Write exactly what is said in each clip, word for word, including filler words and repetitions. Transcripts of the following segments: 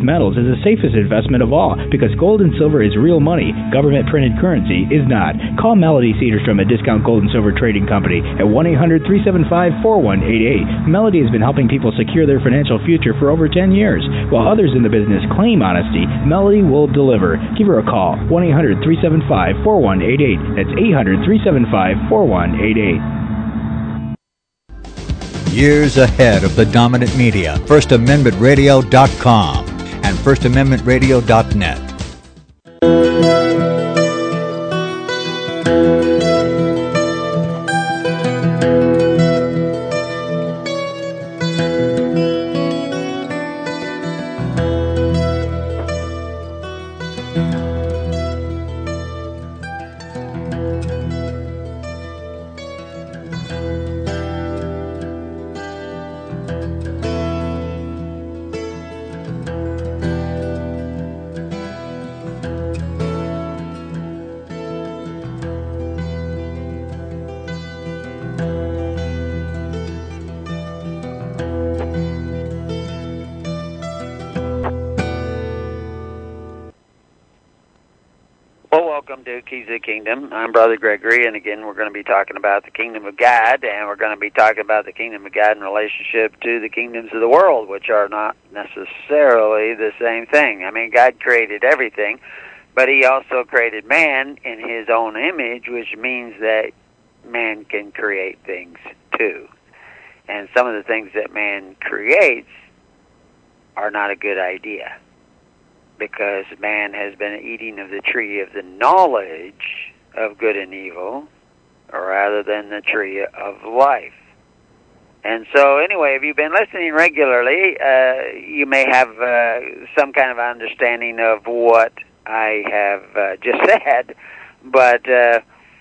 metals is the safest investment of all because gold and silver is real money. Government printed currency is not. Call Melody Cedarstrom at Discount Gold and Silver Trading Company at one eight hundred, three seven five, four one eight eight. Melody has been helping people secure their financial future for over ten years. While others in the business claim honesty, Melody will deliver. Give her a call, one eight hundred, three seven five, four one eight eight. That's eight hundred, three seven five, four one eight eight. Years ahead of the dominant media, first amendment radio dot com and first amendment radio dot net. Kingdom. I'm Brother Gregory, and again, we're going to be talking about the Kingdom of God, and we're going to be talking about the Kingdom of God in relationship to the kingdoms of the world, which are not necessarily the same thing. I mean, God created everything, but He also created man in His own image, which means that man can create things too. And some of the things that man creates are not a good idea, because man has been eating of the tree of the knowledge of good and evil rather than the tree of life. And so anyway, if you've been listening regularly, uh, you may have uh, some kind of understanding of what I have uh, just said, but uh,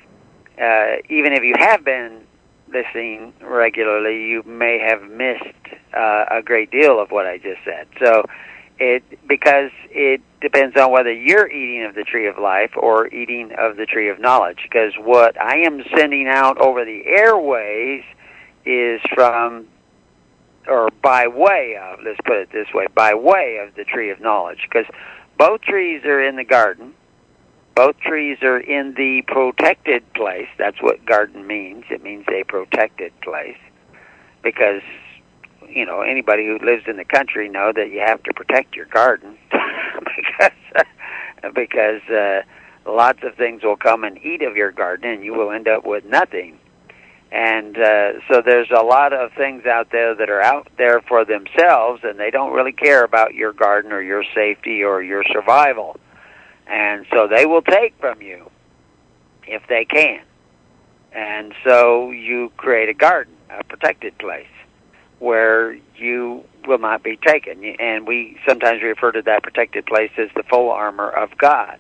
uh, even if you have been listening regularly, you may have missed uh, a great deal of what I just said. So It because it depends on whether you're eating of the tree of life or eating of the tree of knowledge. Because what I am sending out over the airways is from, or by way of, let's put it this way, by way of the tree of knowledge. Because both trees are in the garden. Both trees are in the protected place. That's what garden means. It means a protected place. Because you know, anybody who lives in the country know that you have to protect your garden because uh, because uh, lots of things will come and eat of your garden, and you will end up with nothing. And uh, so there's a lot of things out there that are out there for themselves, and they don't really care about your garden or your safety or your survival. And so they will take from you if they can. And so you create a garden, a protected place, where you will not be taken. And we sometimes refer to that protected place as the full armor of God.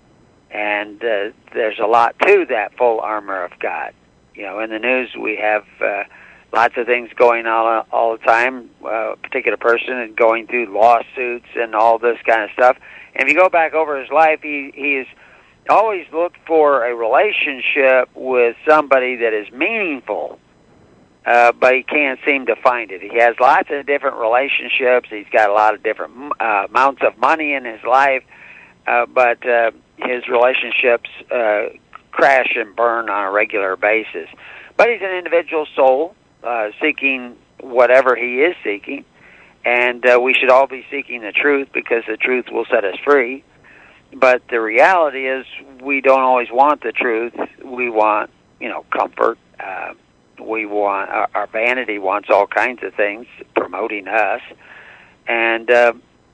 And uh, there's a lot to that full armor of God. You know, in the news we have uh, lots of things going on all the time. Uh, a particular person is going through lawsuits and all this kind of stuff. And if you go back over his life, he he's always looked for a relationship with somebody that is meaningful. Uh, but he can't seem to find it. He has lots of different relationships. He's got a lot of different uh, amounts of money in his life, uh, but uh, his relationships uh, crash and burn on a regular basis. But he's an individual soul uh, seeking whatever he is seeking, and uh, we should all be seeking the truth because the truth will set us free. But the reality is we don't always want the truth. We want, you know, comfort. Uh, We want our, our vanity wants all kinds of things promoting us, and uh,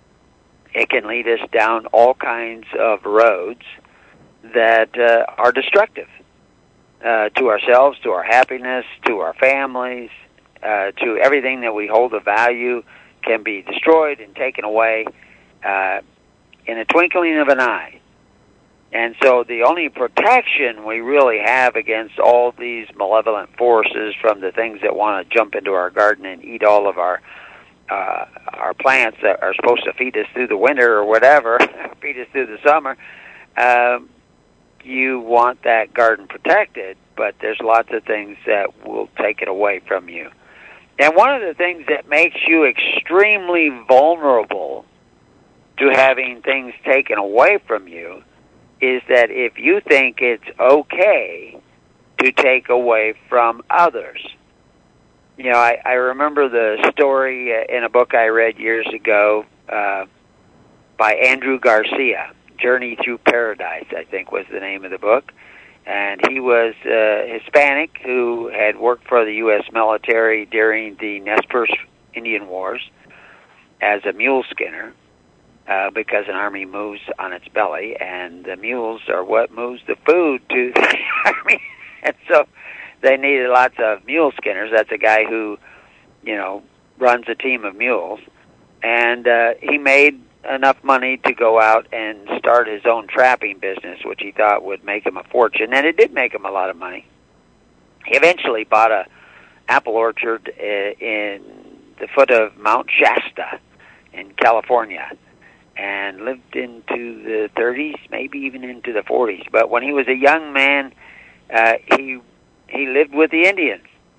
it can lead us down all kinds of roads that uh, are destructive uh, to ourselves, to our happiness, to our families, uh, to everything that we hold of value can be destroyed and taken away uh, in a twinkling of an eye. And so the only protection we really have against all these malevolent forces from the things that want to jump into our garden and eat all of our uh, our plants that are supposed to feed us through the winter or whatever, feed us through the summer, um, you want that garden protected, but there's lots of things that will take it away from you. And one of the things that makes you extremely vulnerable to having things taken away from you is that if you think it's okay to take away from others. You know, I, I remember the story in a book I read years ago uh, by Andrew Garcia, Journey Through Paradise, I think was the name of the book. And he was uh, Hispanic who had worked for the U S military during the Nez Perce Indian Wars as a mule skinner, uh, because an army moves on its belly, and the mules are what moves the food to the army. And so they needed lots of mule skinners. That's a guy who, you know, runs a team of mules. And uh, he made enough money to go out and start his own trapping business, which he thought would make him a fortune, and it did make him a lot of money. He eventually bought a apple orchard uh, in the foot of Mount Shasta in California, and lived into the thirties, maybe even into the forties. But when he was a young man, uh, he he lived with the Indians.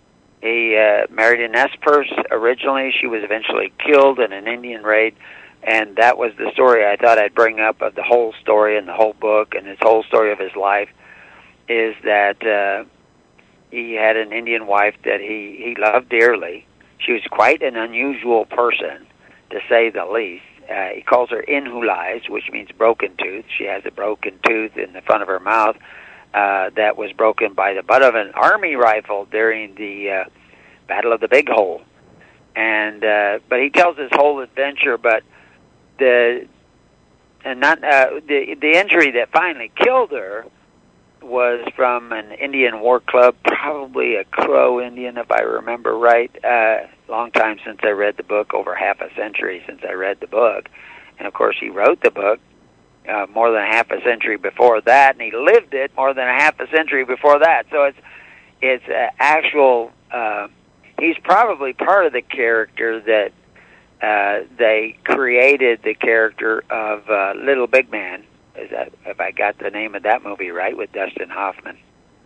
He uh, married a Nez Perce originally. She was eventually killed in an Indian raid. And that was the story I thought I'd bring up of the whole story and the whole book and his whole story of his life, is that uh, he had an Indian wife that he, he loved dearly. She was quite an unusual person, to say the least. Uh, he calls her Inhulais, which means broken tooth. She has a broken tooth in the front of her mouth uh, that was broken by the butt of an army rifle during the uh, Battle of the Big Hole. And uh, but he tells his whole adventure, but The and not uh, the the injury that finally killed her was from an Indian war club, probably a Crow Indian, if I remember right. Uh, long time since I read the book, over half a century since I read the book, and of course he wrote the book uh, more than a half a century before that, and he lived it more than a half a century before that. So it's it's uh, actual. Uh, he's probably part of the character that. Uh, they created the character of uh, Little Big Man, is that, if I got the name of that movie right, with Dustin Hoffman.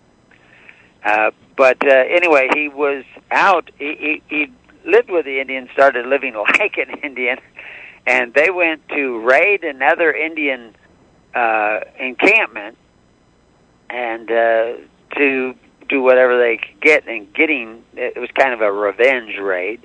Uh, but uh, anyway, he was out. He, he, he lived with the Indians, started living like an Indian, and they went to raid another Indian uh, encampment and uh, to do whatever they could get. And getting, it was kind of a revenge raid.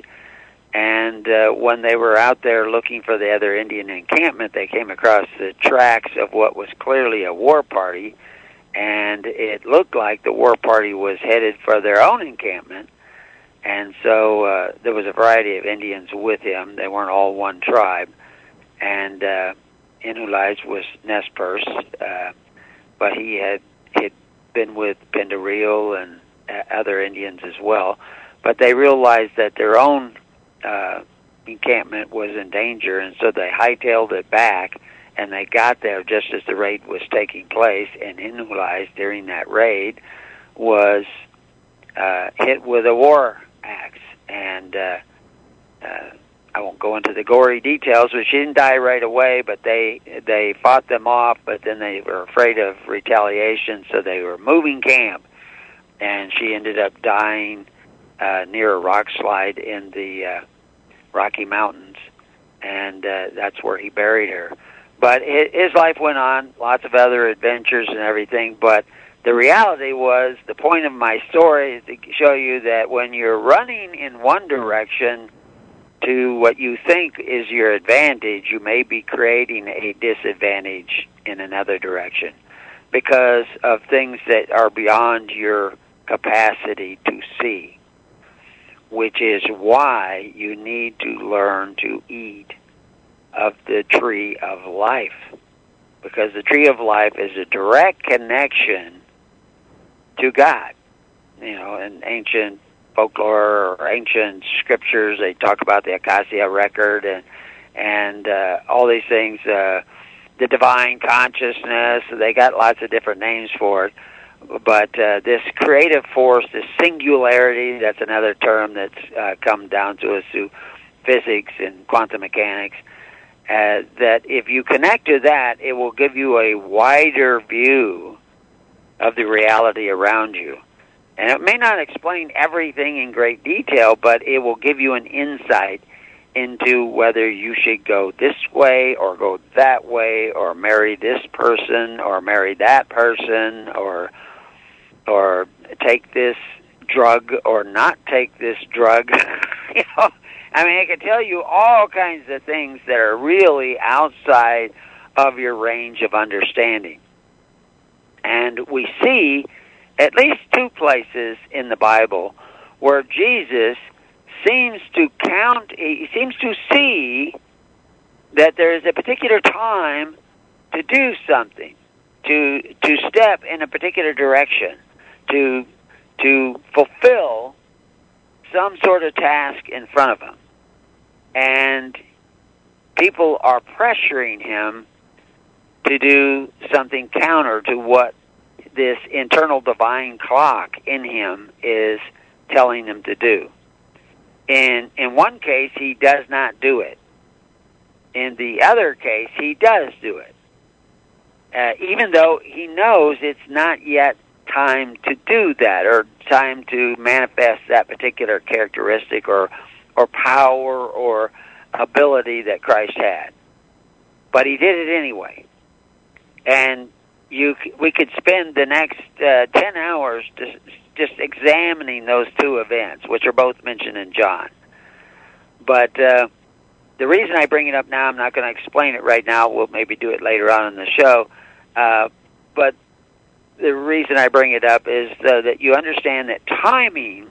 And uh, when they were out there looking for the other Indian encampment, they came across the tracks of what was clearly a war party, and it looked like the war party was headed for their own encampment. And so uh, there was a variety of Indians with him. They weren't all one tribe. And uh, Inhulais was Nez Perce, uh, but he had had been with Pend Oreille and uh, other Indians as well. But they realized that their own Uh, encampment was in danger, and so they hightailed it back, and they got there just as the raid was taking place, and Inhulais, during that raid, was uh, hit with a war axe, and uh, uh, I won't go into the gory details, but she didn't die right away, but they they fought them off, but then they were afraid of retaliation, so they were moving camp, and she ended up dying uh, near a rock slide in the uh, Rocky Mountains, and uh, that's where he buried her. But his life went on, lots of other adventures and everything, but the reality was, the point of my story is to show you that when you're running in one direction to what you think is your advantage, you may be creating a disadvantage in another direction because of things that are beyond your capacity to see, which is why you need to learn to eat of the tree of life, because the tree of life is a direct connection to God. You know, in ancient folklore or ancient scriptures, they talk about the Acacia record and and uh, all these things, uh, the divine consciousness. They got lots of different names for it. But uh, this creative force, this singularity, that's another term that's uh, come down to us through physics and quantum mechanics, uh, that if you connect to that, it will give you a wider view of the reality around you. And it may not explain everything in great detail, but it will give you an insight into whether you should go this way or go that way, or marry this person or marry that person, or or take this drug or not take this drug. You know, I mean, I can tell you all kinds of things that are really outside of your range of understanding. And we see at least two places in the Bible where Jesus seems to count, he seems to see that there is a particular time to do something, to to step in a particular direction, to to fulfill some sort of task in front of him. And people are pressuring him to do something counter to what this internal divine clock in him is telling him to do. In in one case, he does not do it. In the other case, he does do it. Uh, even though he knows it's not yet time to do that, or time to manifest that particular characteristic or or power or ability that Christ had. But he did it anyway. And you, we could spend the next uh, ten hours just, just examining those two events, which are both mentioned in John. But uh, the reason I bring it up now, I'm not going to explain it right now. We'll maybe do it later on in the show. Uh, but the reason I bring it up is uh, that you understand that timing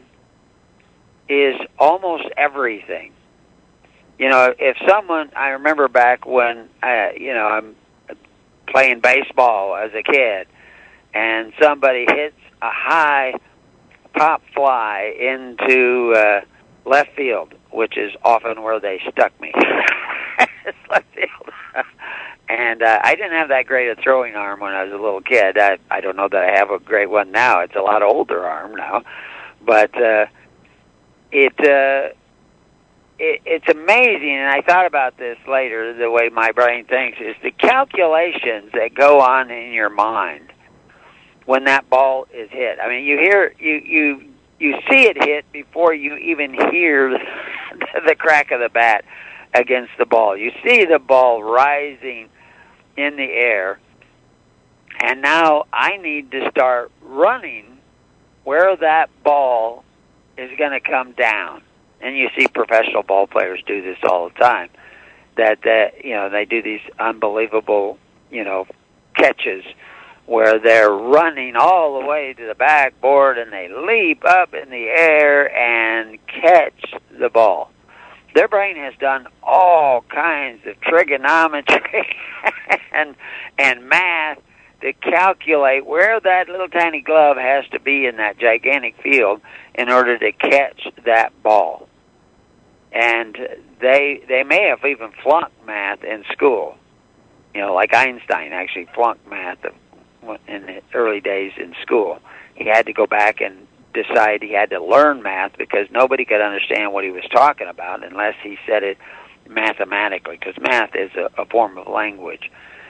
is almost everything. You know, if someone, I remember back when, I, you know, I'm playing baseball as a kid, and somebody hits a high pop fly into uh, left field, which is often where they stuck me. It's left field. And uh, I didn't have that great a throwing arm when I was a little kid. I, I don't know that I have a great one now. It's a lot older arm now. But uh, it... Uh, It, it's amazing, and I thought about this later, the way my brain thinks, is the calculations that go on in your mind when that ball is hit. I mean, you hear, you you, you see it hit before you even hear the, the crack of the bat against the ball. You see the ball rising in the air, and now I need to start running where that ball is going to come down. And you see professional ball players do this all the time. That that you know they do these unbelievable you know catches where they're running all the way to the backboard and they leap up in the air and catch the ball. Their brain has done all kinds of trigonometry and and math to calculate where that little tiny glove has to be in that gigantic field in order to catch that ball. And they they may have even flunked math in school. You know, like Einstein actually flunked math in the early days in school. He had to go back and decide he had to learn math because nobody could understand what he was talking about unless he said it mathematically, because math is a, a form of language.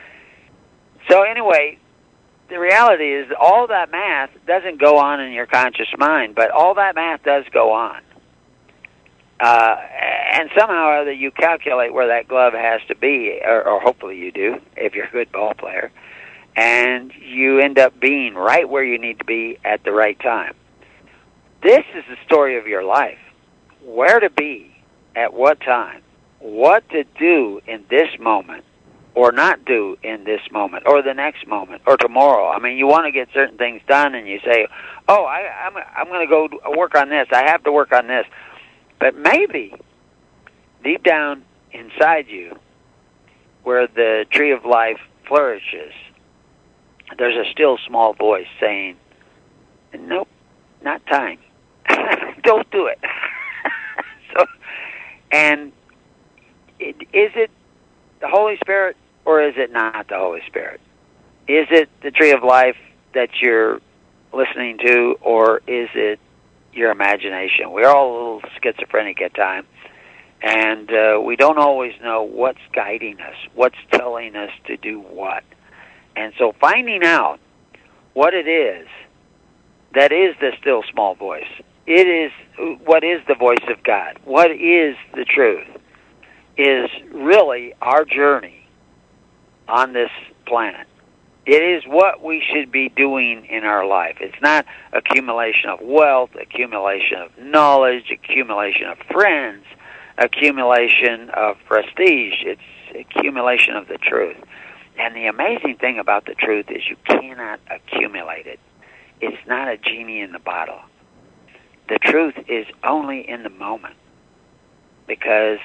So anyway, the reality is all that math doesn't go on in your conscious mind, but all that math does go on. Uh, and somehow or other you calculate where that glove has to be, or, or hopefully you do, if you're a good ball player, and you end up being right where you need to be at the right time. This is the story of your life. Where to be, at what time, what to do in this moment, or not do in this moment, or the next moment, or tomorrow. I mean, you want to get certain things done, and you say, oh, I, I'm, I'm going to go work on this. I have to work on this. But maybe deep down inside you, where the tree of life flourishes, there's a still small voice saying, nope, not time. Don't do it. So, and it, is it the Holy Spirit or is it not the Holy Spirit? Is it the tree of life that you're listening to, or is it your imagination? We're all a little schizophrenic at times, and uh, we don't always know what's guiding us, what's telling us to do what. And so finding out what it is that is the still small voice, it is what is the voice of God, what is the truth, is really our journey on this planet. It is what we should be doing in our life. It's not accumulation of wealth, accumulation of knowledge, accumulation of friends, accumulation of prestige. It's accumulation of the truth. And the amazing thing about the truth is you cannot accumulate it. It's not a genie in the bottle. The truth is only in the moment, because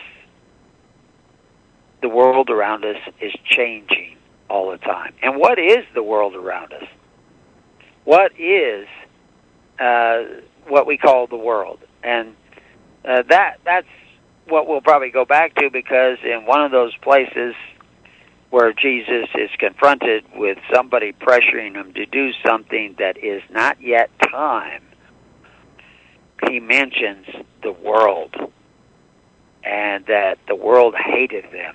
the world around us is changing all the time. And what is the world around us? What is uh, what we call the world? And uh, that that's what we'll probably go back to, because in one of those places where Jesus is confronted with somebody pressuring him to do something that is not yet time, he mentions the world, and that the world hated them.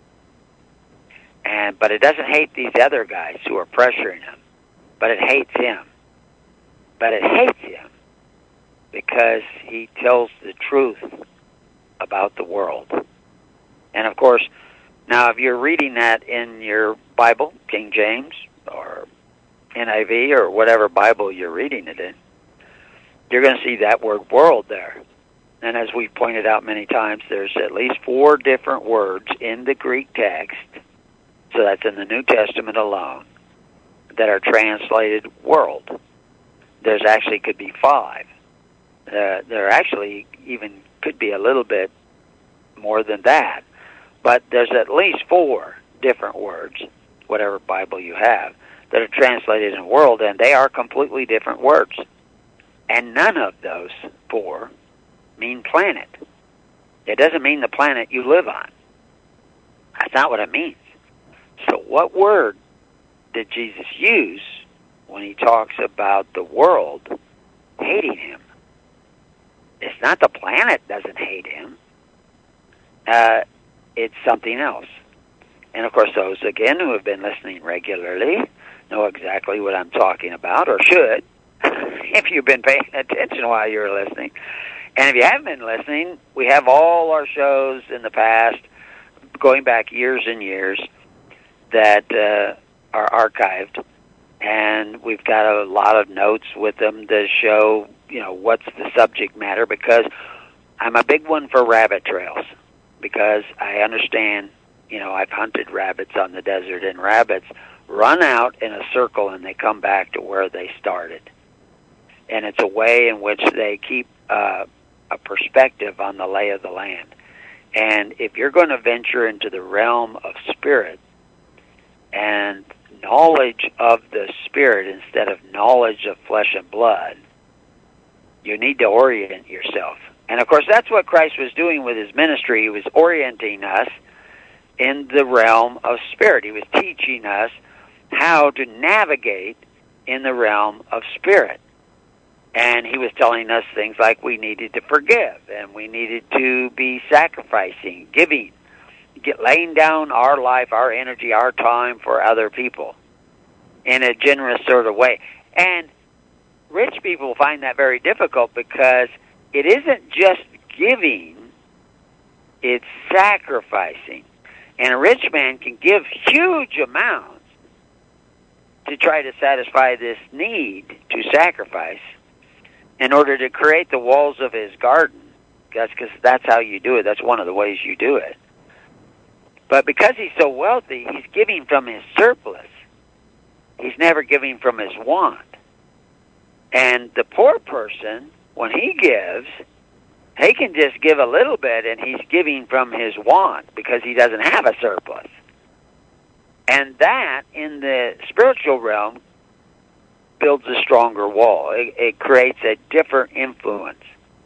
And but it doesn't hate these other guys who are pressuring him, but it hates him. But it hates him because he tells the truth about the world. And of course, now if you're reading that in your Bible, King James or N I V or whatever Bible you're reading it in, you're going to see that word world there. And as we've pointed out many times, there's at least four different words in the Greek text, so that's in the New Testament alone, that are translated world. There's actually could be five. Uh, there actually even could be a little bit more than that. But there's at least four different words, whatever Bible you have, that are translated in world, and they are completely different words. And none of those four mean planet. It doesn't mean the planet you live on. That's not what it means. So what word did Jesus use when he talks about the world hating him? It's not the planet doesn't hate him. Uh, it's something else. And of course, those, again, who have been listening regularly know exactly what I'm talking about, or should, if you've been paying attention while you were listening. And if you haven't been listening, we have all our shows in the past, going back years and years, that uh, are archived. And we've got a lot of notes with them to show, you know, what's the subject matter, because I'm a big one for rabbit trails, because I understand, you know, I've hunted rabbits on the desert, and rabbits run out in a circle and they come back to where they started. And it's a way in which they keep uh, a perspective on the lay of the land. And if you're going to venture into the realm of spirit and knowledge of the spirit instead of knowledge of flesh and blood, you need to orient yourself. And of course, that's what Christ was doing with his ministry. He was orienting us in the realm of spirit. He was teaching us how to navigate in the realm of spirit. And he was telling us things like we needed to forgive, and we needed to be sacrificing, giving, get, laying down our life, our energy, our time for other people in a generous sort of way. And rich people find that very difficult, because it isn't just giving, it's sacrificing. And a rich man can give huge amounts to try to satisfy this need to sacrifice in order to create the walls of his garden. That's because that's how you do it. That's one of the ways you do it. But because he's so wealthy, he's giving from his surplus. He's never giving from his want. And the poor person, when he gives, he can just give a little bit, and he's giving from his want because he doesn't have a surplus. And that, in the spiritual realm, builds a stronger wall. It, it creates a different influence.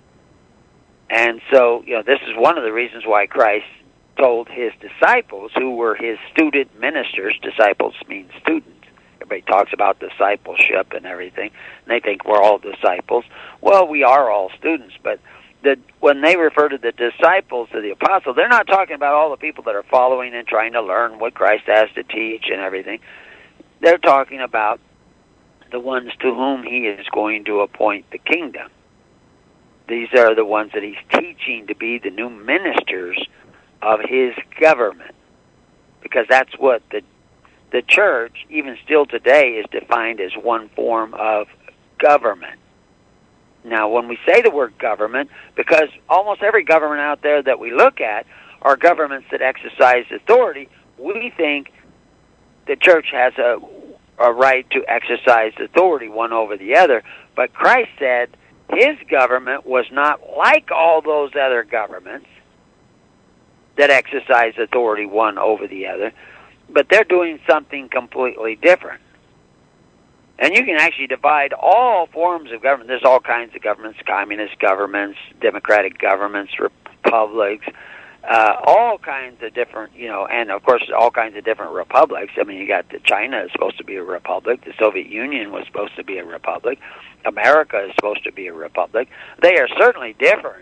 And so, you know, this is one of the reasons why Christ told his disciples, who were his student ministers — disciples means students. Everybody talks about discipleship and everything, and they think we're all disciples. Well, we are all students, but the, when they refer to the disciples, to the apostles, they're not talking about all the people that are following and trying to learn what Christ has to teach and everything. They're talking about the ones to whom he is going to appoint the kingdom. These are the ones that he's teaching to be the new ministers of his government, because that's what the the church, even still today, is defined as one form of government. Now, when we say the word government, because almost every government out there that we look at are governments that exercise authority, we think the church has a, a right to exercise authority one over the other. But Christ said his government was not like all those other governments that exercise authority one over the other, but they're doing something completely different. And you can actually divide all forms of government. There's all kinds of governments, communist governments, democratic governments, republics, uh, all kinds of different, you know, and of course all kinds of different republics. I mean, you got the China is supposed to be a republic. The Soviet Union was supposed to be a republic. America is supposed to be a republic. They are certainly different.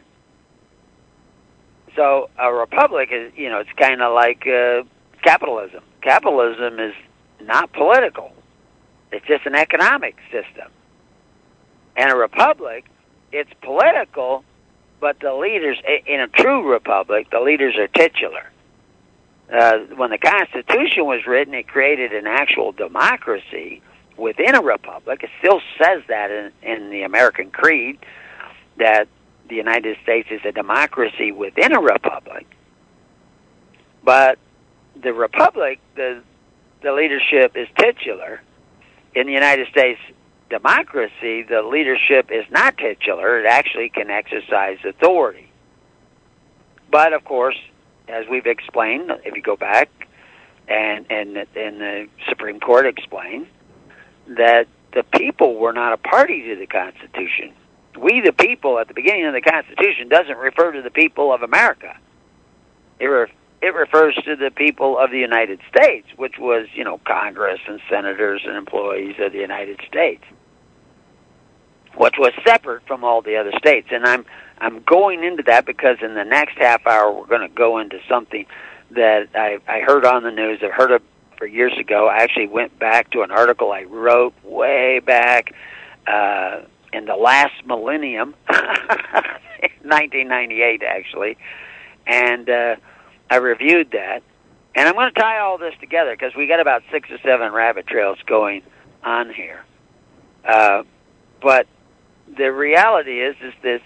So a republic is, you know, it's kind of like uh, capitalism. Capitalism is not political. It's just an economic system. And a republic, it's political, but the leaders, in a true republic, the leaders are titular. Uh, when the Constitution was written, it created an actual democracy within a republic. It still says that in, in the American Creed, that the United States is a democracy within a republic. But the republic, the the leadership is titular. In the United States democracy, the leadership is not titular. It actually can exercise authority. But, of course, as we've explained, if you go back, and, and, and the Supreme Court explained, that the people were not a party to the Constitution. We, the people, at the beginning of the Constitution, doesn't refer to the people of America. It refers It refers to the people of the United States, which was, you know, Congress and senators and employees of the United States, which was separate from all the other states. And I'm I'm going into that because in the next half hour we're going to go into something that I, I heard on the news. I've heard of for years ago. I actually went back to an article I wrote way back uh, in the last millennium, nineteen ninety-eight actually, and uh, I reviewed that, and I'm going to tie all this together because we got about six or seven rabbit trails going on here. Uh, but the reality is, is this,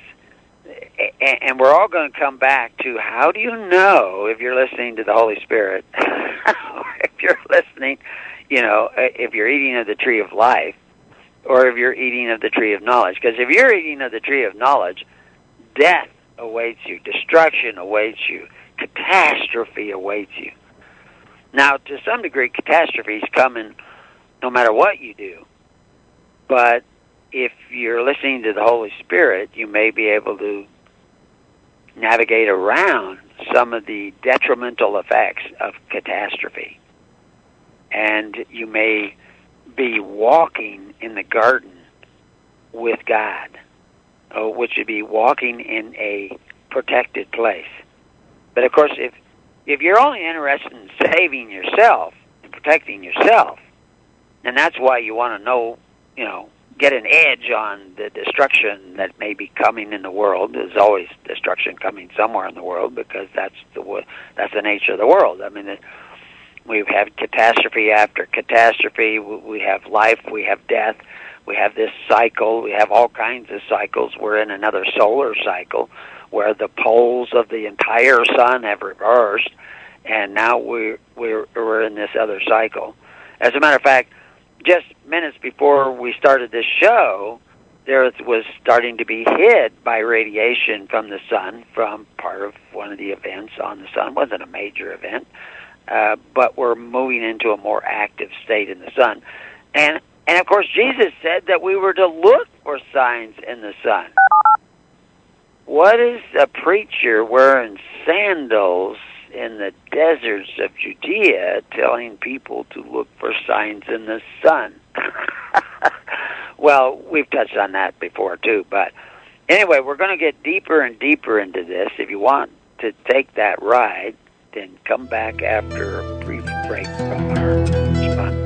and we're all going to come back to how do you know if you're listening to the Holy Spirit, if you're listening, you know, if you're eating of the tree of life, or if you're eating of the tree of knowledge. Because if you're eating of the tree of knowledge, death awaits you, destruction awaits you, catastrophe awaits you. Now, to some degree, catastrophe is coming no matter what you do. But if you're listening to the Holy Spirit, you may be able to navigate around some of the detrimental effects of catastrophe. And you may be walking in the garden with God, which would be walking in a protected place. But of course, if if you're only interested in saving yourself and protecting yourself, and that's why you want to know, you know, get an edge on the destruction that may be coming in the world. There's always destruction coming somewhere in the world because that's the that's the nature of the world. I mean, we've had catastrophe after catastrophe. We have life. We have death. We have this cycle. We have all kinds of cycles. We're in another solar cycle, where the poles of the entire sun have reversed, and now we're, we're, we're in this other cycle. As a matter of fact, just minutes before we started this show, there was starting to be hit by radiation from the sun from part of one of the events on the sun. It wasn't a major event, uh, but we're moving into a more active state in the sun. And, and of course, Jesus said that we were to look for signs in the sun. What is a preacher wearing sandals in the deserts of Judea telling people to look for signs in the sun? Well, we've touched on that before, too. But anyway, we're going to get deeper and deeper into this. If you want to take that ride, then come back after a brief break from our sponsor.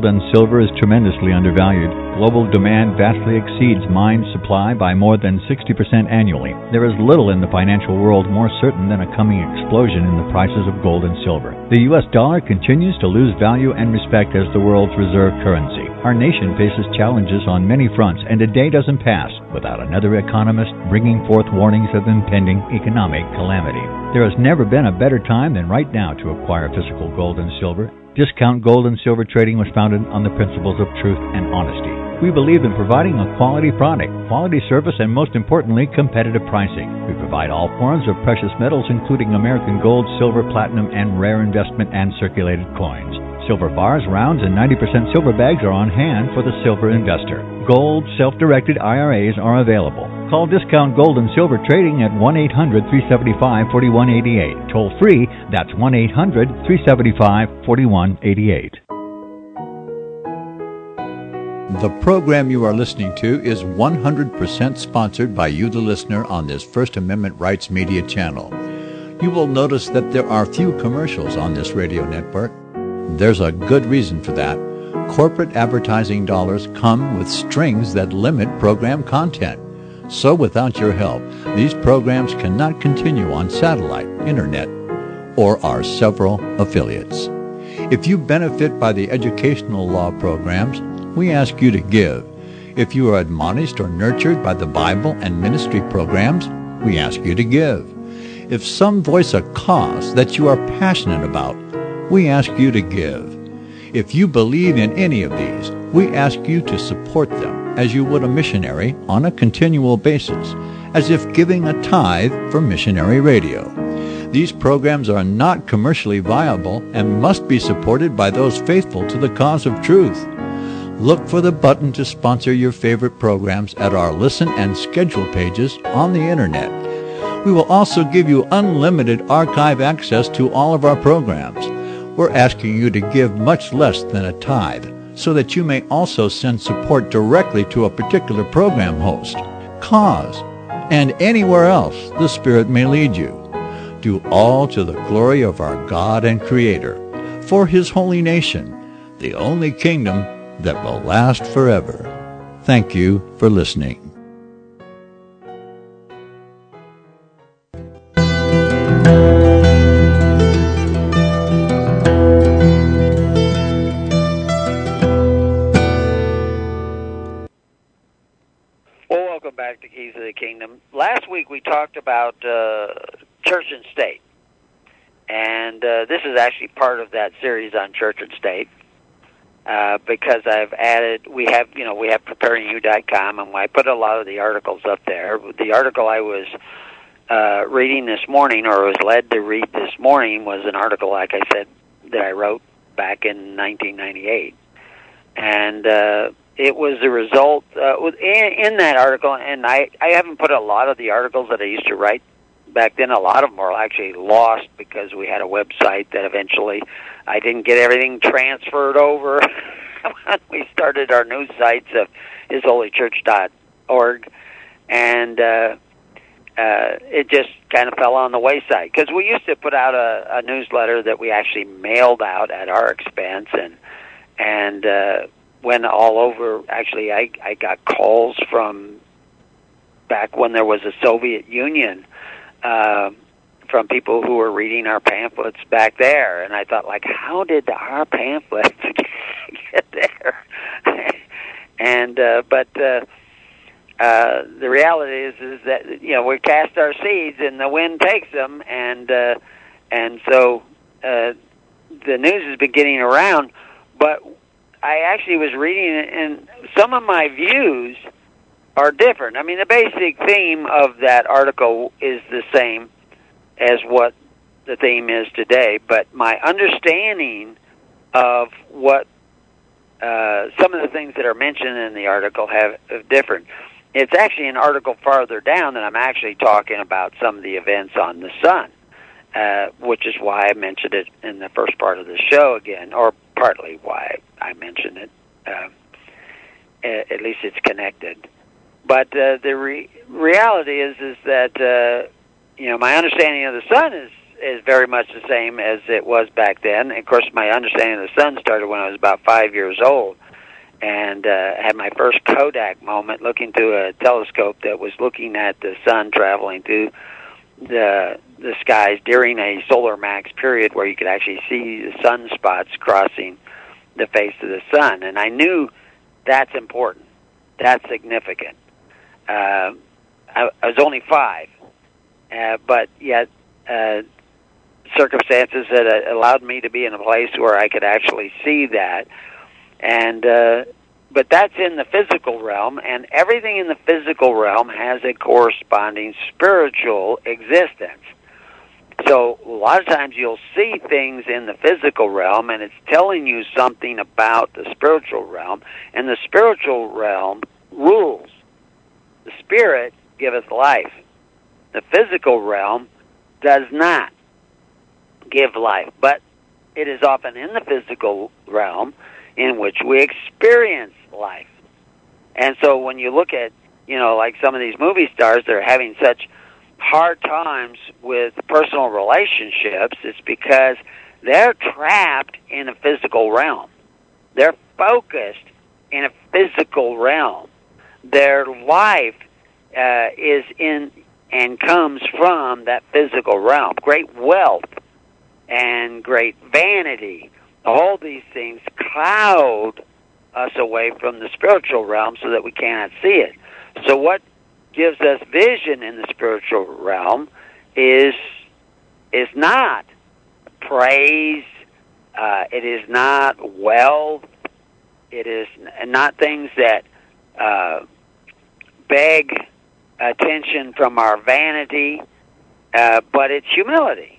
gold and silver is tremendously undervalued. Global demand vastly exceeds mine supply by more than sixty percent annually. There is little in the financial world more certain than a coming explosion in the prices of gold and silver. The U S dollar continues to lose value and respect as the world's reserve currency. Our nation faces challenges on many fronts, and a day doesn't pass without another economist bringing forth warnings of impending economic calamity. There has never been a better time than right now to acquire physical gold and silver. Discount Gold and Silver Trading was founded on the principles of truth and honesty. We believe in providing a quality product, quality service, and most importantly, competitive pricing. We provide all forms of precious metals, including American gold, silver, platinum, and rare investment and circulated coins. Silver bars, rounds, and ninety percent silver bags are on hand for the silver investor. Gold self-directed I R As are available. Call Discount Gold and Silver Trading at one eight hundred, three seven five, four one eight eight. Toll free, that's one eight hundred, three seven five, four one eight eight. The program you are listening to is one hundred percent sponsored by you, the listener, on this First Amendment Rights Media channel. You will notice that there are few commercials on this radio network. There's a good reason for that. Corporate advertising dollars come with strings that limit program content. So without your help, these programs cannot continue on satellite, internet, or our several affiliates. If you benefit by the educational law programs, we ask you to give. If you are admonished or nurtured by the Bible and ministry programs, we ask you to give. If some voice a cause that you are passionate about, we ask you to give. If you believe in any of these, we ask you to support them as you would a missionary on a continual basis, as if giving a tithe for missionary radio. These programs are not commercially viable and must be supported by those faithful to the cause of truth. Look for the button to sponsor your favorite programs at our listen and schedule pages on the internet. We will also give you unlimited archive access to all of our programs. We're asking you to give much less than a tithe, so that you may also send support directly to a particular program host, cause, and anywhere else the Spirit may lead you. Do all to the glory of our God and Creator, for His holy nation, the only kingdom that will last forever. Thank you for listening. Back to Keys of the Kingdom. Last week we talked about uh, church and state, and uh, this is actually part of that series on church and state uh, because I've added. We have, you know, we have preparing you dot com, and I put a lot of the articles up there. The article I was uh, reading this morning, or was led to read this morning, was an article, like I said, that I wrote back in nineteen ninety-eight, and. Uh, It was the result uh, in, in that article, and I, I haven't put a lot of the articles that I used to write back then. A lot of them are actually lost because we had a website that eventually I didn't get everything transferred over when we started our news sites of his holy church dot org, and uh, uh, it just kind of fell on the wayside because we used to put out a, a newsletter that we actually mailed out at our expense, and and uh, went all over. Actually, I, I got calls from back when there was a Soviet Union uh, from people who were reading our pamphlets back there, and I thought, like, how did our pamphlets get there? and uh, but uh, uh, the reality is is that, you know, we cast our seeds and the wind takes them, and uh, and so uh, the news has been getting around, but I actually was reading it, and some of my views are different. I mean, the basic theme of that article is the same as what the theme is today, but my understanding of what uh, some of the things that are mentioned in the article have, have different. It's actually an article farther down that I'm actually talking about some of the events on the sun, uh, which is why I mentioned it in the first part of the show again, or partly why I mentioned it. Uh, at least it's connected. But uh, the re- reality is is that uh, you know, my understanding of the sun is is very much the same as it was back then. Of course, my understanding of the sun started when I was about five years old, and uh, had my first Kodak moment looking through a telescope that was looking at the sun traveling through the the skies during a solar max period where you could actually see the sunspots crossing the face of the sun. And I knew that's important. That's significant. Uh, I, I was only five, uh, but yet uh, circumstances that uh, allowed me to be in a place where I could actually see that. And uh, but that's in the physical realm, and everything in the physical realm has a corresponding spiritual existence. So a lot of times you'll see things in the physical realm, and it's telling you something about the spiritual realm, and the spiritual realm rules. The spirit giveth life. The physical realm does not give life, but it is often in the physical realm in which we experience life. And so when you look at, you know, like some of these movie stars, they're having such hard times with personal relationships, it's because they're trapped in a physical realm. They're focused in a physical realm. Their life uh, is in and comes from that physical realm. Great wealth and great vanity, all these things cloud us away from the spiritual realm so that we cannot see it. So what gives us vision in the spiritual realm is is not praise, uh, it is not wealth, it is not things that uh, beg attention from our vanity, uh, but it's humility.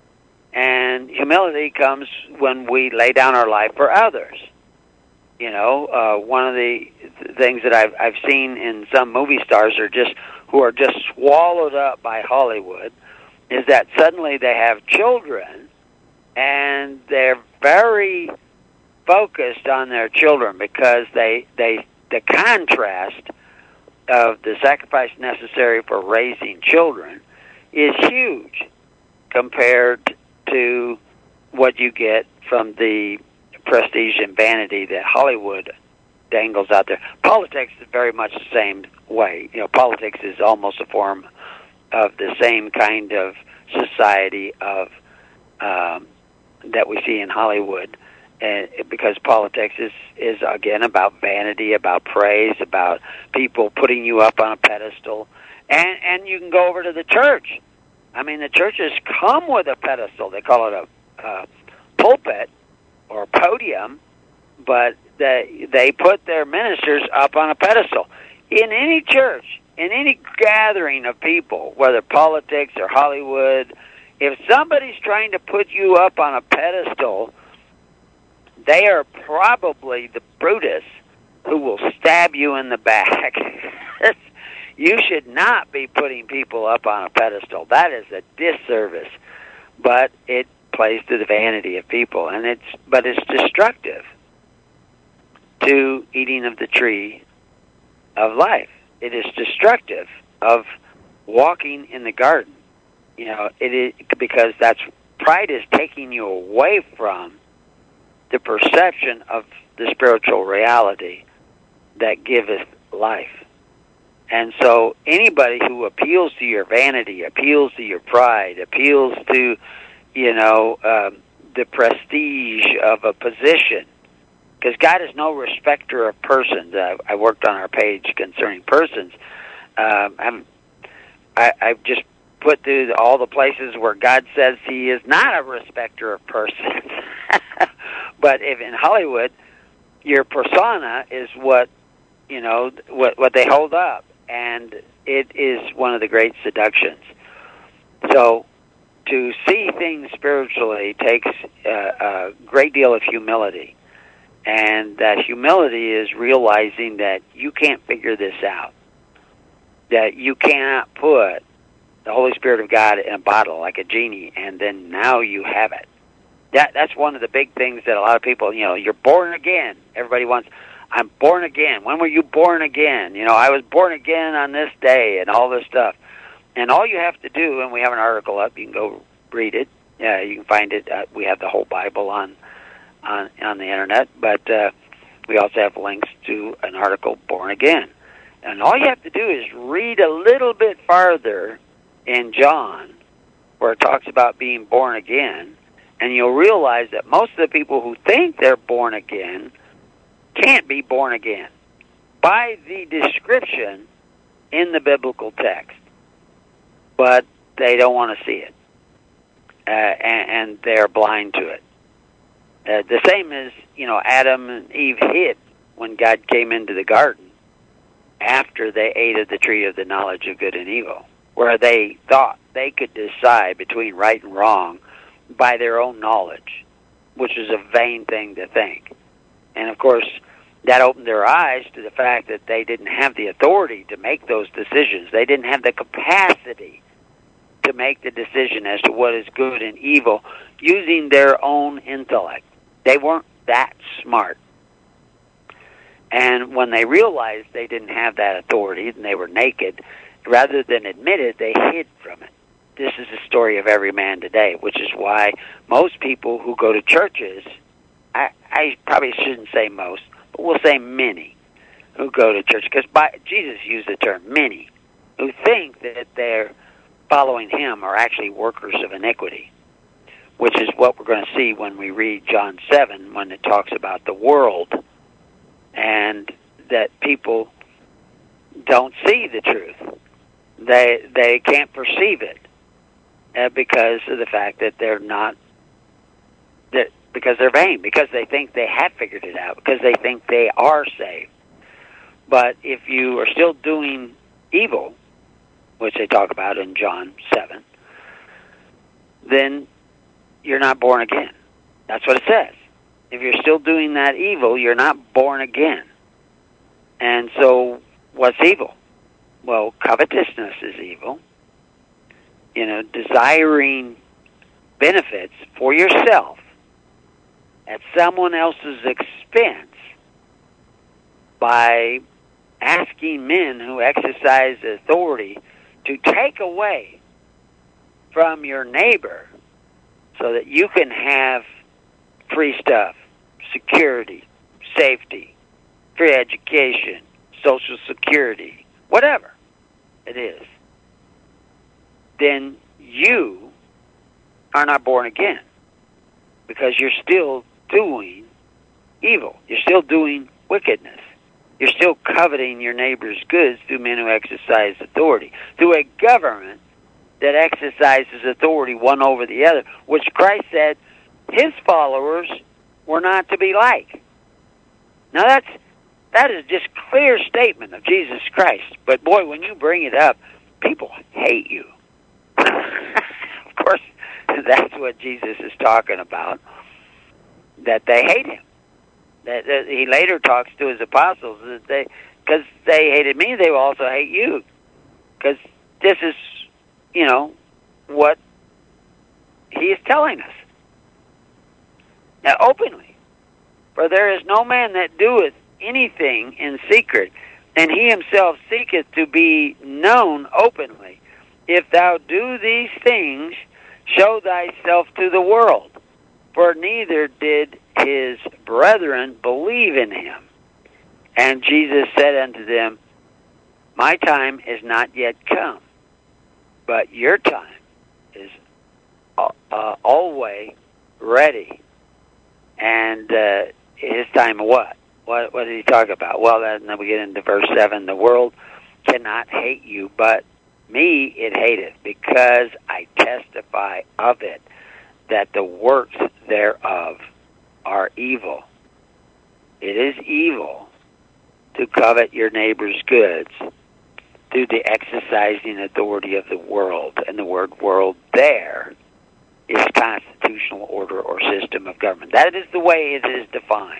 And humility comes when we lay down our life for others. You know, uh, one of the things that I've I've seen in some movie stars are just who are just swallowed up by Hollywood is that suddenly they have children and they're very focused on their children because they they the contrast of the sacrifice necessary for raising children is huge compared to what you get from the prestige and vanity that Hollywood dangles out there. Politics is very much the same way. You know, politics is almost a form of the same kind of society of um, that we see in Hollywood, and because politics is is again about vanity, about praise, about people putting you up on a pedestal, and and you can go over to the church. I mean, the churches come with a pedestal. They call it a uh, pulpit or podium, but they they put their ministers up on a pedestal. In any church, in any gathering of people, whether politics or Hollywood, if somebody's trying to put you up on a pedestal, they are probably the Brutus who will stab you in the back. You should not be putting people up on a pedestal. That is a disservice, but it plays to the vanity of people, and it's but it's destructive to eating of the tree of life. It is destructive of walking in the garden. You know, it is because that's pride is taking you away from the perception of the spiritual reality that giveth life. And so anybody who appeals to your vanity, appeals to your pride, appeals to, you know, um, the prestige of a position, because God is no respecter of persons. I, I worked on our page concerning persons. Um, I'm, I, I've just put through all the places where God says he is not a respecter of persons. But if in Hollywood, your persona is what, you know, what what they hold up. And it is one of the great seductions. So to see things spiritually takes a, a great deal of humility. And that humility is realizing that you can't figure this out. That you cannot put the Holy Spirit of God in a bottle like a genie, and then now you have it. That That's one of the big things that a lot of people, you know, you're born again. Everybody wants... I'm born again. When were you born again? You know, I was born again on this day and all this stuff. And all you have to do, and we have an article up, you can go read it, Yeah, you can find it. Uh, we have the whole Bible on on on the internet, but uh, we also have links to an article, Born Again. And all you have to do is read a little bit farther in John, where it talks about being born again, and you'll realize that most of the people who think they're born again can't be born again by the description in the biblical text. But they don't want to see it, uh, and, and they're blind to it. Uh, the same as, you know, Adam and Eve hid when God came into the garden after they ate of the tree of the knowledge of good and evil, where they thought they could decide between right and wrong by their own knowledge, which is a vain thing to think. And, of course, that opened their eyes to the fact that they didn't have the authority to make those decisions. They didn't have the capacity to make the decision as to what is good and evil using their own intellect. They weren't that smart. And when they realized they didn't have that authority and they were naked, rather than admit it, they hid from it. This is the story of every man today, which is why most people who go to churches, I, I probably shouldn't say most, but we'll say many who go to church, because Jesus used the term many, who think that they're following him are actually workers of iniquity, which is what we're going to see when we read John seven, when it talks about the world, and that people don't see the truth. They they can't perceive it uh, because of the fact that they're not, that because they're vain, because they think they have figured it out, because they think they are saved. But if you are still doing evil, which they talk about in John seven, then you're not born again. That's what it says. If you're still doing that evil, you're not born again. And so, what's evil? Well, covetousness is evil. You know, desiring benefits for yourself at someone else's expense by asking men who exercise authority to take away from your neighbor so that you can have free stuff, security, safety, free education, social security, whatever it is, then you are not born again, because you're still doing evil. You're still doing wickedness. You're still coveting your neighbor's goods through men who exercise authority, through a government that exercises authority one over the other, which Christ said his followers were not to be like. Now that's that is just clear statement of Jesus Christ. But boy, when you bring it up, people hate you. Of course, that's what Jesus is talking about, that they hate him. That, that he later talks to his apostles that they, because they hated me, they will also hate you. Because this is, you know, what he is telling us. Now, openly, for there is no man that doeth anything in secret, and he himself seeketh to be known openly. If thou do these things, show thyself to the world. For neither did his brethren believe in him. And Jesus said unto them, my time is not yet come, but your time is uh, uh, always ready. And uh, his time what? What, what did he talk about? Well, then we get into verse seven. The world cannot hate you, but me it hateth, because I testify of it, that the works thereof are evil. It is evil to covet your neighbor's goods through the exercising authority of the world. And the word world there is constitutional order or system of government. That is the way it is defined.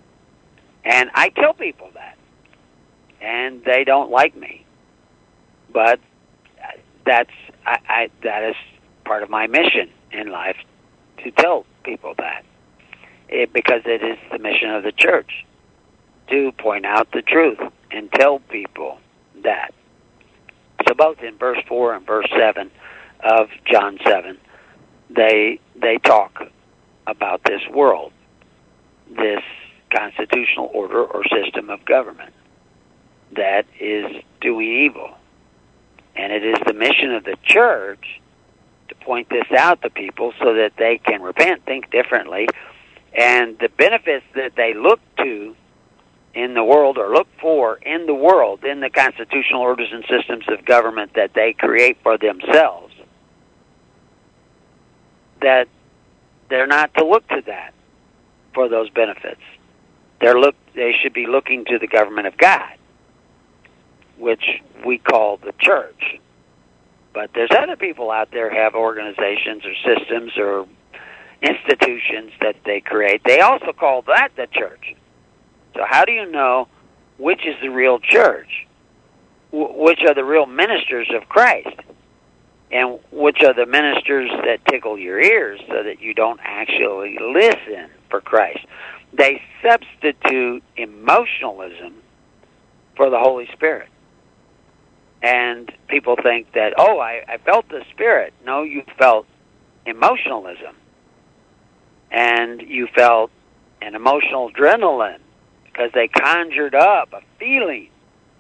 And I tell people that. And they don't like me. But that's I, I that is part of my mission in life, to tell people that. It, because it is the mission of the church to point out the truth and tell people that. So both in verse four and verse seven of John seven, they they talk about this world, this constitutional order or system of government that is doing evil. And it is the mission of the church to point this out to people so that they can repent, think differently, and the benefits that they look to in the world or look for in the world, in the constitutional orders and systems of government that they create for themselves, that they're not to look to that for those benefits. They're look, they should be looking to the government of God, which we call the church. But there's other people out there who have organizations or systems or institutions that they create. They also call that the church. So how do you know which is the real church? W- which are the real ministers of Christ? And which are the ministers that tickle your ears so that you don't actually listen for Christ? They substitute emotionalism for the Holy Spirit. And people think that, oh, I, I felt the Spirit. No, you felt emotionalism. And you felt an emotional adrenaline because they conjured up a feeling.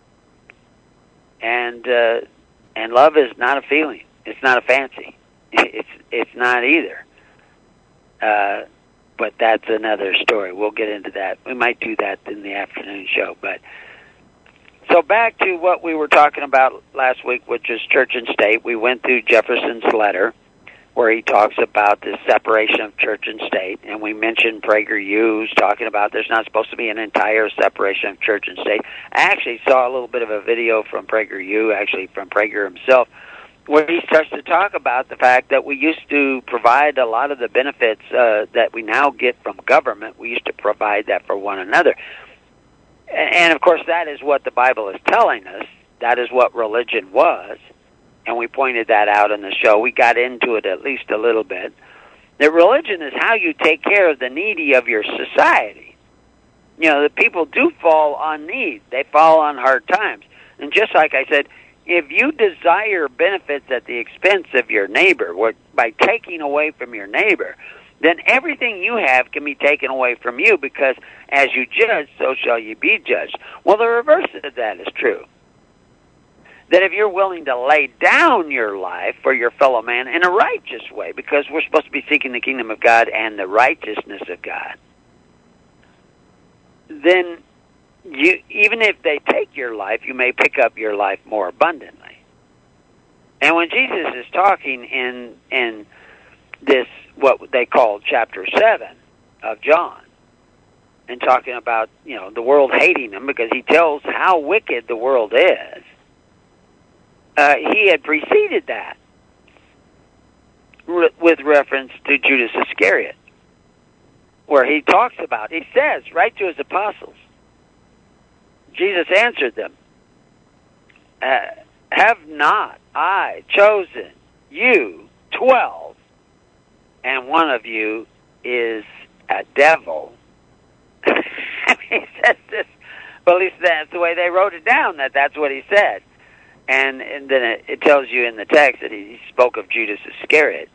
And uh, and love is not a feeling. It's not a fancy. It's it's not either. Uh, but that's another story. We'll get into that. We might do that in the afternoon show. But so back to what we were talking about last week, which is church and state. We went through Jefferson's letter, where he talks about the separation of church and state, and we mentioned PragerU, who's talking about there's not supposed to be an entire separation of church and state. I actually saw a little bit of a video from PragerU, actually from Prager himself, where he starts to talk about the fact that we used to provide a lot of the benefits uh, that we now get from government. We used to provide that for one another. And, of course, that is what the Bible is telling us. That is what religion was. And we pointed that out in the show. We got into it at least a little bit. That religion is how you take care of the needy of your society. You know, the people do fall on need. They fall on hard times. And just like I said, if you desire benefits at the expense of your neighbor, by taking away from your neighbor, then everything you have can be taken away from you, because as you judge, so shall you be judged. Well, the reverse of that is true. That if you're willing to lay down your life for your fellow man in a righteous way, because we're supposed to be seeking the kingdom of God and the righteousness of God, then you, even if they take your life, you may pick up your life more abundantly. And when Jesus is talking in in this, what they call chapter seven of John, and talking about, you know, the world hating him because he tells how wicked the world is, Uh, he had preceded that re- with reference to Judas Iscariot, where he talks about, he says, right to his apostles, Jesus answered them, uh, have not I chosen you twelve, and one of you is a devil? He says this, well, at least that's the way they wrote it down, that that's what he said. And, and then it, it tells you in the text that he spoke of Judas Iscariot,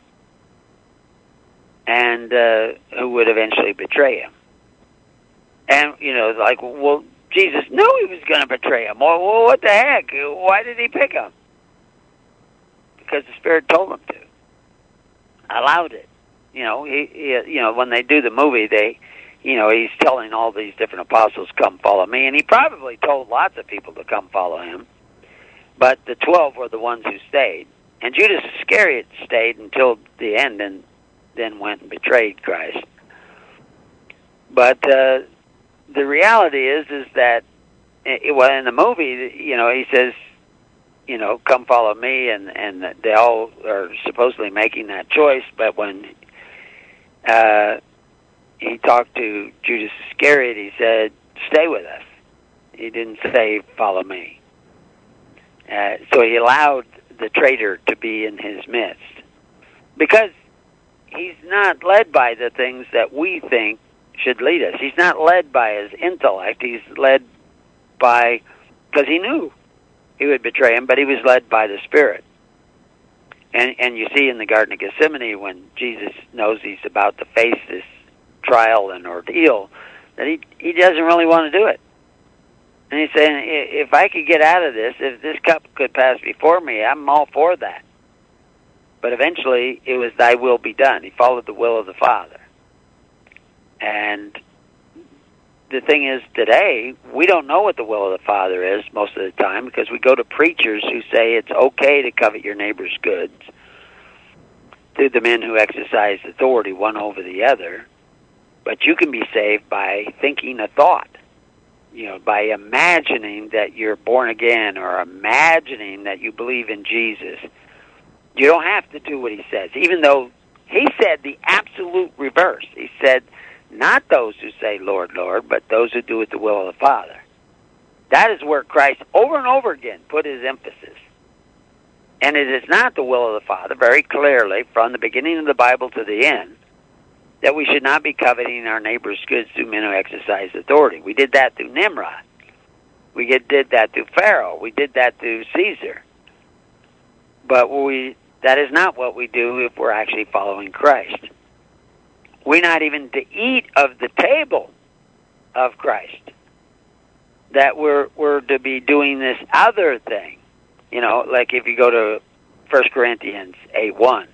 and uh, who would eventually betray him. And, you know, like, well, Jesus knew he was going to betray him. Well, well, what the heck? Why did he pick him? Because the Spirit told him to. Allowed it. You know, he, he, you know, when they do the movie, they, you know, he's telling all these different apostles, come follow me. And he probably told lots of people to come follow him. But the twelve were the ones who stayed. And Judas Iscariot stayed until the end and then went and betrayed Christ. But uh, the reality is is that, it, well, in the movie, you know, he says, you know, come follow me, and, and they all are supposedly making that choice. But when uh, he talked to Judas Iscariot, he said, stay with us. He didn't say, follow me. Uh, so he allowed the traitor to be in his midst, because he's not led by the things that we think should lead us. He's not led by his intellect. He's led by, because he knew he would betray him, but he was led by the Spirit. And and you see in the Garden of Gethsemane when Jesus knows he's about to face this trial and ordeal, that he he doesn't really want to do it. And he's saying, if I could get out of this, if this cup could pass before me, I'm all for that. But eventually, it was thy will be done. He followed the will of the Father. And the thing is, today, we don't know what the will of the Father is most of the time because we go to preachers who say it's okay to covet your neighbor's goods, to the men who exercise authority one over the other. But you can be saved by thinking a thought. You know, by imagining that you're born again or imagining that you believe in Jesus. You don't have to do what he says, even though he said the absolute reverse. He said, not those who say, Lord, Lord, but those who do it the will of the Father. That is where Christ over and over again put his emphasis. And it is not the will of the Father, very clearly, from the beginning of the Bible to the end, that we should not be coveting our neighbor's goods through men who exercise authority. We did that through Nimrod. We did that through Pharaoh. We did that through Caesar. But we that is not what we do if we're actually following Christ. We're not even to eat of the table of Christ. That we're we're to be doing this other thing. You know, like if you go to First Corinthians eight one.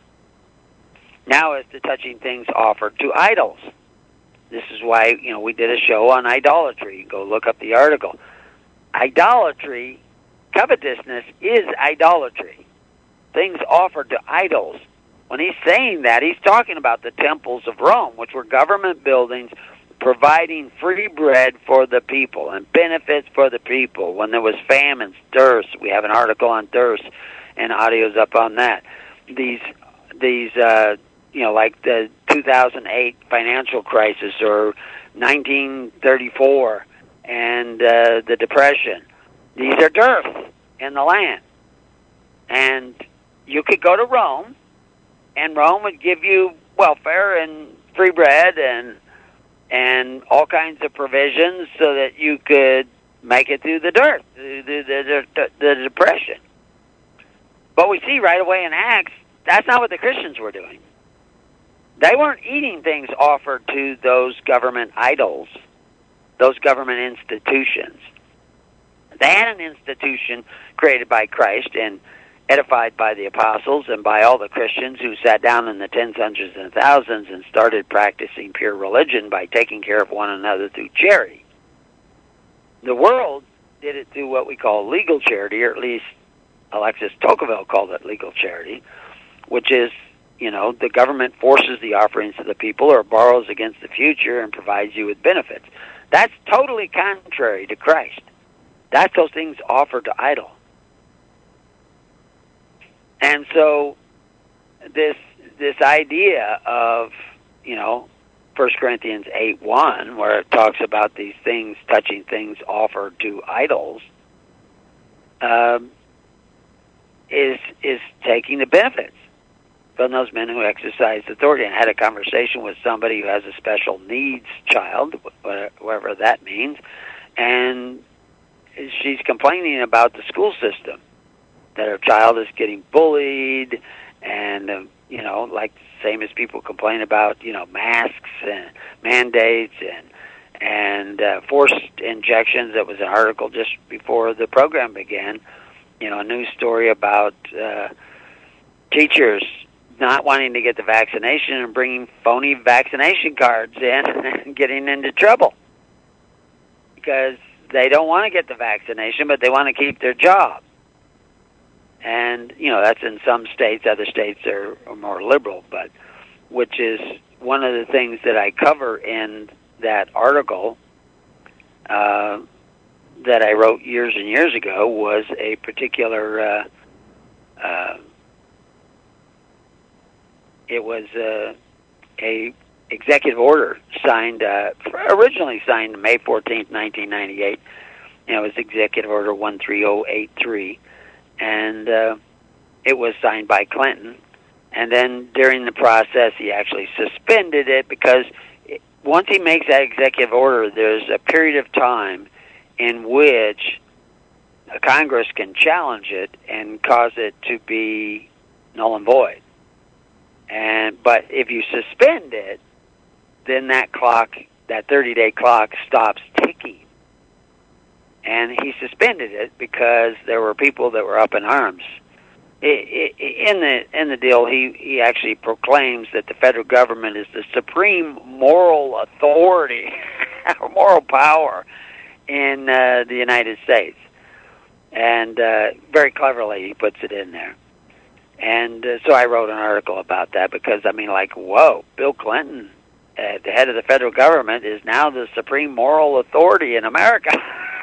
Now as to touching things offered to idols. This is why, you know, we did a show on idolatry. Go look up the article. Idolatry, covetousness is idolatry. Things offered to idols. When he's saying that, he's talking about the temples of Rome, which were government buildings providing free bread for the people and benefits for the people. When there was famines, dearths, we have an article on dearths and audio's up on that. These, these, uh, you know, like the two thousand eight financial crisis or nineteen thirty-four and uh, the Depression. These are dearths in the land. And you could go to Rome, and Rome would give you welfare and free bread and and all kinds of provisions so that you could make it through the dearth, through the, the, the, the Depression. But we see right away in Acts, that's not what the Christians were doing. They weren't eating things offered to those government idols, those government institutions. They had an institution created by Christ and edified by the apostles and by all the Christians who sat down in the tens, hundreds, and thousands and started practicing pure religion by taking care of one another through charity. The world did it through what we call legal charity, or at least Alexis Tocqueville called it legal charity, which is, you know, the government forces the offerings to the people or borrows against the future and provides you with benefits. That's totally contrary to Christ. That's those things offered to idol. And so this this idea of, you know, First Corinthians eight one, where it talks about these things, touching things offered to idols, um, is is taking the benefits from those men who exercise authority. And I had a conversation with somebody who has a special needs child, whatever that means, and she's complaining about the school system, that her child is getting bullied, and um, you know, like same as people complain about, you know, masks and mandates and and uh, forced injections. That was an article just before the program began. You know, a news story about uh, teachers not wanting to get the vaccination and bringing phony vaccination cards in and getting into trouble because they don't want to get the vaccination, but they want to keep their job. And, you know, that's in some states. Other states are, are more liberal, but which is one of the things that I cover in that article uh, that I wrote years and years ago was a particular, uh, uh, it was uh, a executive order signed, uh, originally signed May fourteenth, nineteen ninety-eight. And it was Executive Order one three zero eight three. And uh, it was signed by Clinton. And then during the process, he actually suspended it because it, once he makes that executive order, there's a period of time in which Congress can challenge it and cause it to be null and void. And but if you suspend it, then that clock, that thirty-day clock, stops ticking. And he suspended it because there were people that were up in arms. In the in the deal, he, he actually proclaims that the federal government is the supreme moral authority, moral power in uh, the United States. And uh, very cleverly he puts it in there. And uh, so I wrote an article about that because, I mean, like, whoa, Bill Clinton, uh, the head of the federal government, is now the supreme moral authority in America.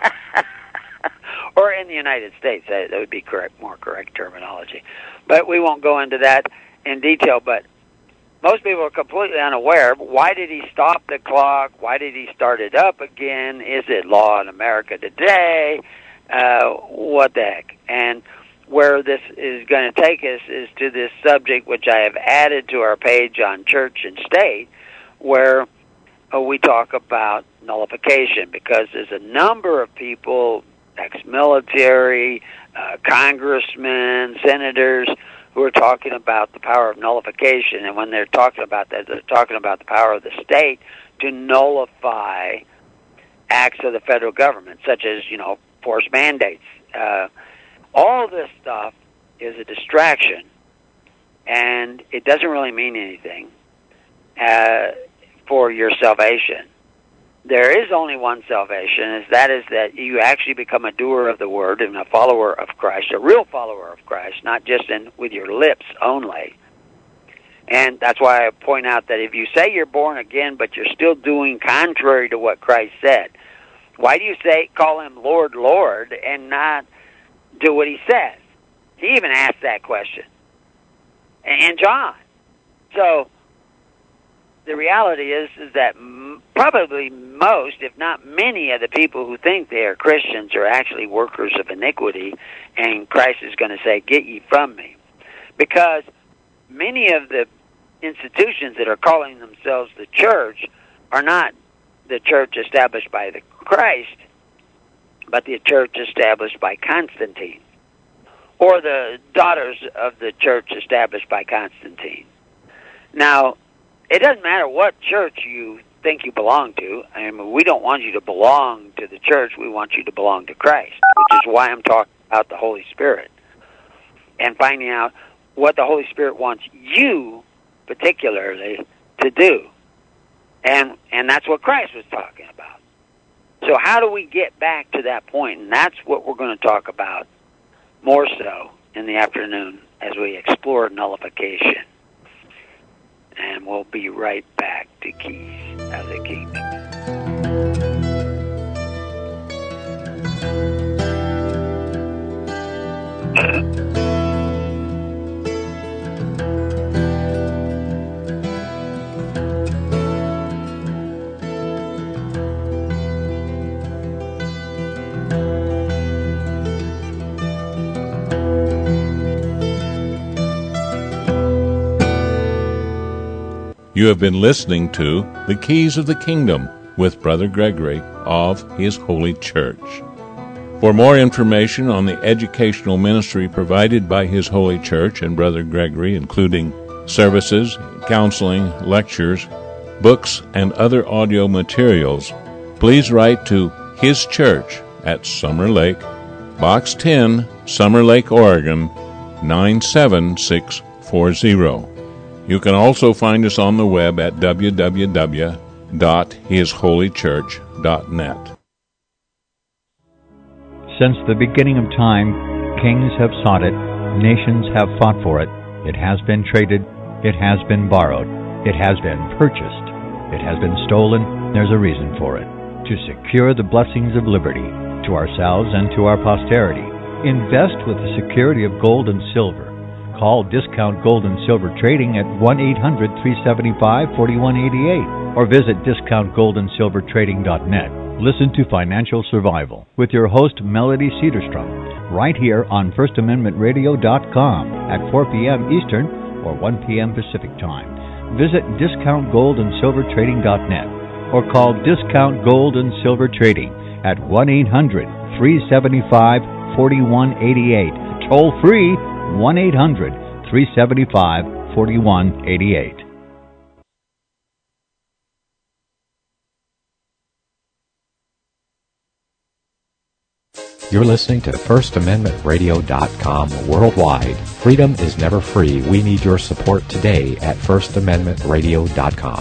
Or in the United States. That would be correct, more correct terminology. But we won't go into that in detail. But most people are completely unaware. Why did he stop the clock? Why did he start it up again? Is it law in America today? Uh, what the heck? And where this is going to take us is to this subject, which I have added to our page on church and state, where uh, we talk about nullification, because there's a number of people, ex-military, uh, congressmen, senators, who are talking about the power of nullification. And when they're talking about that, they're talking about the power of the state to nullify acts of the federal government, such as, you know, forced mandates. Uh, all this stuff is a distraction, and it doesn't really mean anything uh, for your salvation. There is only one salvation, and that is that you actually become a doer of the word and a follower of Christ, a real follower of Christ, not just in with your lips only. And that's why I point out that if you say you're born again, but you're still doing contrary to what Christ said, why do you say call him Lord, Lord, and not do what he says? He even asked that question. And John. So the reality is, is that m- probably most, if not many, of the people who think they are Christians are actually workers of iniquity, and Christ is going to say, "Get ye from me." Because many of the institutions that are calling themselves the church are not the church established by the Christ, but the church established by Constantine, or the daughters of the church established by Constantine. Now, it doesn't matter what church you think you belong to. I mean, we don't want you to belong to the church. We want you to belong to Christ, which is why I'm talking about the Holy Spirit and finding out what the Holy Spirit wants you particularly to do. And and that's what Christ was talking about. So how do we get back to that point? And that's what we're going to talk about more so in the afternoon as we explore nullification. And we'll be right back to Keys of the Kingdom. You have been listening to The Keys of the Kingdom with Brother Gregory of His Holy Church. For more information on the educational ministry provided by His Holy Church and Brother Gregory, including services, counseling, lectures, books, and other audio materials, please write to His Church at Summer Lake, Box ten, Summer Lake, Oregon, nine seven six four zero. You can also find us on the web at w w w dot his holy church dot net. Since the beginning of time, kings have sought it, nations have fought for it. It has been traded, it has been borrowed, it has been purchased, it has been stolen. There's a reason for it. To secure the blessings of liberty to ourselves and to our posterity, invest with the security of gold and silver. Call Discount Gold and Silver Trading at one eight hundred, three seven five, four one eight eight or visit discount gold and silver trading dot net. Listen to Financial Survival with your host Melody Cedarstrom right here on first amendment radio dot com at four p.m. Eastern or one p.m. Pacific Time. Visit discount gold and silver trading dot net or call Discount Gold and Silver Trading at one eight hundred, three seven five, four one eight eight. Toll free one eight hundred, three seven five, four one eight eight. You're listening to First Amendment Radio dot com worldwide. Freedom is never free. We need your support today at First Amendment Radio dot com.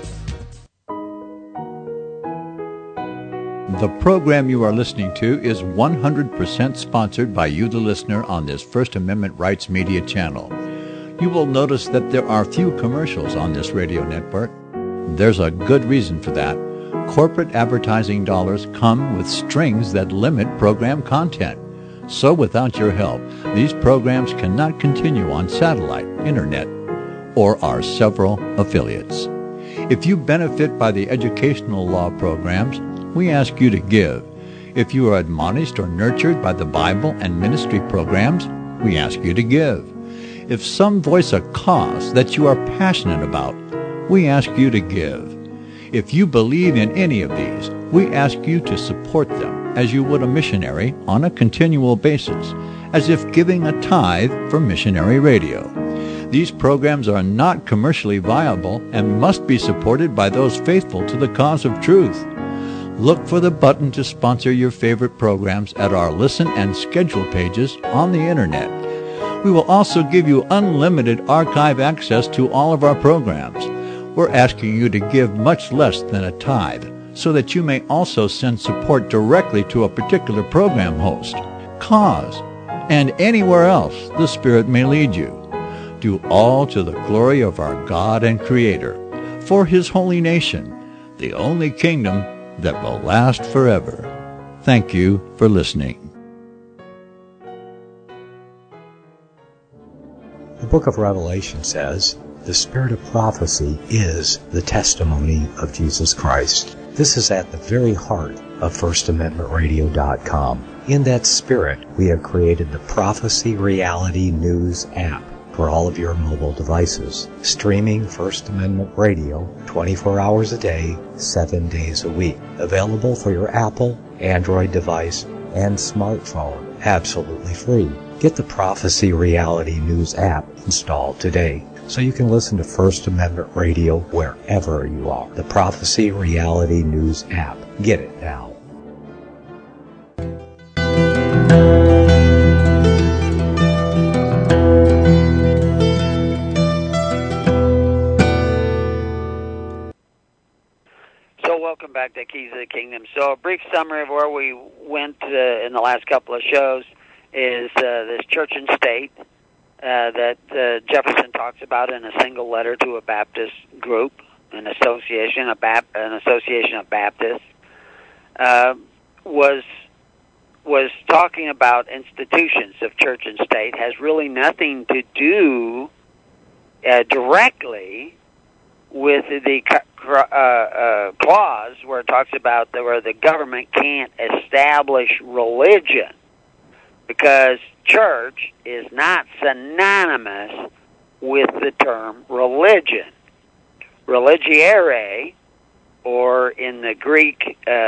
The program you are listening to is one hundred percent sponsored by you, the listener, on this First Amendment Rights Media channel. You will notice that there are few commercials on this radio network. There's a good reason for that. Corporate advertising dollars come with strings that limit program content. So without your help, these programs cannot continue on satellite, internet, or our several affiliates. If you benefit by the educational law programs, we ask you to give. If you are admonished or nurtured by the Bible and ministry programs, we ask you to give. If some voice a cause that you are passionate about, we ask you to give. If you believe in any of these, we ask you to support them as you would a missionary on a continual basis, as if giving a tithe for missionary radio. These programs are not commercially viable and must be supported by those faithful to the cause of truth. Look for the button to sponsor your favorite programs at our listen and schedule pages on the internet. We will also give you unlimited archive access to all of our programs. We're asking you to give much less than a tithe, so that you may also send support directly to a particular program host, cause, and anywhere else the Spirit may lead you. Do all to the glory of our God and Creator, for His holy nation, the only kingdom that will last forever. Thank you for listening. The book of Revelation says, the spirit of prophecy is the testimony of Jesus Christ. This is at the very heart of First Amendment Radio dot com. In that spirit, we have created the Prophecy Reality News app for all of your mobile devices, streaming First Amendment Radio twenty-four hours a day, seven days a week. Available for your Apple, Android device, and smartphone, absolutely free. Get the Prophecy Reality News app installed today, so you can listen to First Amendment Radio wherever you are. The Prophecy Reality News app. Get it now. So welcome back to Keys of the Kingdom. So a brief summary of where we went uh, in the last couple of shows is uh, this church and state Uh, that uh, Jefferson talks about in a single letter to a Baptist group, an association, a Bap- an association of Baptists, uh, was was talking about institutions of church and state, has really nothing to do uh, directly with the uh, uh, clause where it talks about the, where the government can't establish religion, because church is not synonymous with the term religion. Religiare, or in the Greek, uh,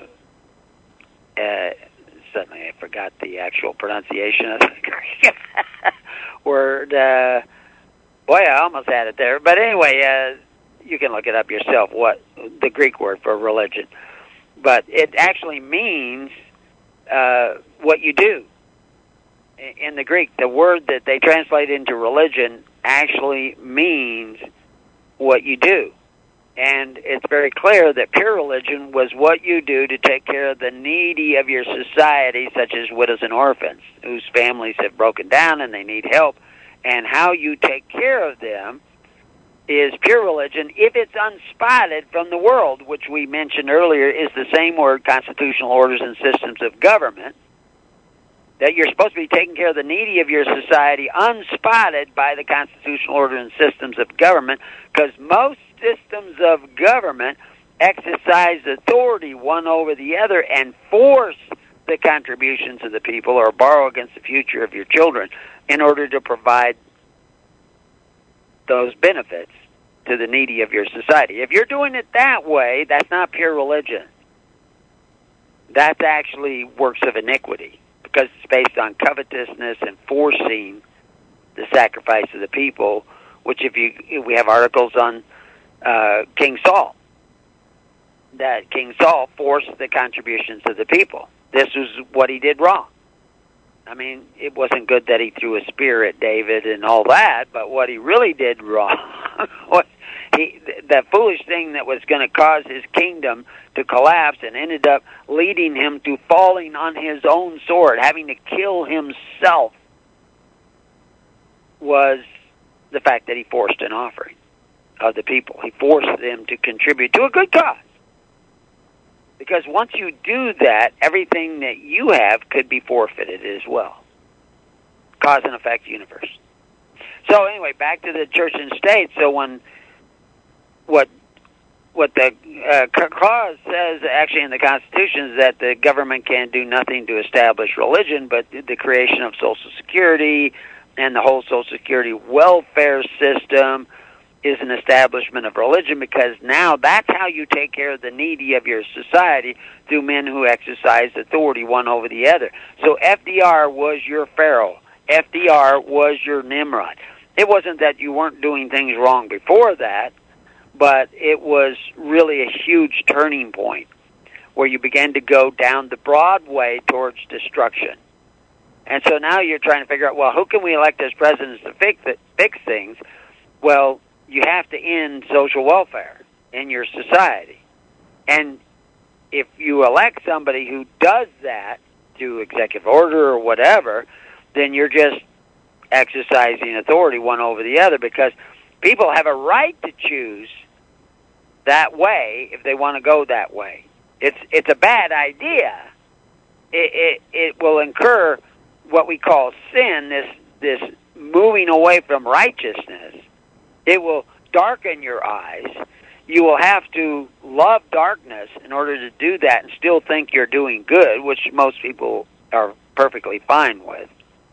uh, suddenly I forgot the actual pronunciation of the Greek word. Uh, boy, I almost had it there. But anyway, uh, you can look it up yourself, what the Greek word for religion. But it actually means uh, what you do. In the Greek, the word that they translate into religion actually means what you do. And it's very clear that pure religion was what you do to take care of the needy of your society, such as widows and orphans, whose families have broken down and they need help. And how you take care of them is pure religion if it's unspotted from the world, which we mentioned earlier is the same word, constitutional orders and systems of government. That you're supposed to be taking care of the needy of your society unspotted by the constitutional order and systems of government, because most systems of government exercise authority one over the other and force the contributions of the people or borrow against the future of your children in order to provide those benefits to the needy of your society. If you're doing it that way, that's not pure religion. That's actually works of iniquity, because it's based on covetousness and forcing the sacrifice of the people, which if you if we have articles on uh, King Saul, that King Saul forced the contributions of the people. This was what he did wrong. I mean, it wasn't good that he threw a spear at David and all that, but what he really did wrong was he, the foolish thing that was going to cause his kingdom to collapse and ended up leading him to falling on his own sword, having to kill himself, was the fact that he forced an offering of the people. He forced them to contribute to a good cause. Because once you do that, everything that you have could be forfeited as well. Cause and effect universe. So anyway, back to the church and state. So when what what the uh, clause says actually in the Constitution is that the government can do nothing to establish religion, but the creation of Social Security and the whole Social Security welfare system is an establishment of religion, because now that's how you take care of the needy of your society, through men who exercise authority one over the other. So F D R was your Pharaoh. F D R was your Nimrod. It wasn't that you weren't doing things wrong before that, but it was really a huge turning point where you began to go down the broad way towards destruction. And so now you're trying to figure out, well, who can we elect as presidents to fix it, fix things? Well, you have to end social welfare in your society. And if you elect somebody who does that through executive order or whatever, then you're just exercising authority one over the other, because people have a right to choose that way if they want to go that way. It's it's a bad idea. It it, it will incur what we call sin, this this moving away from righteousness. It will darken your eyes. You will have to love darkness in order to do that and still think you're doing good, which most people are perfectly fine with.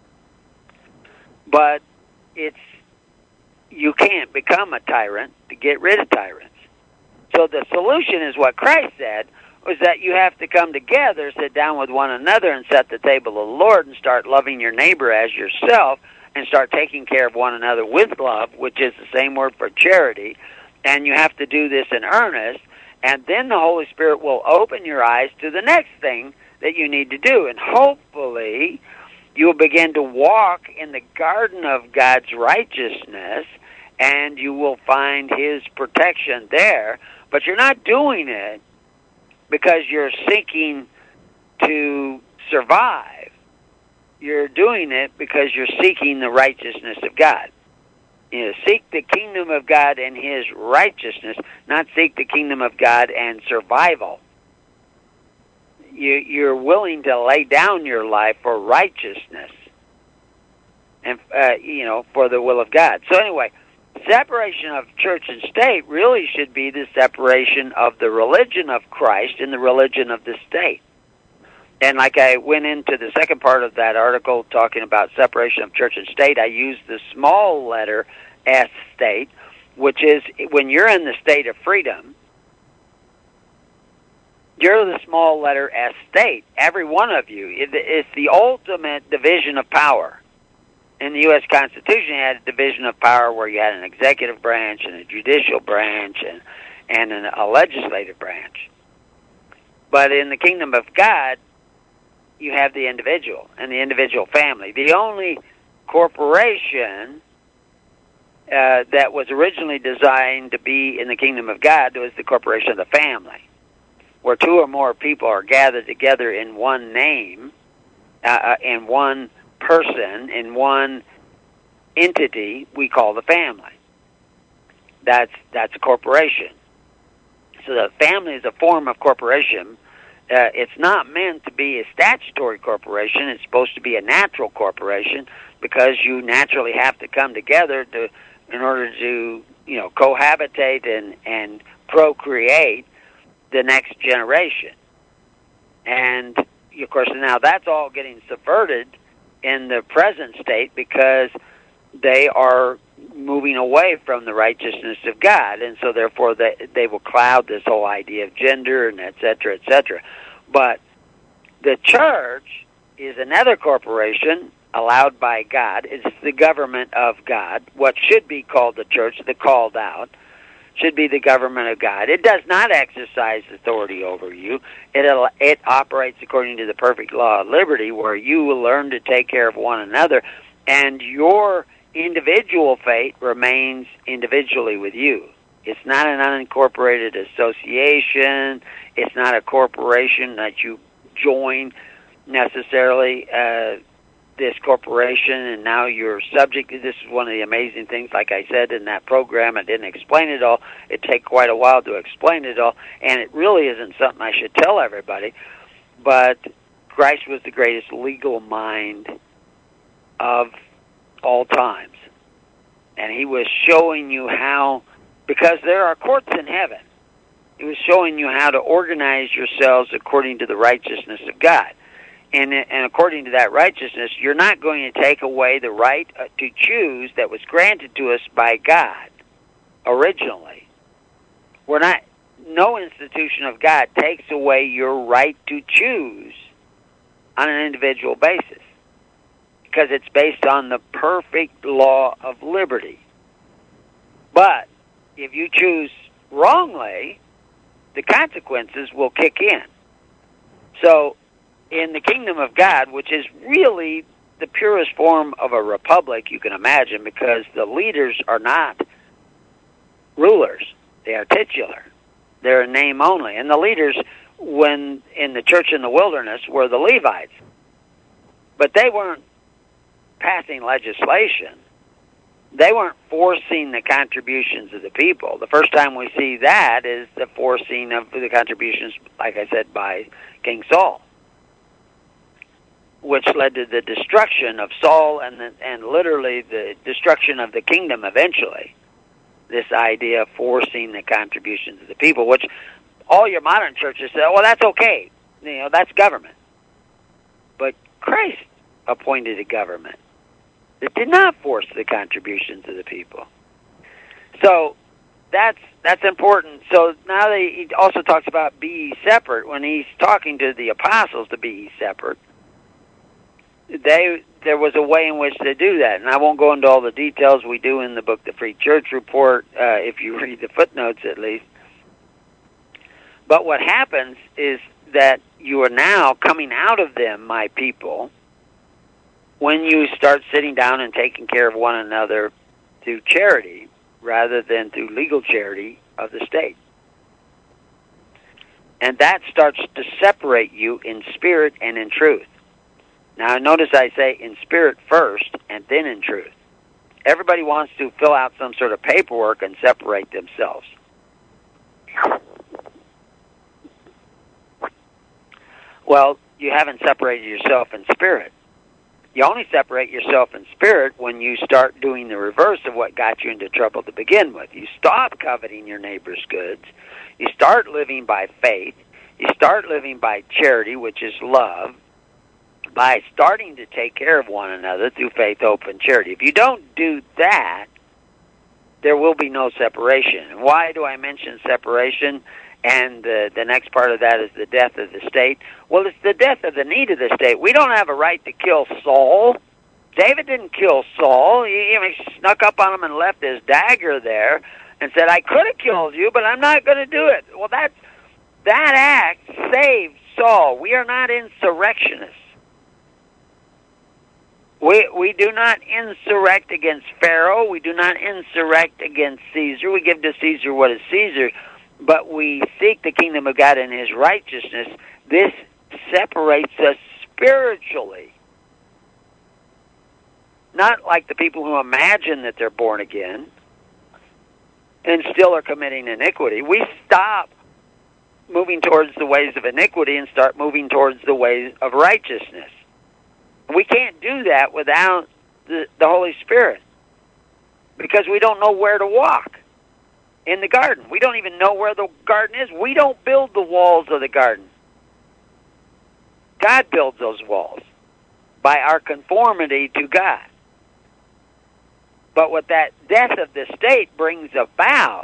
But it's you can't become a tyrant to get rid of tyrants. So the solution is what Christ said, was that you have to come together, sit down with one another, and set the table of the Lord, and start loving your neighbor as yourself, and start taking care of one another with love, which is the same word for charity. And you have to do this in earnest, and then the Holy Spirit will open your eyes to the next thing that you need to do. And hopefully you'll begin to walk in the garden of God's righteousness, and you will find His protection there. But you're not doing it because you're seeking to survive. You're doing it because you're seeking the righteousness of God. You know, seek the kingdom of God and His righteousness, not seek the kingdom of God and survival. You, you're willing to lay down your life for righteousness and, uh, you know, for the will of God. So anyway, separation of church and state really should be the separation of the religion of Christ and the religion of the state. And like I went into the second part of that article talking about separation of church and state, I used the small letter S, state, which is when you're in the state of freedom, you're the small letter S state, every one of you. It's the ultimate division of power. In the U S Constitution, you had a division of power where you had an executive branch and a judicial branch and, and an, a legislative branch. But in the kingdom of God, you have the individual and the individual family. The only corporation uh, that was originally designed to be in the kingdom of God was the corporation of the family, where two or more people are gathered together in one name, uh, in one person, in one entity we call the family. That's that's a corporation. So the family is a form of corporation. Uh, it's not meant to be a statutory corporation. It's supposed to be a natural corporation, because you naturally have to come together to, in order to, you know, cohabitate and, and procreate the next generation. And, of course, now that's all getting subverted in the present state, because they are moving away from the righteousness of God, and so therefore they, they will cloud this whole idea of gender and et cetera, et cetera. But the church is another corporation allowed by God. It's the government of God. What should be called the church, the called out, should be the government of God. It does not exercise authority over you. It it operates according to the perfect law of liberty, where you will learn to take care of one another, and your individual fate remains individually with you. It's not an unincorporated association. It's not a corporation that you join necessarily. Uh, this corporation, and now you're subject. This is one of the amazing things, like I said in that program, I didn't explain it all. It'd take quite a while to explain it all, and it really isn't something I should tell everybody, but Christ was the greatest legal mind of all times, and he was showing you how, because there are courts in heaven, he was showing you how to organize yourselves according to the righteousness of God. And, and according to that righteousness, you're not going to take away the right to choose that was granted to us by God originally. We're not, no institution of God takes away your right to choose on an individual basis, because it's based on the perfect law of liberty. But if you choose wrongly, the consequences will kick in. So, in the kingdom of God, which is really the purest form of a republic you can imagine, because the leaders are not rulers. They are titular. They're a name only. And the leaders, when in the church in the wilderness, were the Levites. But they weren't passing legislation. They weren't forcing the contributions of the people. The first time we see that is the forcing of the contributions, like I said, by King Saul, which led to the destruction of Saul and the, and literally the destruction of the kingdom eventually. This idea of forcing the contributions of the people, which all your modern churches say, well, that's okay. You know, that's government. But Christ appointed a government that did not force the contributions of the people. So that's that's important. So now they, he also talks about be ye separate. When he's talking to the apostles to be ye separate, They there was a way in which to do that, and I won't go into all the details. We do in the book, The Free Church Report, uh, if you read the footnotes at least. But what happens is that you are now coming out of them, my people, when you start sitting down and taking care of one another through charity rather than through legal charity of the state. And that starts to separate you in spirit and in truth. Now, notice I say in spirit first and then in truth. Everybody wants to fill out some sort of paperwork and separate themselves. Well, you haven't separated yourself in spirit. You only separate yourself in spirit when you start doing the reverse of what got you into trouble to begin with. You stop coveting your neighbor's goods. You start living by faith. You start living by charity, which is love, by starting to take care of one another through faith, hope, and charity. If you don't do that, there will be no separation. And why do I mention separation? And uh, the next part of that is the death of the state. Well, it's the death of the need of the state. We don't have a right to kill Saul. David didn't kill Saul. He, he snuck up on him and left his dagger there and said, I could have killed you, but I'm not going to do it. Well, that, that act saved Saul. We are not insurrectionists. We we do not insurrect against Pharaoh. We do not insurrect against Caesar. We give to Caesar what is Caesar, but we seek the kingdom of God and his righteousness. This separates us spiritually. Not like the people who imagine that they're born again and still are committing iniquity. We stop moving towards the ways of iniquity and start moving towards the ways of righteousness. We can't do that without the, the Holy Spirit, because we don't know where to walk in the garden. We don't even know where the garden is. We don't build the walls of the garden. God builds those walls by our conformity to God. But what that death of the state brings about,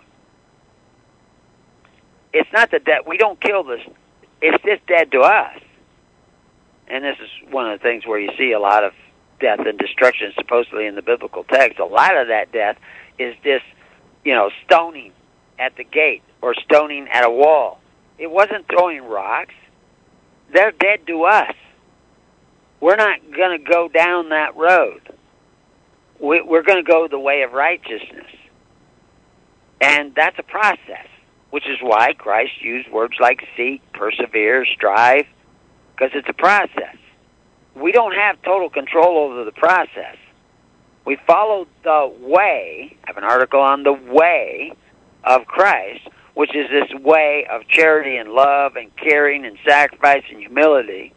it's not the death. We don't kill this. It's just dead to us. and this is one of the things where you see a lot of death and destruction supposedly in the biblical text, a lot of that death is this, you know, stoning at the gate or stoning at a wall. It wasn't throwing rocks. They're dead to us. We're not going to go down that road. We, we're going to go the way of righteousness. And that's a process, which is why Christ used words like seek, persevere, strive, because it's a process. We don't have total control over the process. We follow the way. I have an article on the way of Christ, which is this way of charity and love and caring and sacrifice and humility.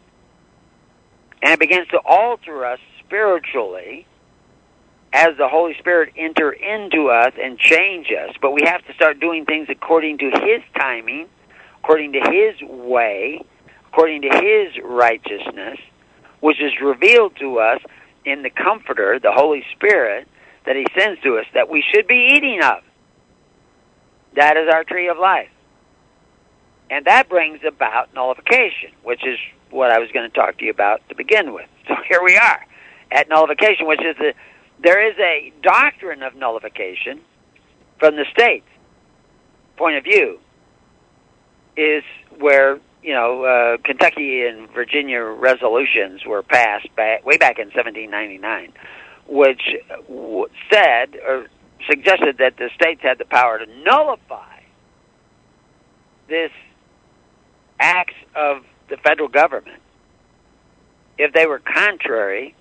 And it begins to alter us spiritually as the Holy Spirit enter into us and change us. But we have to start doing things according to His timing, according to His way, according to His righteousness, which is revealed to us in the Comforter, the Holy Spirit, that He sends to us, that we should be eating of. That is our tree of life. And that brings about nullification, which is what I was going to talk to you about to begin with. So here we are at nullification, which is the, there is a doctrine of nullification from the state's point of view, is where, you know, uh, Kentucky and Virginia resolutions were passed back, way back in seventeen ninety-nine, which w- said or suggested that the states had the power to nullify this acts of the federal government if they were contrary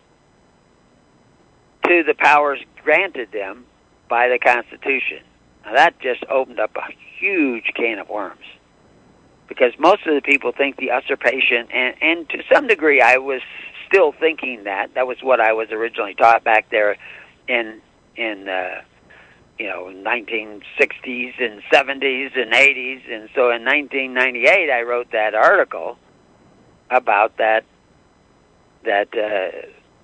to the powers granted them by the Constitution. Now that just opened up a huge can of worms, because most of the people think the usurpation, and, and to some degree I was still thinking that. That was what I was originally taught back there in, in uh, you know, nineteen sixties and seventies and eighties. And so in nineteen ninety-eight I wrote that article about that that uh,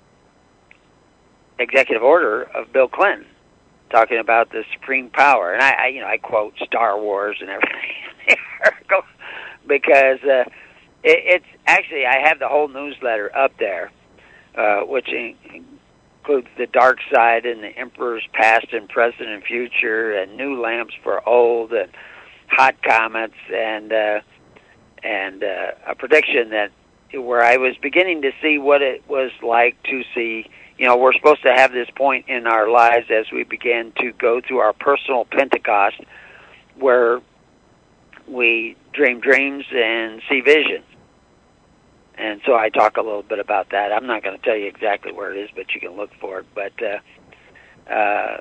executive order of Bill Clinton, talking about the supreme power. And I, I you know, I quote Star Wars and everything in the article, because uh, it, it's actually, I have the whole newsletter up there, uh, which includes the dark side and the emperor's past and present and future, and new lamps for old, and hot comets, and uh, and uh, a prediction that where I was beginning to see what it was like to see. You know, we're supposed to have this point in our lives as we begin to go through our personal Pentecost, where we dream dreams and see visions. And so I talk a little bit about that. I'm not going to tell you exactly where it is, but you can look for it. But uh, uh,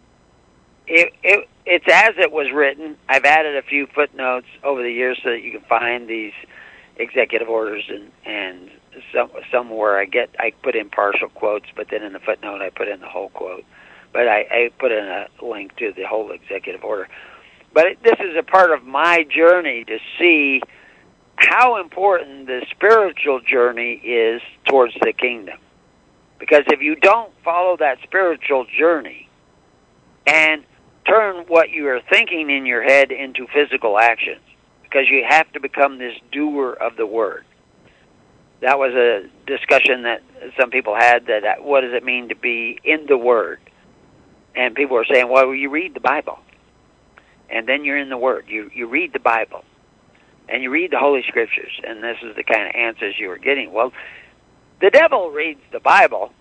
it, it, it's as it was written. I've added a few footnotes over the years so that you can find these executive orders, and, and some, somewhere I get I put in partial quotes, but then in the footnote I put in the whole quote. But I, I put in a link to the whole executive order. But it, this is a part of my journey to see how important the spiritual journey is towards the kingdom. Because if you don't follow that spiritual journey and turn what you are thinking in your head into physical actions, because you have to become this doer of the word. That was a discussion that some people had, that what does it mean to be in the word? And people were saying, well, you read the Bible, and then you're in the word. You you read the Bible, and you read the Holy Scriptures, and this is the kind of answers you were getting. Well, the devil reads the Bible.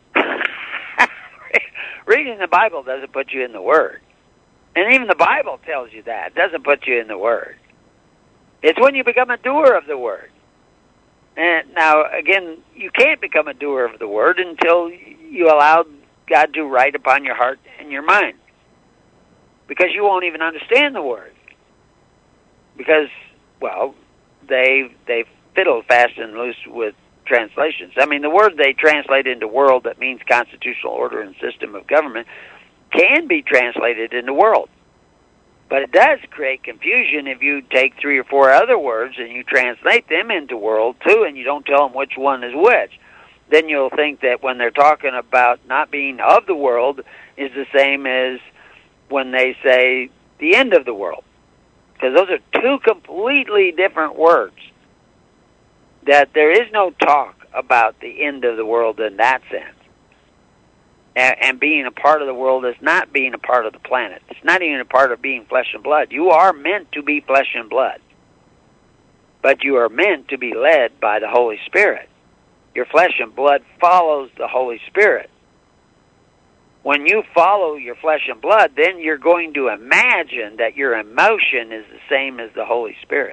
Reading the Bible doesn't put you in the word. And even the Bible tells you that. It doesn't put you in the word. It's when you become a doer of the word. And now, again, you can't become a doer of the word until you allow God to write upon your heart and your mind, because you won't even understand the word. Because, well, they they fiddle fast and loose with translations. I mean, the word they translate into world, that means constitutional order and system of government, can be translated into world. But it does create confusion if you take three or four other words and you translate them into world too, and you don't tell them which one is which. Then you'll think that when they're talking about not being of the world is the same as when they say the end of the world. Because those are two completely different words. That there is no talk about the end of the world in that sense. And, and being a part of the world is not being a part of the planet. It's not even a part of being flesh and blood. You are meant to be flesh and blood, but you are meant to be led by the Holy Spirit. Your flesh and blood follows the Holy Spirit. When you follow your flesh and blood, then you're going to imagine that your emotion is the same as the Holy Spirit.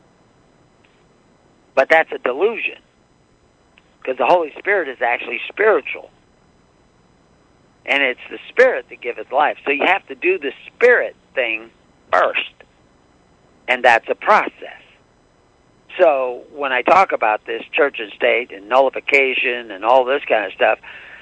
But that's a delusion, because the Holy Spirit is actually spiritual. And it's the Spirit that giveth life. So you have to do the Spirit thing first. And that's a process. So when I talk about this church and state and nullification and all this kind of stuff,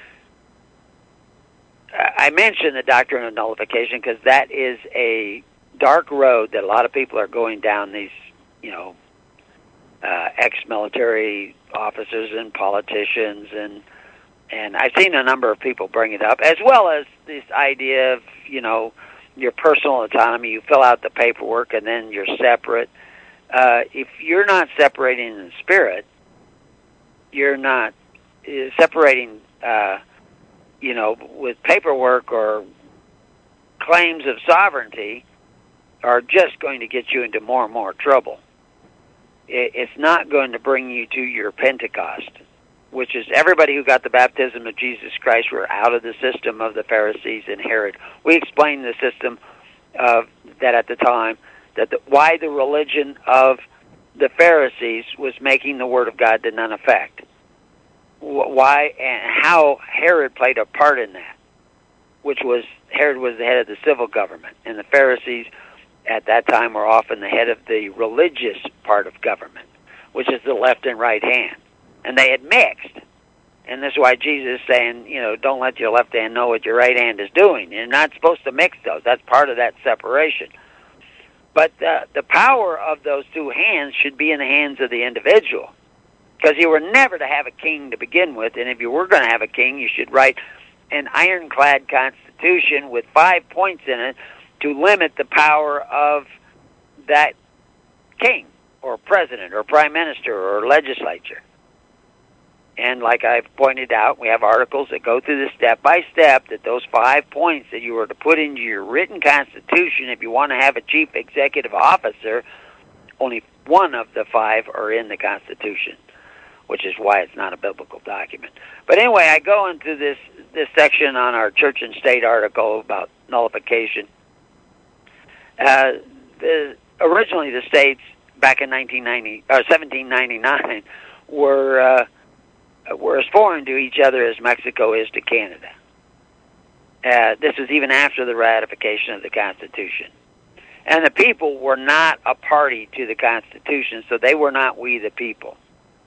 I mention the doctrine of nullification because that is a dark road that a lot of people are going down, these, you know, uh, ex-military officers and politicians, and and I've seen a number of people bring it up, as well as this idea of, you know, your personal autonomy. You fill out the paperwork and then you're separate. Uh, if you're not separating in the spirit, you're not uh, separating, uh, you know, with paperwork or claims of sovereignty are just going to get you into more and more trouble. It's not going to bring you to your Pentecost, which is everybody who got the baptism of Jesus Christ were out of the system of the Pharisees and Herod. We explained the system of that at the time, that the, why the religion of the Pharisees was making the Word of God to none effect. Why and how Herod played a part in that, which was Herod was the head of the civil government, and the Pharisees at that time were often the head of the religious part of government, which is the left and right hand. And they had mixed. And this is why Jesus is saying, you know, don't let your left hand know what your right hand is doing. You're not supposed to mix those. That's part of that separation. But uh, the power of those two hands should be in the hands of the individual, because you were never to have a king to begin with, and if you were going to have a king, you should write an ironclad constitution with five points in it to limit the power of that king or president or prime minister or legislature. And like I've pointed out, we have articles that go through this step by step, that those five points that you were to put into your written constitution if you want to have a chief executive officer, only one of the five are in the Constitution, which is why it's not a biblical document. But anyway, I go into this, this section on our church and state article about nullification. Uh, the, originally, the states back in nineteen ninety or seventeen ninety-nine were uh, were as foreign to each other as Mexico is to Canada. Uh, this was even after the ratification of the Constitution. And the people were not a party to the Constitution, so they were not we the people.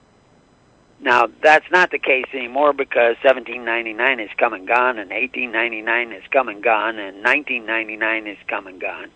Now, that's not the case anymore, because seventeen ninety-nine has come and gone, and eighteen ninety-nine has come and gone, and nineteen ninety-nine has come and gone.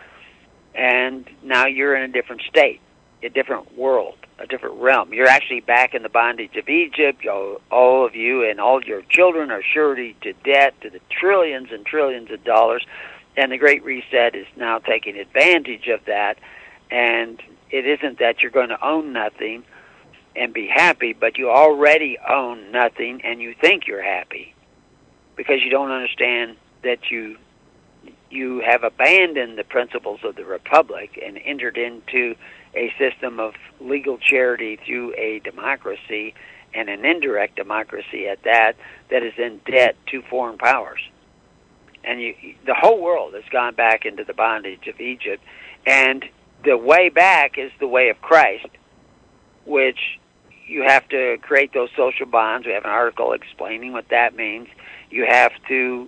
And now you're in a different state, a different world, a different realm. You're actually back in the bondage of Egypt. All of you and all your children are surety to debt, to the trillions and trillions of dollars. And the Great Reset is now taking advantage of that. And it isn't that you're going to own nothing and be happy, but you already own nothing and you think you're happy, because you don't understand that you you have abandoned the principles of the Republic and entered into a system of legal charity through a democracy, and an indirect democracy at that, that is in debt to foreign powers. And you, the whole world has gone back into the bondage of Egypt, and the way back is the way of Christ, which you have to create those social bonds. We have an article explaining what that means. You have to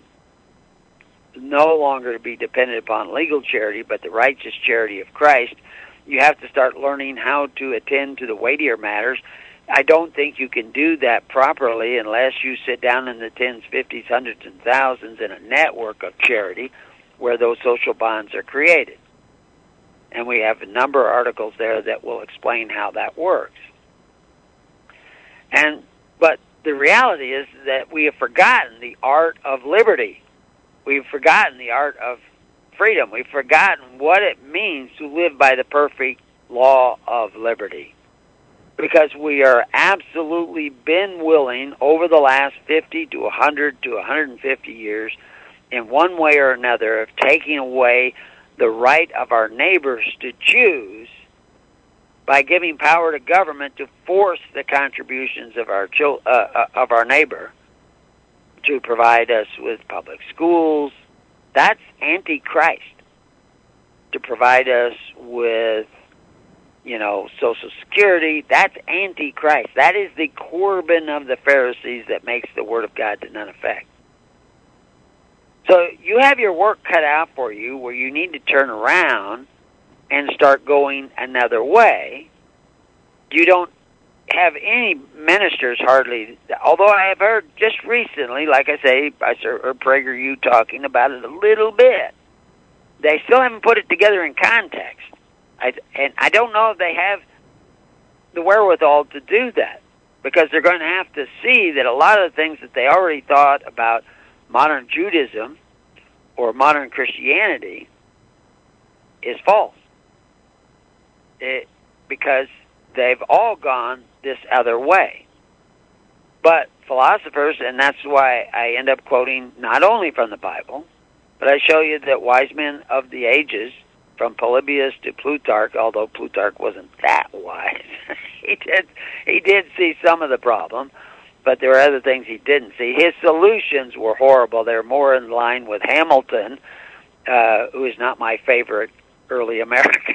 no longer be dependent upon legal charity, but the righteous charity of Christ. You have to start learning how to attend to the weightier matters. I don't think you can do that properly unless you sit down in the tens, fifties, hundreds, and thousands in a network of charity where those social bonds are created. And we have a number of articles there that will explain how that works. And but the reality is that we have forgotten the art of liberty. We've forgotten the art of freedom. We've forgotten what it means to live by the perfect law of liberty. because we are absolutely been willing over the last fifty to one hundred to one hundred fifty years, in one way or another, of taking away the right of our neighbors to choose by giving power to government to force the contributions of our chil- uh, uh, of our neighbor to provide us with public schools. That's anti-Christ. To provide us with, you know, Social Security, that's anti-Christ. That is the Corban of the Pharisees that makes the Word of God to none effect. So you have your work cut out for you where you need to turn around and start going another way. You don't have any ministers hardly, although I have heard just recently, like I say, I heard PragerU talking about it a little bit. They still haven't put it together in context. I, and I don't know if they have the wherewithal to do that, because they're going to have to see that a lot of the things that they already thought about modern Judaism or modern Christianity is false. It, because they've all gone this other way. But philosophers, and that's why I end up quoting not only from the Bible, but I show you that wise men of the ages, from Polybius to Plutarch, although Plutarch wasn't that wise, he did he did see some of the problem, but there were other things he didn't see. His solutions were horrible. They're more in line with Hamilton, uh, who is not my favorite early American.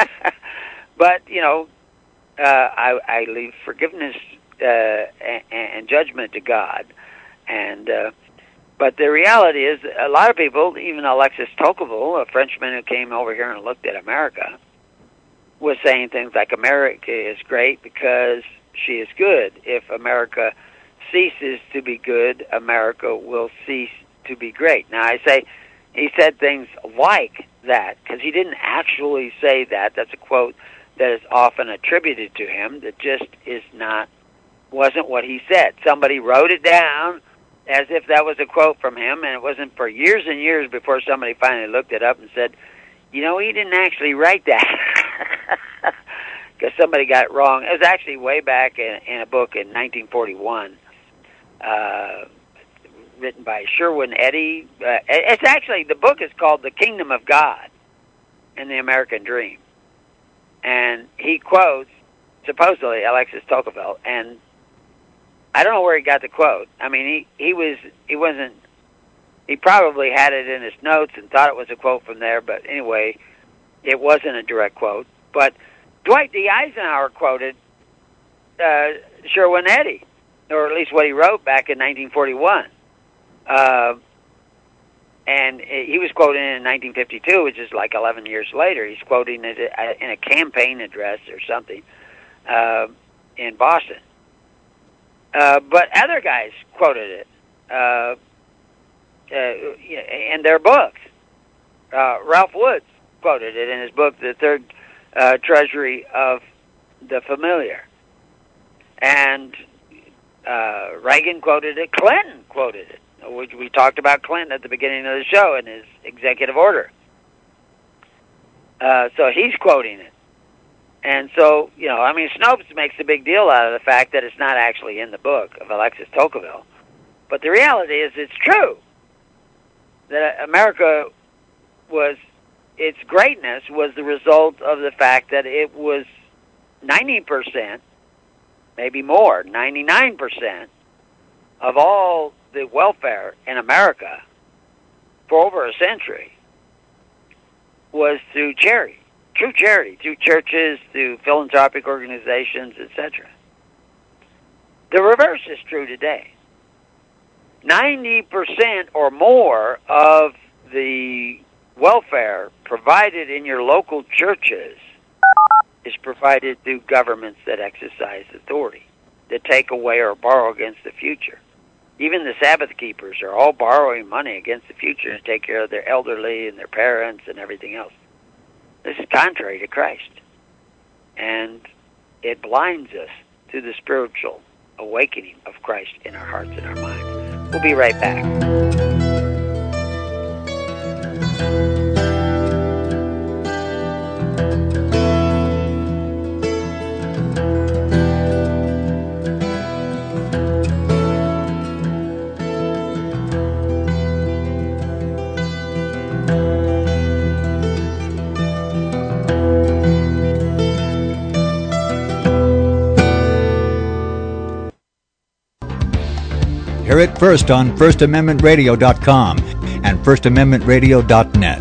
But, you know, uh, I, I leave forgiveness uh, and, and judgment to God. And uh, but the reality is, a lot of people, even Alexis Tocqueville, a Frenchman who came over here and looked at America, was saying things like, America is great because she is good. If America ceases to be good, America will cease to be great. Now, I say, he said things like that, because he didn't actually say that. That's a quote that is often attributed to him that just is not, wasn't what he said. Somebody wrote it down as if that was a quote from him, and it wasn't for years and years before somebody finally looked it up and said, you know, he didn't actually write that, because somebody got it wrong. It was actually way back in, in a book in nineteen forty-one, uh, written by Sherwin Eddy. Uh, it's actually, the book is called The Kingdom of God and the American Dream. And he quotes, supposedly, Alexis Tocqueville, and I don't know where he got the quote. I mean, he, he was, he wasn't, he probably had it in his notes and thought it was a quote from there, but anyway, it wasn't a direct quote. But Dwight D. Eisenhower quoted uh, Sherwin Eddy, or at least what he wrote back in nineteen forty-one. Uh, and he was quoting it in nineteen fifty-two, which is like eleven years later. He's quoting it in a campaign address or something uh, in Boston. Uh, but other guys quoted it uh, uh, in their books. Uh, Ralph Woods quoted it in his book, The Third uh, Treasury of the Familiar. And uh, Reagan quoted it. Clinton quoted it. Which we talked about Clinton at the beginning of the show in his executive order. Uh, so he's quoting it. And so, you know, I mean, Snopes makes a big deal out of the fact that it's not actually in the book of Alexis Tocqueville. But the reality is it's true that America was, its greatness was the result of the fact that it was ninety percent, maybe more, ninety-nine percent of all the welfare in America for over a century was through charity, true charity, through churches, through philanthropic organizations, et cetera. The reverse is true today. ninety percent or more of the welfare provided in your local churches is provided through governments that exercise authority, that take away or borrow against the future. Even the Sabbath keepers are all borrowing money against the future to take care of their elderly and their parents and everything else. This is contrary to Christ. And it blinds us to the spiritual awakening of Christ in our hearts and our minds. We'll be right back. Hear it first on first amendment radio dot com and first amendment radio dot net.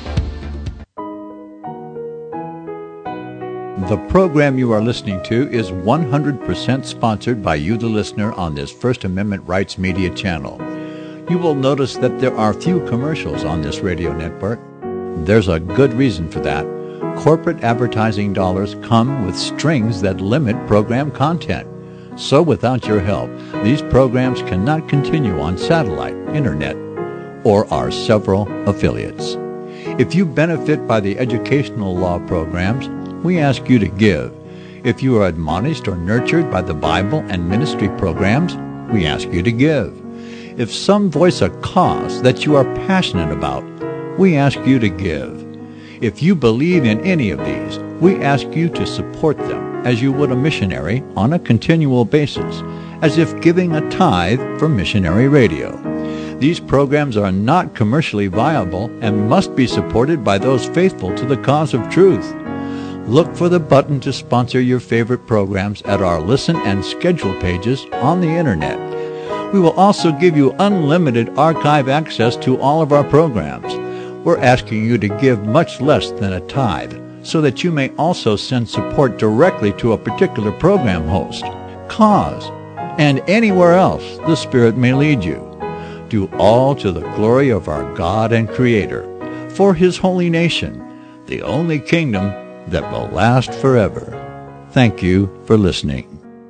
The program you are listening to is one hundred percent sponsored by you, the listener, on this First Amendment Rights Media channel. You will notice that there are few commercials on this radio network. There's a good reason for that. Corporate advertising dollars come with strings that limit program content. So without your help, these programs cannot continue on satellite, internet, or our several affiliates. If you benefit by the educational law programs, we ask you to give. If you are admonished or nurtured by the Bible and ministry programs, we ask you to give. If some voice a cause that you are passionate about, we ask you to give. If you believe in any of these, we ask you to support them as you would a missionary on a continual basis, as if giving a tithe for missionary radio. These programs are not commercially viable and must be supported by those faithful to the cause of truth. Look for the button to sponsor your favorite programs at our listen and schedule pages on the internet. We will also give you unlimited archive access to all of our programs. We're asking you to give much less than a tithe so that you may also send support directly to a particular program host, cause, and anywhere else the Spirit may lead you. Do all to the glory of our God and Creator, for His holy nation, the only kingdom that will last forever. Thank you for listening.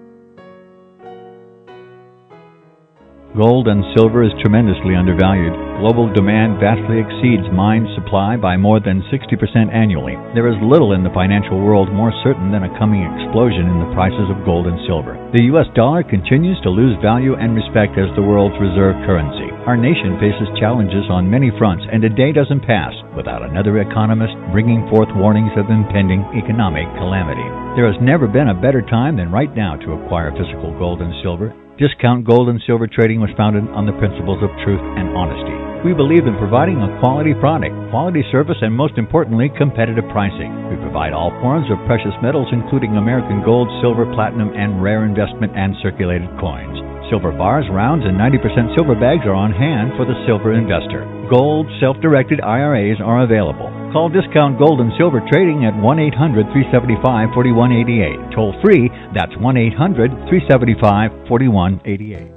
Gold and silver is tremendously undervalued. Global demand vastly exceeds mine supply by more than sixty percent annually. There is little in the financial world more certain than a coming explosion in the prices of gold and silver. The U S dollar continues to lose value and respect as the world's reserve currency. Our nation faces challenges on many fronts, and a day doesn't pass without another economist bringing forth warnings of impending economic calamity. There has never been a better time than right now to acquire physical gold and silver. Discount Gold and Silver Trading was founded on the principles of truth and honesty. We believe in providing a quality product, quality service, and most importantly, competitive pricing. We provide all forms of precious metals, including American gold, silver, platinum, and rare investment and circulated coins. Silver bars, rounds, and ninety percent silver bags are on hand for the silver investor. Gold, self-directed I R As are available. Call Discount Gold and Silver Trading at one eight hundred, three seven five, four one eight eight. Toll free, that's one eight hundred, three seven five, four one eight eight.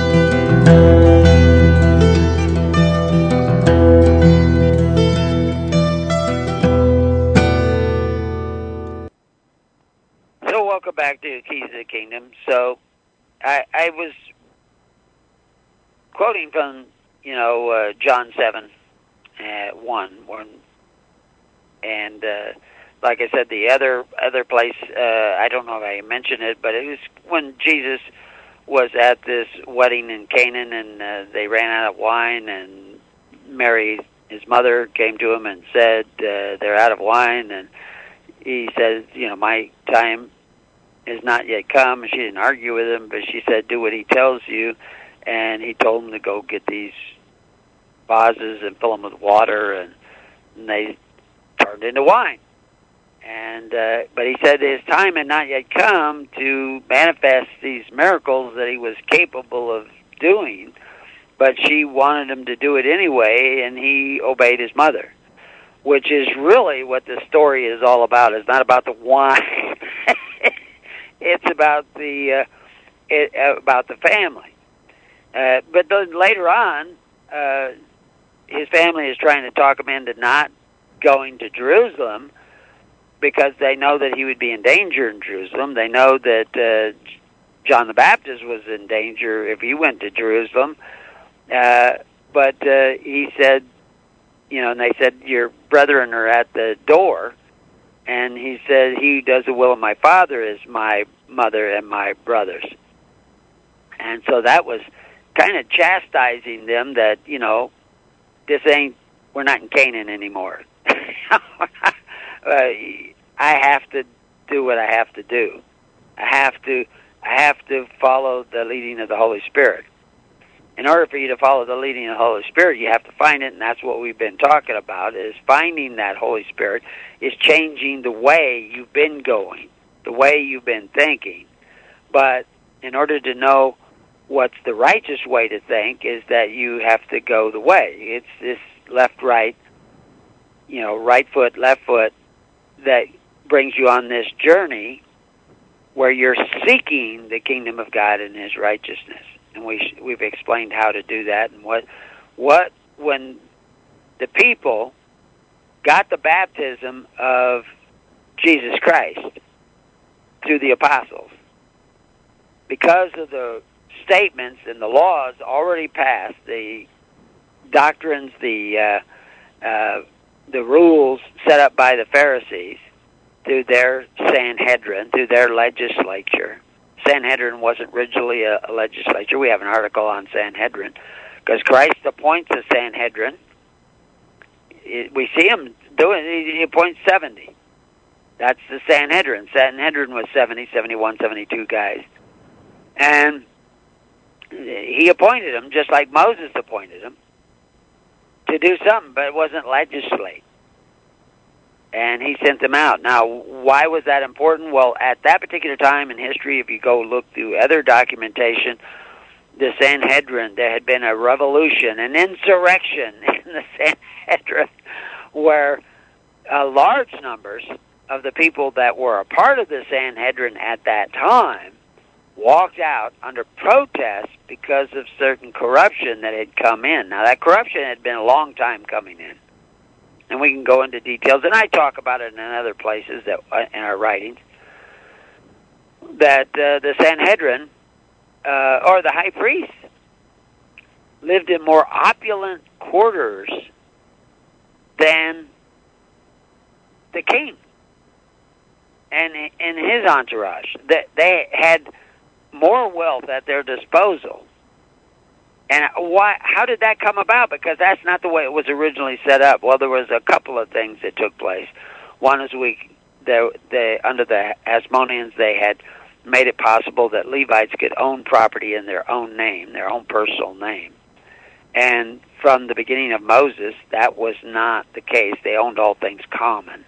So welcome back to Keys of the Kingdom. So I, I was quoting from, you know, uh, John seven, uh, one, one, and uh, like I said, the other other place, uh, I don't know if I mentioned it, but it was when Jesus was at this wedding in Canaan, and uh, they ran out of wine, and Mary, his mother, came to him and said, uh, they're out of wine, and he says, you know, my time is not yet come. She didn't argue with him, but she said, do what he tells you, and he told him to go get these vases and fill them with water, and, and they turned into wine. And uh, but he said his time had not yet come to manifest these miracles that he was capable of doing, but she wanted him to do it anyway, and he obeyed his mother, which is really what the story is all about. It's not about the wine. It's about the uh, it, uh, about the family. Uh, but then later on, uh, his family is trying to talk him into not going to Jerusalem because they know that he would be in danger in Jerusalem. They know that uh, John the Baptist was in danger if he went to Jerusalem. Uh, but uh, he said, you know, and they said, your brethren are at the door. And he said, he who does the will of my Father is my mother and my brothers. And so that was kind of chastising them that, you know, this ain't, we're not in Canaan anymore. uh, I have to do what I have to do. I have to, I have to follow the leading of the Holy Spirit. In order for you to follow the leading of the Holy Spirit, you have to find it, and that's what we've been talking about, is finding that Holy Spirit is changing the way you've been going, the way you've been thinking. But in order to know what's the righteous way to think is that you have to go the way. It's this left-right, you know, right foot, left foot, that brings you on this journey where you're seeking the kingdom of God and His righteousness. And we, we've explained how to do that, and what, what when the people got the baptism of Jesus Christ through the apostles, because of the statements and the laws already passed, the doctrines, the uh, uh, the rules set up by the Pharisees through their Sanhedrin, through their legislature. Sanhedrin wasn't originally a, a legislature. We have an article on Sanhedrin, because Christ appoints a Sanhedrin. It, we see him doing it. He appoints seventy. That's the Sanhedrin. Sanhedrin was seventy, seventy-one, seventy-two guys. And he appointed them, just like Moses appointed them, to do something, but it wasn't legislate. And he sent them out. Now, why was that important? Well, at that particular time in history, if you go look through other documentation, the Sanhedrin, there had been a revolution, an insurrection in the Sanhedrin, where uh, large numbers of the people that were a part of the Sanhedrin at that time walked out under protest because of certain corruption that had come in. Now, that corruption had been a long time coming in, and we can go into details, and I talk about it in other places that in our writings, that uh, the Sanhedrin, uh, or the high priest, lived in more opulent quarters than the king and, and his entourage. That they had more wealth at their disposal. And why? How did that come about? Because that's not the way it was originally set up. Well, there was a couple of things that took place. One is we, they, they, under the Hasmoneans, they had made it possible that Levites could own property in their own name, their own personal name. And from the beginning of Moses, that was not the case. They owned all things common.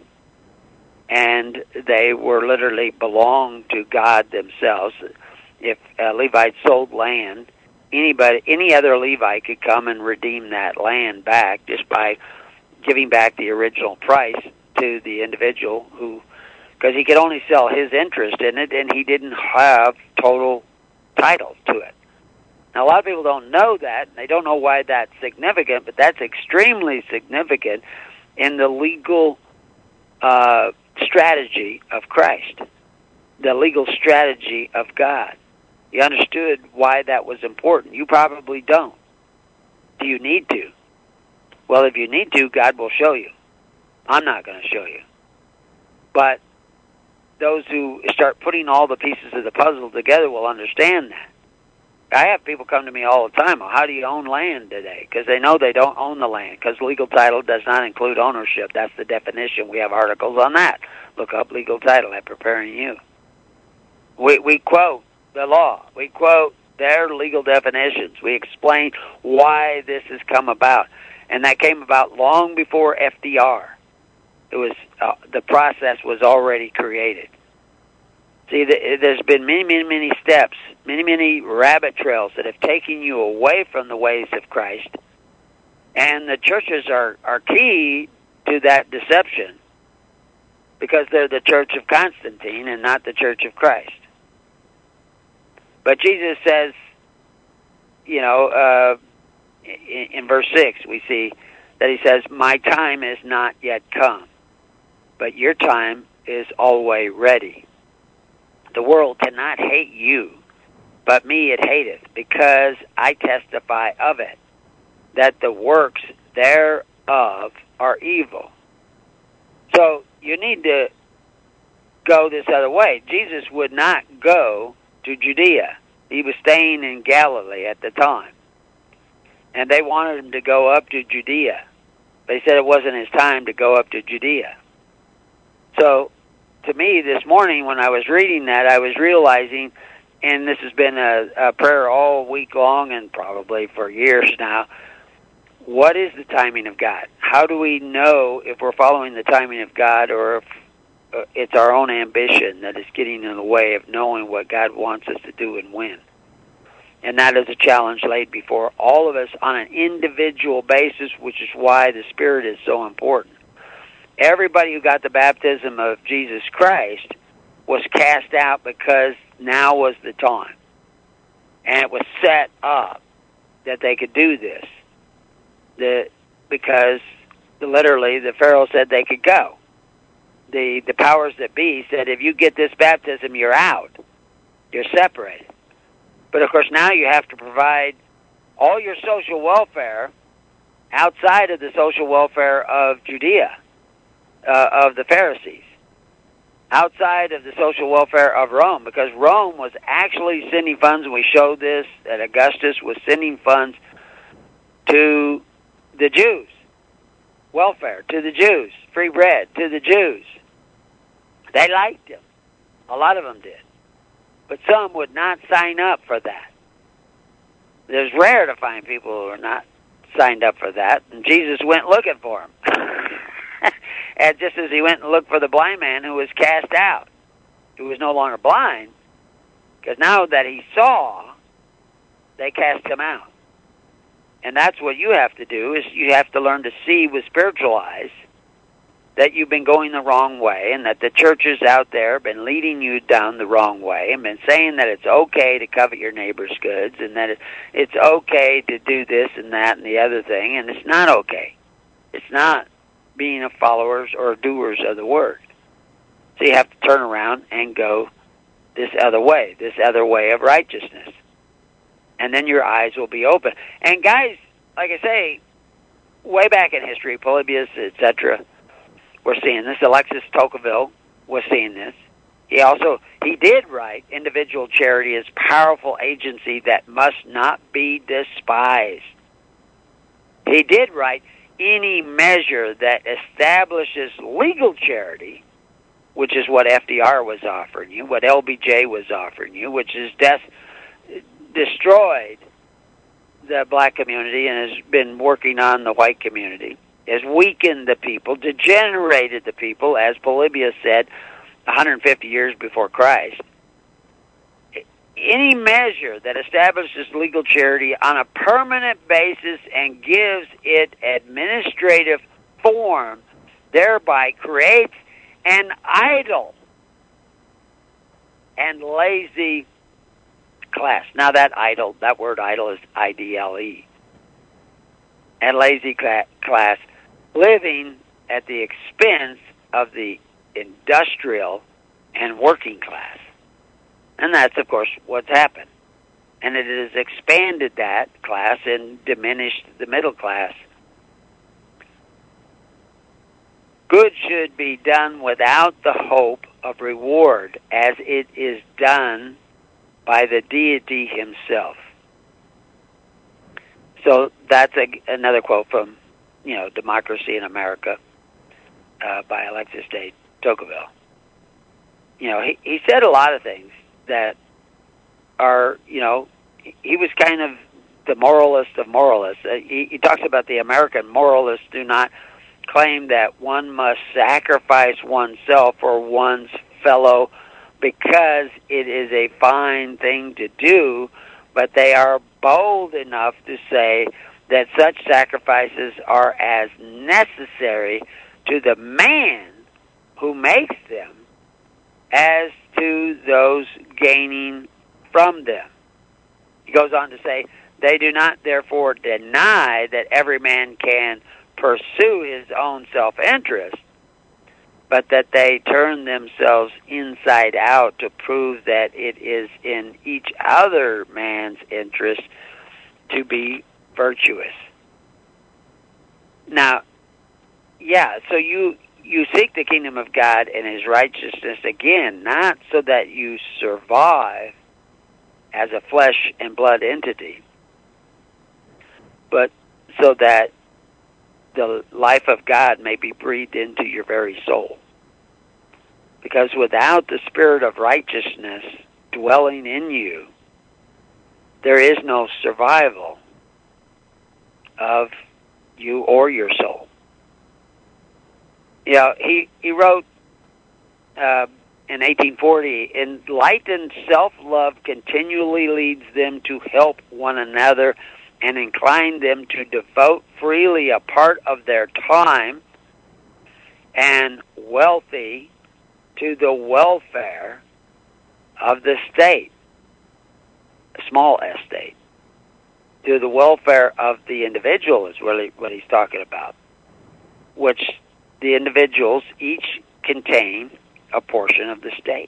And they were literally belonged to God themselves. If uh, Levites sold land, anybody, any other Levite could come and redeem that land back just by giving back the original price to the individual who, because he could only sell his interest in it, and he didn't have total title to it. Now, a lot of people don't know that, and they don't know why that's significant, but that's extremely significant in the legal uh, strategy of Christ, the legal strategy of God. You understood why that was important. You probably don't. Do you need to? Well, if you need to, God will show you. I'm not going to show you. But those who start putting all the pieces of the puzzle together will understand that. I have people come to me all the time, well, how do you own land today? Because they know they don't own the land, because legal title does not include ownership. That's the definition. We have articles on that. Look up legal title at Preparing You. We, we quote the law. We quote their legal definitions. We explain why this has come about. And that came about long before F D R. It was uh, the process was already created. See, the, there's been many, many, many steps, many, many rabbit trails that have taken you away from the ways of Christ. And the churches are, are key to that deception, because they're the Church of Constantine and not the Church of Christ. But Jesus says, you know, uh, in, in verse six, we see that he says, my time is not yet come, but your time is always ready. The world cannot hate you, but me it hateth, because I testify of it, that the works thereof are evil. So you need to go this other way. Jesus would not go to Judea. He was staying in Galilee at the time. And they wanted him to go up to Judea. They said it wasn't his time to go up to Judea. So, to me, this morning when I was reading that, I was realizing, and this has been a, a prayer all week long and probably for years now, what is the timing of God? How do we know if we're following the timing of God, or if uh, it's our own ambition that is getting in the way of knowing what God wants us to do and when? And that is a challenge laid before all of us on an individual basis, which is why the Spirit is so important. Everybody who got the baptism of Jesus Christ was cast out because now was the time. And it was set up that they could do this. The, because literally the Pharaoh said they could go. The, the powers that be said, if you get this baptism, you're out. You're separated. But, of course, now you have to provide all your social welfare outside of the social welfare of Judea, uh, of the Pharisees, outside of the social welfare of Rome, because Rome was actually sending funds, and we showed this, that Augustus was sending funds to the Jews, welfare to the Jews, free bread to the Jews. They liked him. A lot of them did. But some would not sign up for that. It's rare to find people who are not signed up for that. And Jesus went looking for them. And just as he went and looked for the blind man who was cast out, who was no longer blind, because now that he saw, they cast him out. And that's what you have to do, is you have to learn to see with spiritual eyes that you've been going the wrong way, and that the churches out there have been leading you down the wrong way, and been saying that it's okay to covet your neighbor's goods, and that it's okay to do this and that and the other thing, and it's not okay. It's not being a followers or doers of the word. So you have to turn around and go this other way, this other way of righteousness. And then your eyes will be open. And guys, like I say, way back in history, Polybius, et cetera, we're seeing this. Alexis Tocqueville was seeing this. He also, he did write, individual charity is powerful agency that must not be despised. He did write, any measure that establishes legal charity, which is what F D R was offering you, what L B J was offering you, which has des- destroyed the black community and has been working on the white community, has weakened the people, degenerated the people, as Polybius said one hundred fifty years before Christ. Any measure that establishes legal charity on a permanent basis and gives it administrative form, thereby creates an idle and lazy class. Now that idle, that word idle is I D L E. And lazy class, living at the expense of the industrial and working class. And that's, of course, what's happened. And it has expanded that class and diminished the middle class. Good should be done without the hope of reward, as it is done by the deity himself. So that's a, another quote from, you know, Democracy in America uh, by Alexis de Tocqueville. You know, he, he said a lot of things that are, you know, he was kind of the moralist of moralists. Uh, he, he talks about the American moralists do not claim that one must sacrifice oneself for one's fellow because it is a fine thing to do, but they are bold enough to say that such sacrifices are as necessary to the man who makes them as to those gaining from them. He goes on to say, they do not therefore deny that every man can pursue his own self-interest, but that they turn themselves inside out to prove that it is in each other man's interest to be virtuous. Now, yeah, so you you seek the kingdom of God and his righteousness, again, not so that you survive as a flesh and blood entity, but so that the life of God may be breathed into your very soul. Because without the Spirit of righteousness dwelling in you, there is no survival of you or your soul. You know, he, he wrote uh, in eighteen forty, enlightened self-love continually leads them to help one another and incline them to devote freely a part of their time and wealthy to the welfare of the state, a small s state, to the welfare of the individual is really what he's talking about, which the individuals each contain a portion of the state.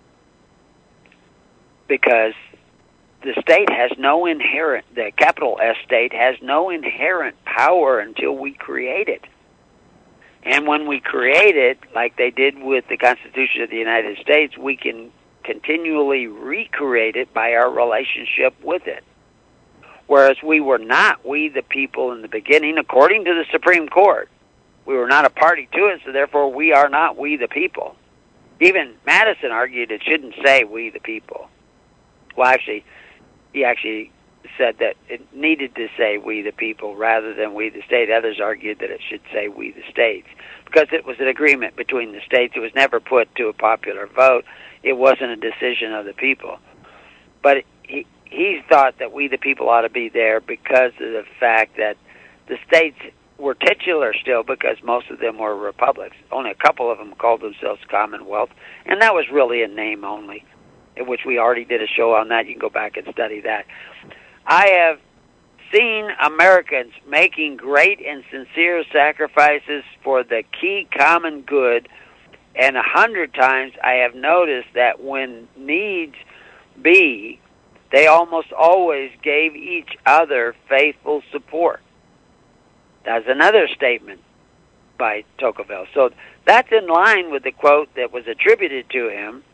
Because the state has no inherent, the capital S state has no inherent power until we create it. And when we create it, like they did with the Constitution of the United States, we can continually recreate it by our relationship with it. Whereas we were not, we the people in the beginning, according to the Supreme Court. We were not a party to it, so therefore we are not we the people. Even Madison argued it shouldn't say we the people. Well, actually, he actually said that it needed to say we the people rather than we the state. Others argued that it should say we the states because it was an agreement between the states. It was never put to a popular vote. It wasn't a decision of the people. But he, he thought that we the people ought to be there because of the fact that the states were titular still because most of them were republics. Only a couple of them called themselves Commonwealth, and that was really a name only, which we already did a show on that. You can go back and study that. I have seen Americans making great and sincere sacrifices for the key common good, and a hundred times I have noticed that when needs be, they almost always gave each other faithful support. That's another statement by Tocqueville. So that's in line with the quote that was attributed to him,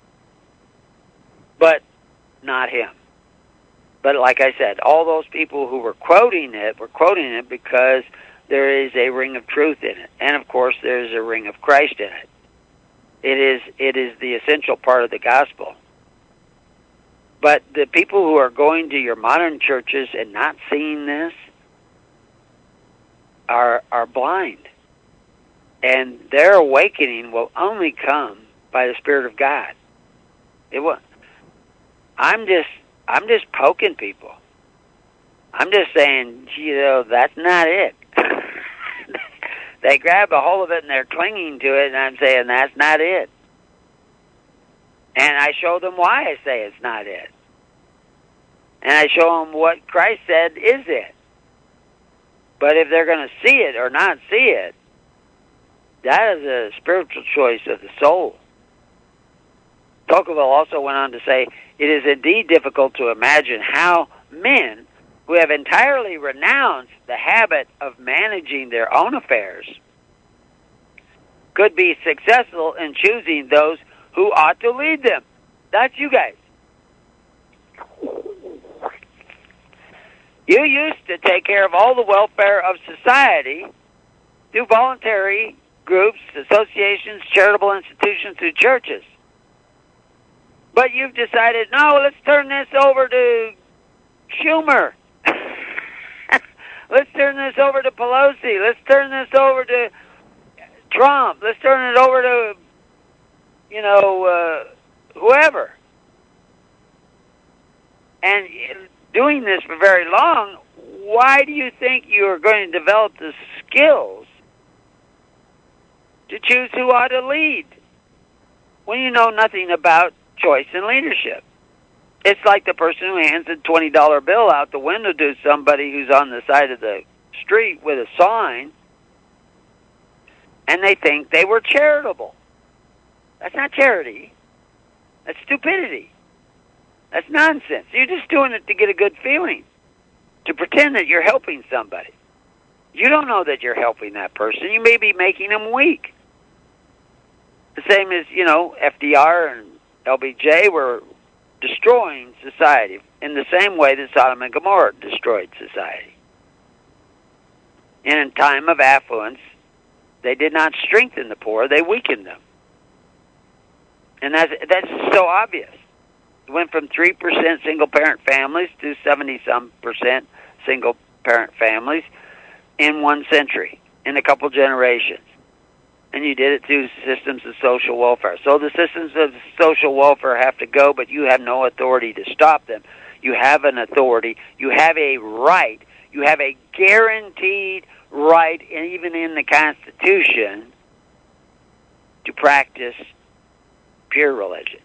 but not him. But like I said, all those people who were quoting it were quoting it because there is a ring of truth in it. And, of course, there is a ring of Christ in it. It is, it is the essential part of the gospel. But the people who are going to your modern churches and not seeing this are are blind. And their awakening will only come by the Spirit of God. It will. I'm just I'm just poking people. I'm just saying, you know, that's not it. They grab a hold of it and they're clinging to it, and I'm saying that's not it. And I show them why I say it's not it. And I show them what Christ said is it. But if they're going to see it or not see it, that is a spiritual choice of the soul. Tocqueville also went on to say, it is indeed difficult to imagine how men who have entirely renounced the habit of managing their own affairs could be successful in choosing those who ought to lead them. That's you guys. You used to take care of all the welfare of society through voluntary groups, associations, charitable institutions, through churches. But you've decided, no, let's turn this over to Schumer. Let's turn this over to Pelosi. Let's turn this over to Trump. Let's turn it over to, you know, uh, whoever. And doing this for very long, why do you think you are going to develop the skills to choose who ought to lead when you know nothing about choice and leadership? It's like the person who hands a twenty dollar bill out the window to somebody who's on the side of the street with a sign, and they think they were charitable. That's not charity. That's stupidity. That's nonsense. You're just doing it to get a good feeling, to pretend that you're helping somebody. You don't know that you're helping that person. You may be making them weak. The same as, you know, F D R and L B J were destroying society in the same way that Sodom and Gomorrah destroyed society. And in time of affluence, they did not strengthen the poor, they weakened them. And that's, that's so obvious. It went from three percent single-parent families to seventy-some percent single-parent families in one century, in a couple generations. And you did it through systems of social welfare. So the systems of social welfare have to go, but you have no authority to stop them. You have an authority. You have a right. You have a guaranteed right, even in the Constitution, to practice pure religion.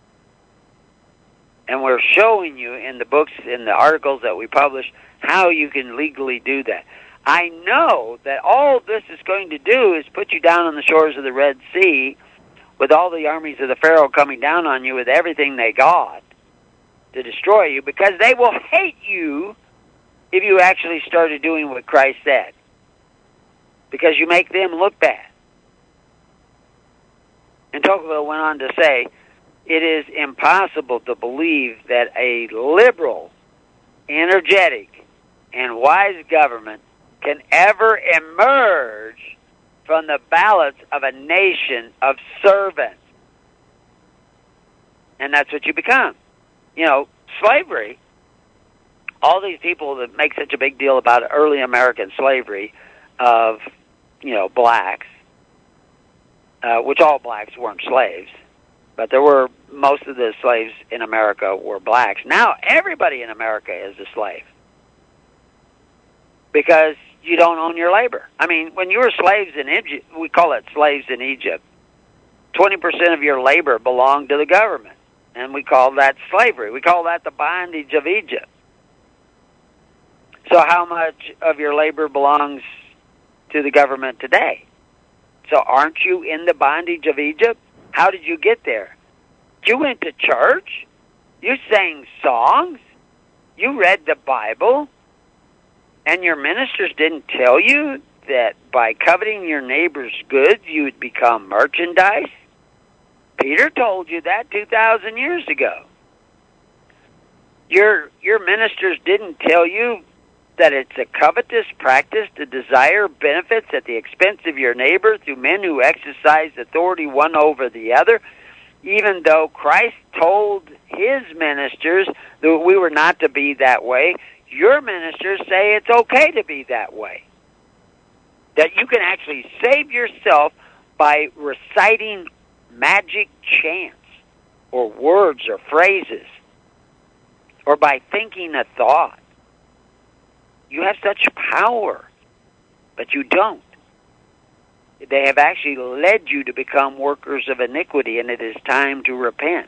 And we're showing you in the books, in the articles that we publish, how you can legally do that. I know that all this is going to do is put you down on the shores of the Red Sea with all the armies of the Pharaoh coming down on you with everything they got to destroy you, because they will hate you if you actually started doing what Christ said, because you make them look bad. And Tocqueville went on to say, it is impossible to believe that a liberal, energetic, and wise government can ever emerge from the ballots of a nation of servants. And that's what you become. You know, slavery, all these people that make such a big deal about early American slavery of, you know, blacks, uh, which all blacks weren't slaves, but there were, most of the slaves in America were blacks. Now everybody in America is a slave, because you don't own your labor. I mean, when you were slaves in Egypt, we call it slaves in Egypt, twenty percent of your labor belonged to the government, and we call that slavery. We call that the bondage of Egypt. So how much of your labor belongs to the government today? So aren't you in the bondage of Egypt? How did you get there? You went to church. You sang songs. You read the Bible. And your ministers didn't tell you that by coveting your neighbor's goods, you would become merchandise? Peter told you that two thousand years ago. Your, your ministers didn't tell you that it's a covetous practice to desire benefits at the expense of your neighbor through men who exercise authority one over the other, even though Christ told his ministers that we were not to be that way. Your ministers say it's okay to be that way. That you can actually save yourself by reciting magic chants or words or phrases, or by thinking a thought. You have such power, but you don't. They have actually led you to become workers of iniquity, and it is time to repent.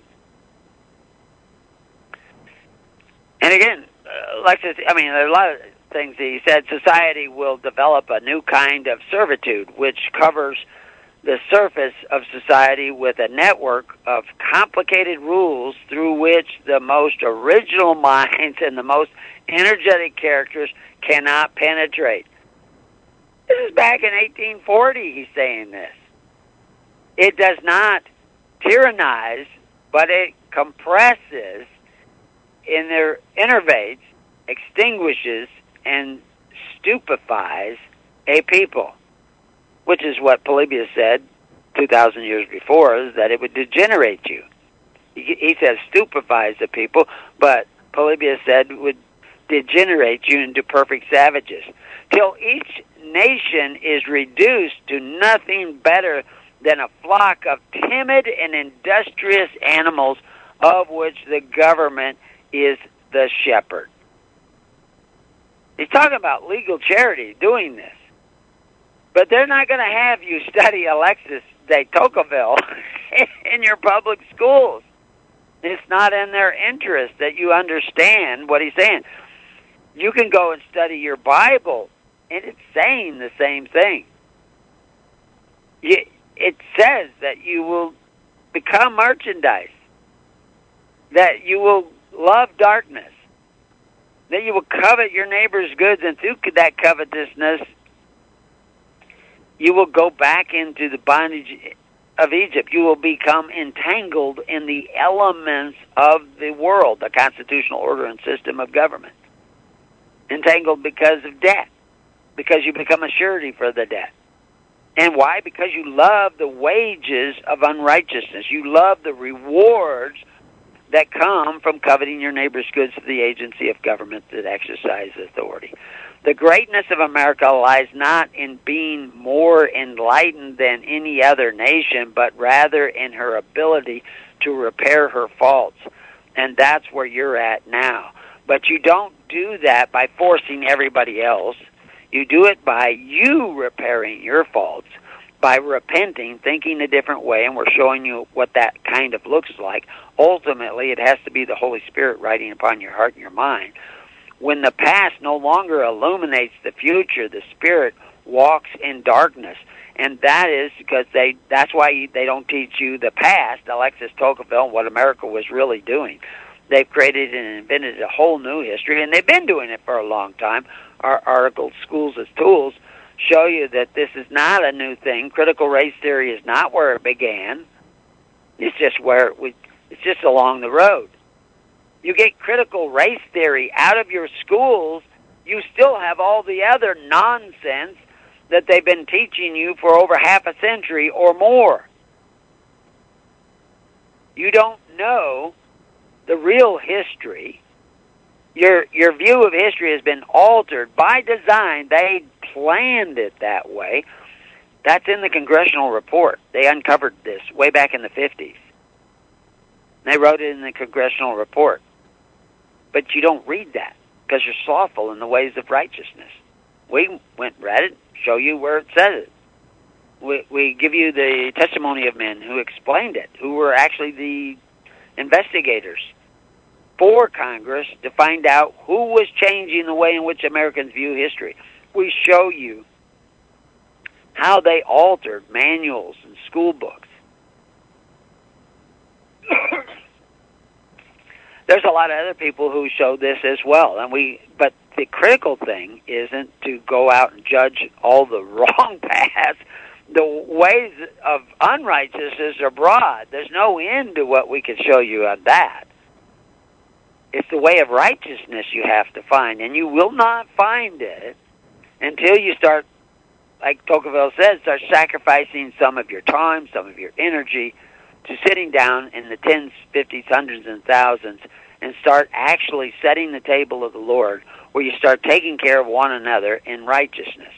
And again, uh, like this, I mean, there are a lot of things that he said. Society will develop a new kind of servitude, which covers the surface of society with a network of complicated rules through which the most original minds and the most energetic characters cannot penetrate. This is back in eighteen forty, he's saying this. It does not tyrannize, but it compresses, in their innervates, extinguishes, and stupefies a people, which is what Polybius said two thousand years before, is that it would degenerate you. He, he says stupefies the people, but Polybius said would degenerate you into perfect savages, till each nation is reduced to nothing better than a flock of timid and industrious animals, of which the government is the shepherd. He's talking about legal charity doing this. But they're not going to have you study Alexis de Tocqueville in your public schools. It's not in their interest that you understand what he's saying. You can go and study your Bible, and it's saying the same thing. It says that you will become merchandise, that you will love darkness, that you will covet your neighbor's goods, and through that covetousness, you will go back into the bondage of Egypt. You will become entangled in the elements of the world, the constitutional order and system of government. Entangled because of debt, because you become a surety for the debt. And why? Because you love the wages of unrighteousness. You love the rewards that come from coveting your neighbor's goods to the agency of government that exercise authority. The greatness of America lies not in being more enlightened than any other nation, but rather in her ability to repair her faults. And that's where you're at now. But you don't do that by forcing everybody else. You do it by you repairing your faults, by repenting, thinking a different way, and we're showing you what that kind of looks like. Ultimately, it has to be the Holy Spirit writing upon your heart and your mind. When the past no longer illuminates the future, the Spirit walks in darkness. And that is because they that's why they don't teach you the past, Alexis Tocqueville, what America was really doing. They've created and invented a whole new history, and they've been doing it for a long time. Our article, Schools as Tools, show you that this is not a new thing. Critical race theory is not where it began. It's just where we, it's just along the road. You get critical race theory out of your schools, you still have all the other nonsense that they've been teaching you for over half a century or more. You don't know the real history. Your your view of history has been altered by design. They planned it that way. That's in the congressional report. They uncovered this way back in the fifties. They wrote it in the congressional report. But you don't read that because you're slothful in the ways of righteousness. We went and read it, show you where it says it. We, we give you the testimony of men who explained it, who were actually the investigators for Congress to find out who was changing the way in which Americans view history. We show you how they altered manuals and school books. There's a lot of other people who show this as well, and we. But the critical thing isn't to go out and judge all the wrong paths. The ways of unrighteousness are broad. There's no end to what we can show you on that. It's the way of righteousness you have to find, and you will not find it until you start, like Tocqueville says, start sacrificing some of your time, some of your energy, to sitting down in the tens, fifties, hundreds, and thousands and start actually setting the table of the Lord where you start taking care of one another in righteousness.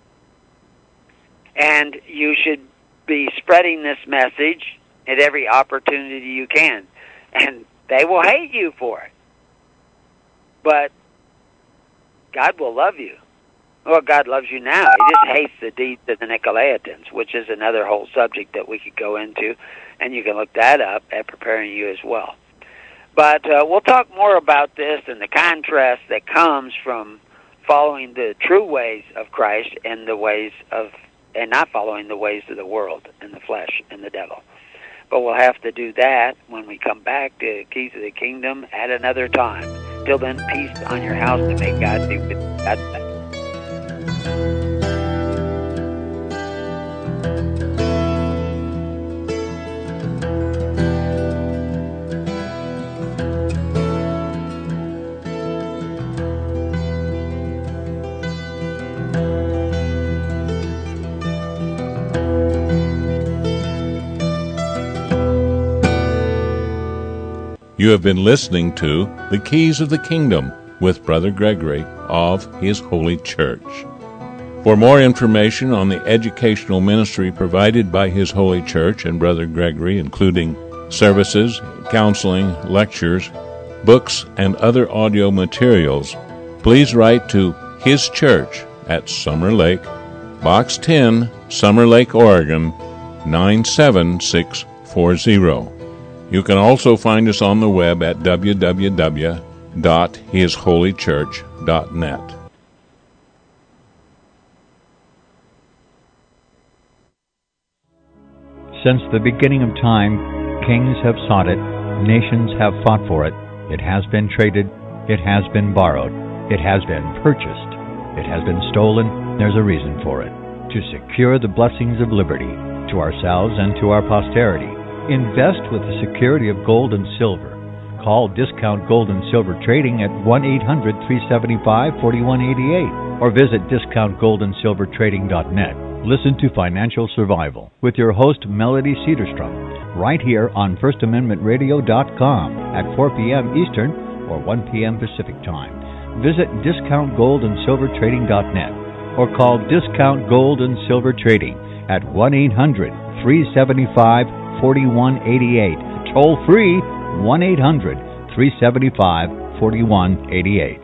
And you should be spreading this message at every opportunity you can. And they will hate you for it. But God will love you. Well, God loves you now. He just hates the deeds of the Nicolaitans, which is another whole subject that we could go into, and you can look that up at Preparing You as well. But uh, we'll talk more about this and the contrast that comes from following the true ways of Christ and the ways of, and not following the ways of the world and the flesh and the devil. But we'll have to do that when we come back to Keys of the Kingdom at another time. Till then, peace on your house, and may God be with you. God bless. You have been listening to The Keys of the Kingdom with Brother Gregory of His Holy Church. For more information on the educational ministry provided by His Holy Church and Brother Gregory, including services, counseling, lectures, books, and other audio materials, please write to His Church at Summer Lake, Box ten, Summer Lake, Oregon, nine seven six four zero. You can also find us on the web at w w w dot his holy church dot net. Since the beginning of time, kings have sought it, nations have fought for it. It has been traded, it has been borrowed, it has been purchased, it has been stolen. There's a reason for it. To secure the blessings of liberty to ourselves and to our posterity. Invest with the security of gold and silver. Call Discount Gold and Silver Trading at one eight hundred, three seven five, four one eight eight or visit discount gold and silver trading dot net. Listen to Financial Survival with your host Melody Cedarstrom right here on first amendment radio dot com at four p.m. Eastern or one p.m. Pacific Time. visit discount gold and silver trading dot net or call Discount Gold and Silver Trading at one eight hundred, three seven five, four one eight eight. Toll free one eight hundred, three seven five, four one eight eight.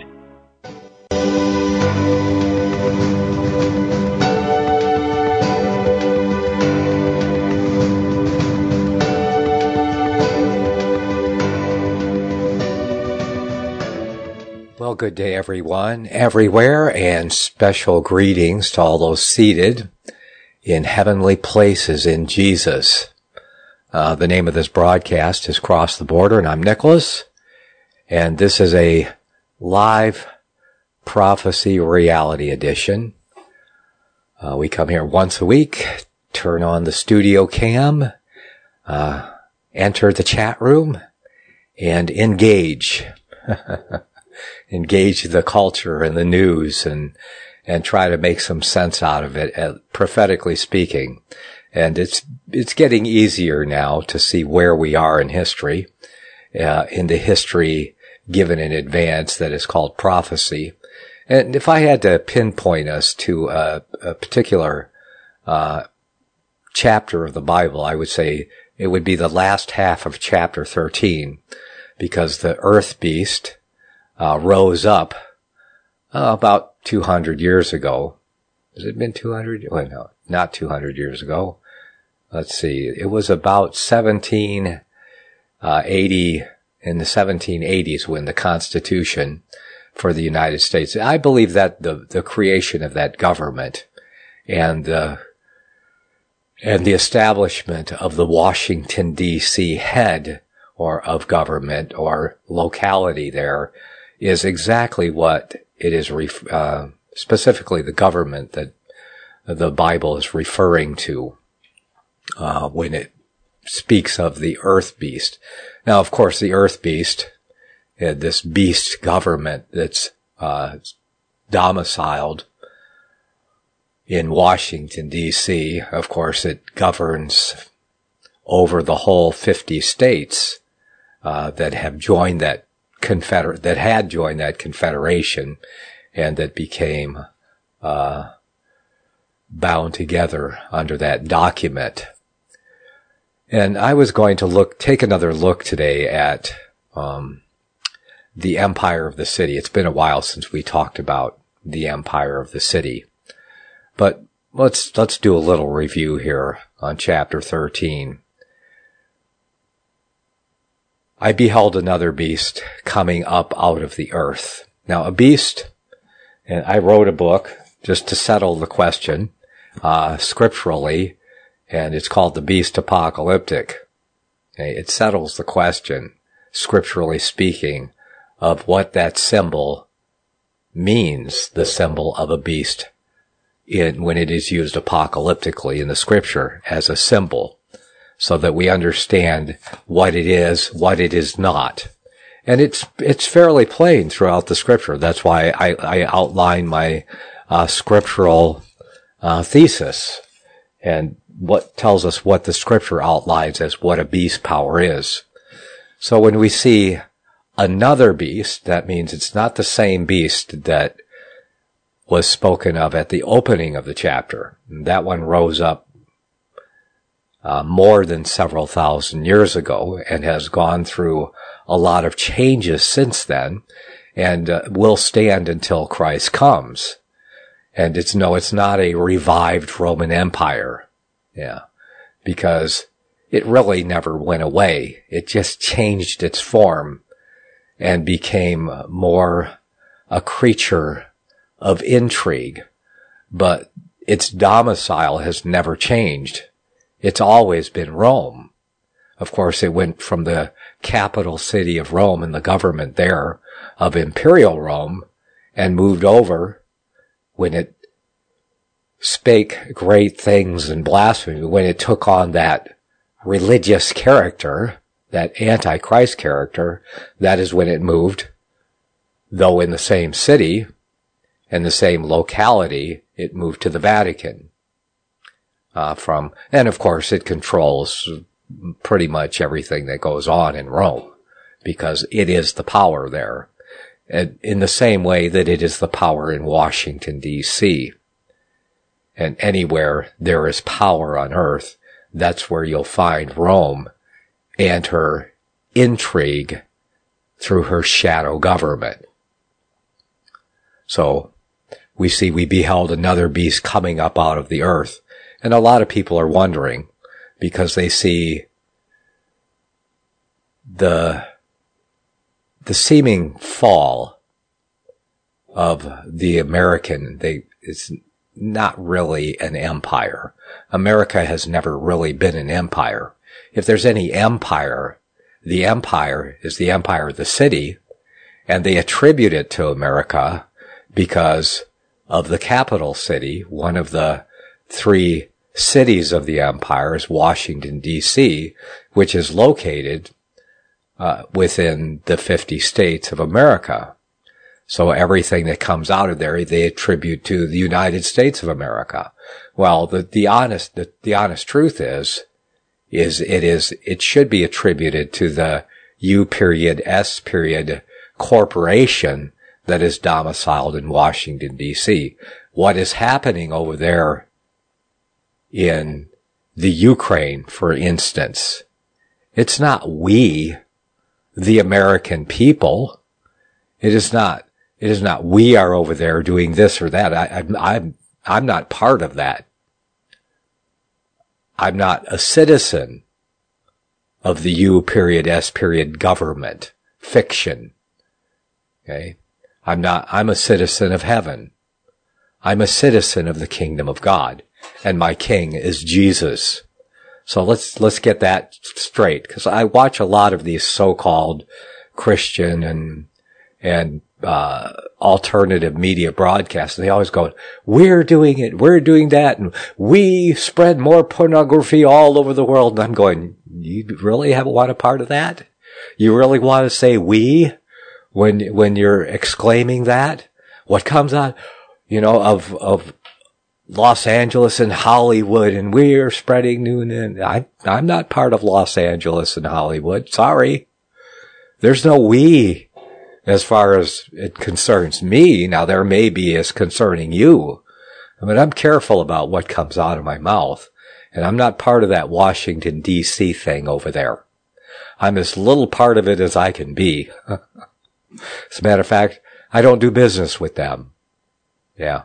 Well, good day, everyone, everywhere, and special greetings to all those seated in heavenly places in Jesus. Uh, the name of this broadcast is Cross the Border, and I'm Nicholas, and this is a live prophecy reality edition. Uh, we come here once a week, turn on the studio cam, uh, enter the chat room, and engage. engage the culture and the news and, and try to make some sense out of it, uh, prophetically speaking. And it's, it's getting easier now to see where we are in history, uh, in the history given in advance that is called prophecy. And if I had to pinpoint us to a, a particular, uh, chapter of the Bible, I would say it would be the last half of chapter thirteen, because the earth beast, Uh, rose up uh, about two hundred years ago. Has it been two hundred? Well, no, not two hundred years ago. Let's see. It was about seventeen eighty, in the seventeen eighties, when the Constitution for the United States, I believe that the, the creation of that government and the, and the establishment of the Washington, D C head or of government or locality there is exactly what it is, ref- uh, specifically the government that the Bible is referring to, uh, when it speaks of the earth beast. Now, of course, the earth beast, uh, this beast government that's, uh, domiciled in Washington, D C, of course, it governs over the whole fifty states, uh, that have joined that Confederate, that had joined that confederation and that became, uh, bound together under that document. And I was going to look, take another look today at, um, the empire of the city. It's been a while since we talked about the empire of the city, but let's, let's do a little review here on chapter thirteen. I beheld another beast coming up out of the earth. Now, a beast, and I wrote a book just to settle the question, uh, scripturally, and it's called The Beast Apocalyptic. Okay, it settles the question, scripturally speaking, of what that symbol means, the symbol of a beast, in, when it is used apocalyptically in the scripture as a symbol, so that we understand what it is, what it is not. And it's, it's fairly plain throughout the scripture. That's why I, I outline my, uh, scriptural, uh, thesis, and what tells us what the scripture outlines as what a beast power is. So when we see another beast, that means it's not the same beast that was spoken of at the opening of the chapter. That one rose up Uh, more than several thousand years ago and has gone through a lot of changes since then and uh, will stand until Christ comes. And it's, no, it's not a revived Roman Empire. Yeah. Because it really never went away. It just changed its form and became more a creature of intrigue. But its domicile has never changed. It's always been Rome. Of course, it went from the capital city of Rome and the government there of Imperial Rome and moved over when it spake great things and blasphemy, when it took on that religious character, that Antichrist character. That is when it moved, though in the same city and the same locality, it moved to the Vatican. Uh, from, and of course it controls pretty much everything that goes on in Rome, because it is the power there. in the same way that it is the power in Washington, D C And anywhere there is power on earth, that's where you'll find Rome and her intrigue through her shadow government. So we see we beheld another beast coming up out of the earth. And a lot of people are wondering because they see the, the seeming fall of the American, they, it's not really an empire. America has never really been an empire. If there's any empire, the empire is the empire of the city, and they attribute it to America because of the capital city. One of the three cities of the empire is Washington, D C, which is located uh, within the fifty states of America. So everything that comes out of there, they attribute to the United States of America. Well, the, the honest, the, the honest truth is, is it is, it should be attributed to the U period S period corporation that is domiciled in Washington, D C. What is happening over there in the Ukraine, for instance, it's not we, the American people. It is not. It is not we are over there doing this or that. I, I'm, I'm, I'm not part of that. I'm not a citizen of the U period S period government fiction. Okay. I'm not, I'm a citizen of heaven. I'm a citizen of the kingdom of God, and my king is Jesus. So let's, let's get that straight, because I watch a lot of these so-called Christian and, and, uh, alternative media broadcasts. They always go, we're doing it, we're doing that, and we spread more pornography all over the world. And I'm going, you really have want a part of that? You really want to say we when, when you're exclaiming that? What comes out, you know, of, of Los Angeles and Hollywood, and we're spreading new, and I, I'm not part of Los Angeles and Hollywood. Sorry. There's no we. As far as it concerns me, now there may be as concerning you. I mean, I'm careful about what comes out of my mouth, and I'm not part of that Washington, D C thing over there. I'm as little part of it as I can be. As a matter of fact, I don't do business with them. Yeah.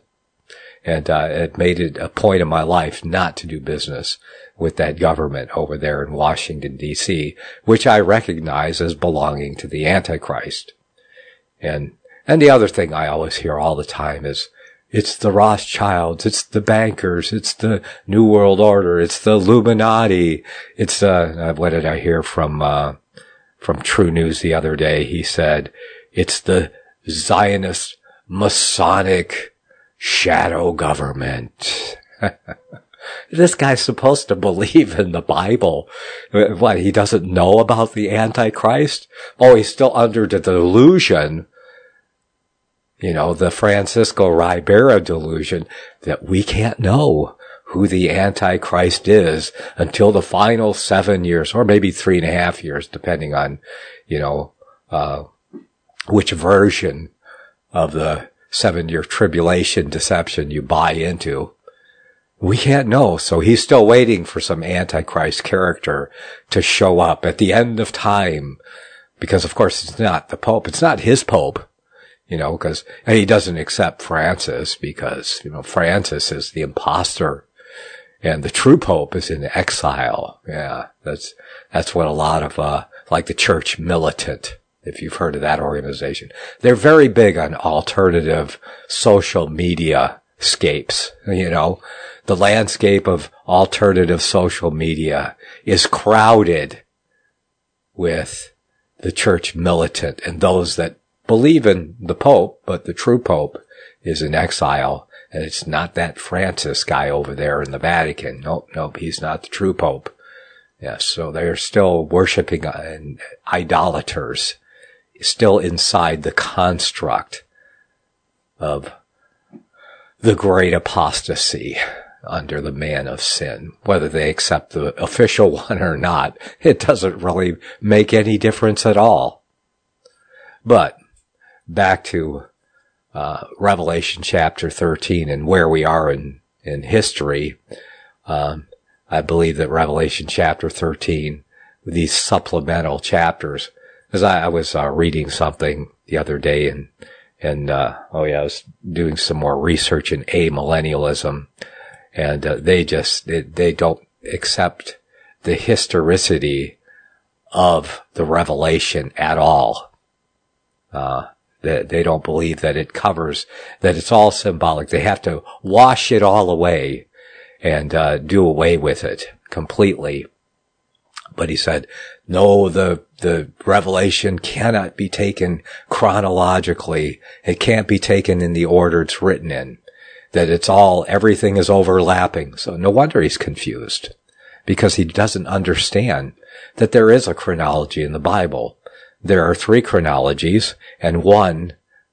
And uh, it made it a point of my life not to do business with that government over there in Washington, D C, which I recognize as belonging to the Antichrist. And and the other thing I always hear all the time is, it's the Rothschilds, it's the bankers, it's the New World Order, it's the Illuminati, it's, uh, what did I hear from, uh, from True News the other day? He said, it's the Zionist Masonic shadow government. This guy's supposed to believe in the Bible. What, he doesn't know about the Antichrist? Oh, he's still under the delusion, you know, the Francisco Ribera delusion, that we can't know who the Antichrist is until the final seven years, or maybe three and a half years, depending on, you know, uh, which version of the seven-year tribulation deception you buy into. We can't know. So he's still waiting for some Antichrist character to show up at the end of time. Because, of course, it's not the Pope. It's not his Pope. You know, because, and he doesn't accept Francis because, you know, Francis is the imposter. And the true Pope is in exile. Yeah, that's, that's what a lot of, uh, like the Church Militant, if you've heard of that organization. They're very big on alternative social media scapes, you know. The landscape of alternative social media is crowded with the Church Militant and those that believe in the Pope, but the true Pope is in exile, and it's not that Francis guy over there in the Vatican. Nope, nope, he's not the true Pope. Yes, so they're still worshiping and idolaters, still inside the construct of the great apostasy under the man of sin. Whether they accept the official one or not, it doesn't really make any difference at all. But back to uh, Revelation chapter thirteen and where we are in, in history, um, I believe that Revelation chapter thirteen, these supplemental chapters, because I, I was uh, reading something the other day and, and uh, oh yeah, I was doing some more research in amillennialism, and uh, they just, they, they don't accept the historicity of the Revelation at all. Uh, they, they don't believe that it covers, that it's all symbolic. They have to wash it all away and uh, do away with it completely. But he said, no, the, the Revelation cannot be taken chronologically. It can't be taken in the order it's written in. That it's all, everything is overlapping. So no wonder he's confused, because he doesn't understand that there is a chronology in the Bible. There are three chronologies, and one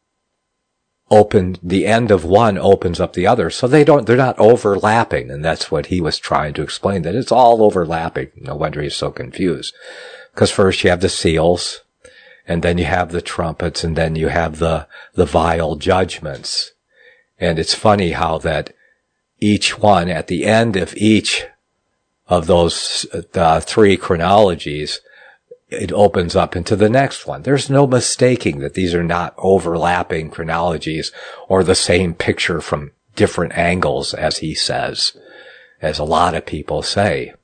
opened, the end of one opens up the other. So they don't, they're not overlapping. And that's what he was trying to explain, that it's all overlapping. No wonder he's so confused. Because first you have the seals, and then you have the trumpets, and then you have the, the vial judgments. And it's funny how that each one, at the end of each of those uh, three chronologies, it opens up into the next one. There's no mistaking that these are not overlapping chronologies or the same picture from different angles, as he says, as a lot of people say.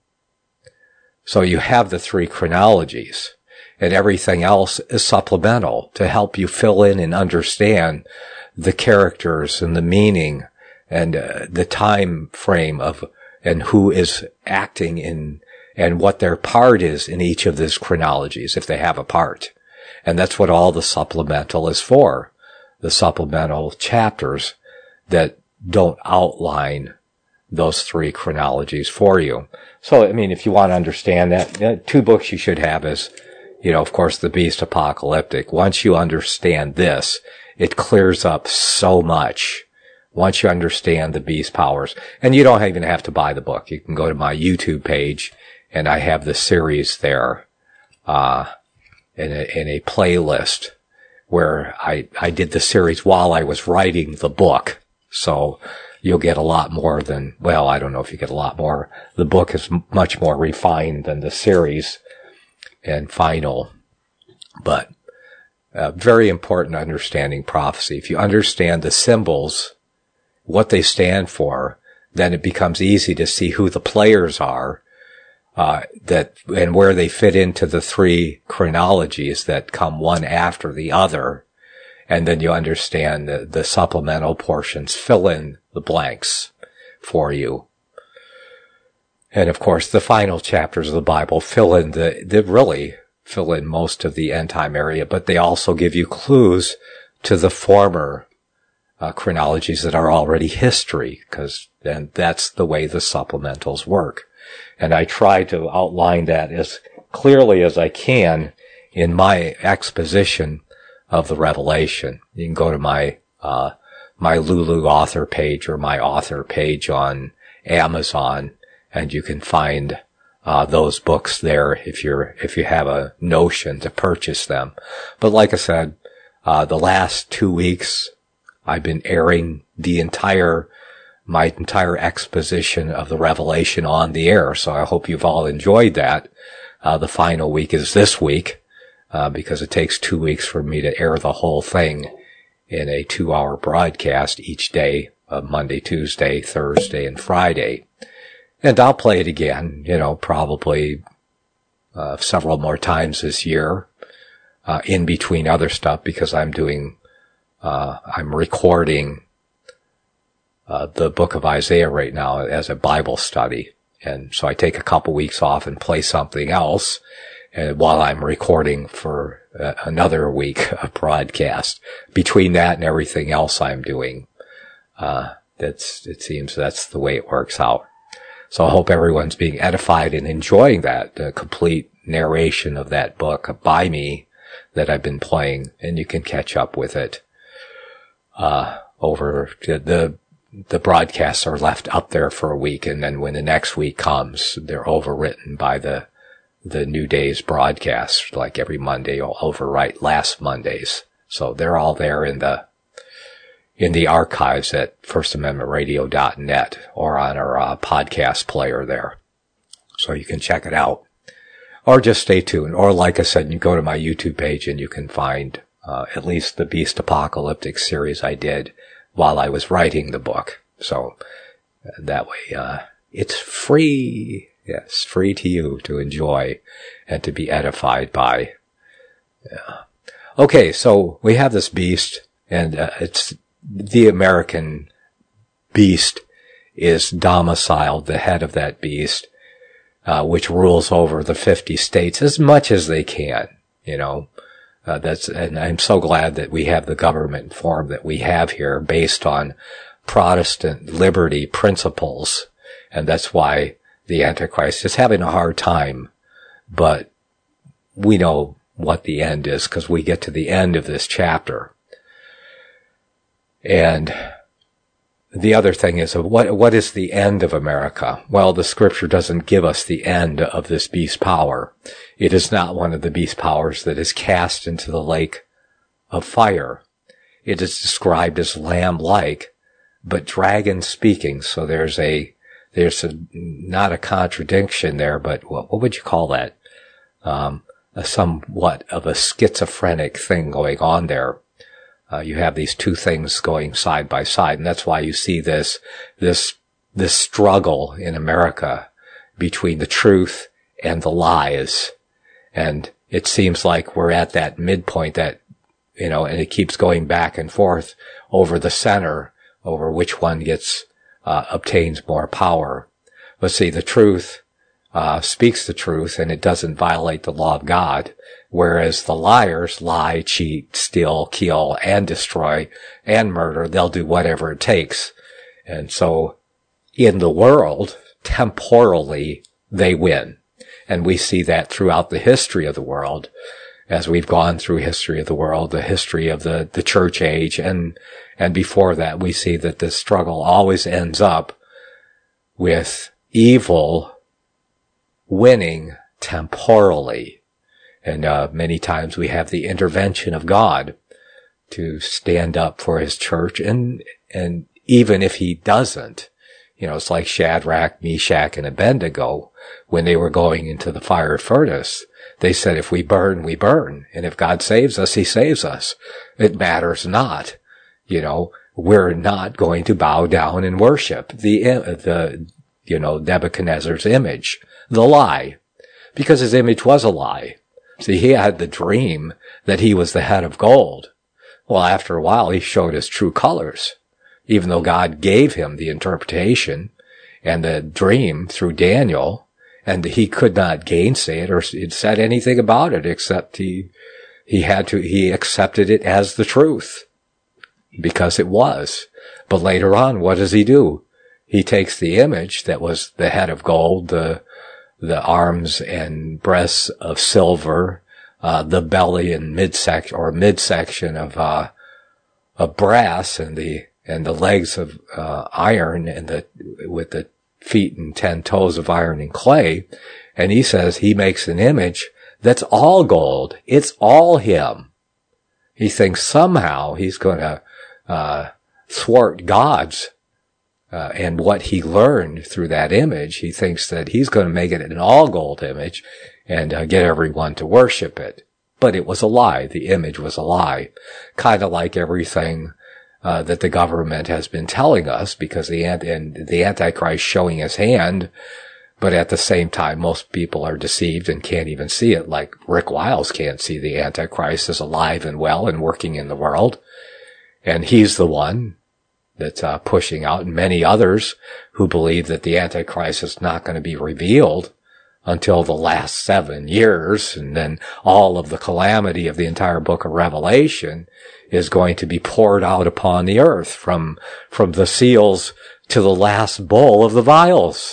So you have the three chronologies, and everything else is supplemental to help you fill in and understand the characters and the meaning and uh, the time frame of, and who is acting in, and what their part is in each of these chronologies, if they have a part. And that's what all the supplemental is for. The supplemental chapters that don't outline those three chronologies for you. So, I mean, if you want to understand that, uh, two books you should have is, you know, of course, The Beast Apocalyptic. Once you understand this, it clears up so much. Once you understand the beast powers. And you don't even have to buy the book. You can go to my YouTube page, and I have the series there, uh, in a, in a playlist where I, I did the series while I was writing the book. So you'll get a lot more than, well, I don't know if you get a lot more. The book is m- much more refined than the series and final. But uh, very important understanding prophecy. If you understand the symbols, what they stand for, then it becomes easy to see who the players are, uh, that, and where they fit into the three chronologies that come one after the other. And then you understand the, the supplemental portions fill in the blanks for you. And of course, the final chapters of the Bible fill in the, they really fill in most of the end time area, but they also give you clues to the former uh, chronologies that are already history, because then that's the way the supplementals work. And I try to outline that as clearly as I can in my exposition of the Revelation. You can go to my, uh, my Lulu author page or my author page on Amazon, and you can find, uh, those books there if you're, if you have a notion to purchase them. But like I said, uh, the last two weeks, I've been airing the entire, my entire exposition of the Revelation on the air. So I hope you've all enjoyed that. Uh, the final week is this week. Uh, because it takes two weeks for me to air the whole thing in a two-hour broadcast each day, uh, Monday, Tuesday, Thursday, and Friday. And I'll play it again, you know, probably uh, several more times this year, uh, in between other stuff, because I'm doing, uh, I'm recording uh, the book of Isaiah right now as a Bible study. And so I take a couple weeks off and play something else, and while I'm recording for uh, another week of broadcast. Between that and everything else I'm doing, uh, that's, it seems that's the way it works out. So I hope everyone's being edified and enjoying that, the complete narration of that book by me that I've been playing, and you can catch up with it, uh, over the, the broadcasts are left up there for a week, and then when the next week comes, they're overwritten by the the new day's broadcast. Like every Monday, I'll overwrite last Monday's So they're all there in the in the archives at first amendment radio dot net or on our uh, podcast player there. So you can check it out. Or just stay tuned. Or like I said, you go to my YouTube page and you can find uh, at least the Beast Apocalyptic series I did while I was writing the book. So uh, that way uh, it's free. Yes, free to you to enjoy and to be edified by. Yeah. Okay, so we have this beast, and uh, it's the American beast is domiciled, the head of that beast, uh, which rules over the fifty states as much as they can, you know. Uh, that's, and I'm so glad that we have the government form that we have here based on Protestant liberty principles, and that's why the Antichrist is having a hard time, but we know what the end is because we get to the end of this chapter. And the other thing is, what what is the end of America? Well, the scripture doesn't give us the end of this beast power. It is not one of the beast powers that is cast into the lake of fire. It is described as lamb-like, but dragon-speaking. So there's a there's a, not a contradiction there, but what, what would you call that? Um, a somewhat of a schizophrenic thing going on there. Uh, you have these two things going side by side, and that's why you see this, this, this struggle in America between the truth and the lies. And it seems like we're at that midpoint that, you know, and it keeps going back and forth over the center, over which one gets, uh, obtains more power. But see, the truth, uh, speaks the truth, and it doesn't violate the law of God. Whereas the liars lie, cheat, steal, kill, and destroy, and murder. They'll do whatever it takes. And so, in the world, temporally, they win. And we see that throughout the history of the world. As we've gone through history of the world, the history of the, the church age, and, and before that, we see that this struggle always ends up with evil winning temporally. And uh, many times we have the intervention of God to stand up for his church. And and even if he doesn't, you know, it's like Shadrach, Meshach, and Abednego, when they were going into the fire furnace, they said, if we burn, we burn. And if God saves us, he saves us. It matters not. You know, we're not going to bow down and worship the, the you know, Nebuchadnezzar's image, the lie, because his image was a lie. See, he had the dream that he was the head of gold. Well, after a while, he showed his true colors, even though God gave him the interpretation and the dream through Daniel, and he could not gainsay it or said anything about it, except he, he had to, he accepted it as the truth because it was. But later on, what does he do? He takes the image that was the head of gold, the the arms and breasts of silver, uh, the belly and midsection or midsection of, uh, of brass, and the, and the legs of, uh, iron, and the, with the feet and ten toes of iron and clay. And he says he makes an image that's all gold. It's all him. He thinks somehow he's going to, uh, thwart God's Uh, and what he learned through that image. He thinks that he's going to make it an all-gold image and uh, get everyone to worship it. But it was a lie. The image was a lie. Kind of like everything uh, that the government has been telling us, because the, and the Antichrist showing his hand, but at the same time, most people are deceived and can't even see it. Like Rick Wiles can't see the Antichrist is alive and well and working in the world. And he's the one that's uh, pushing out, and many others who believe that the Antichrist is not going to be revealed until the last seven years, and then all of the calamity of the entire book of Revelation is going to be poured out upon the earth, from from the seals to the last bowl of the vials.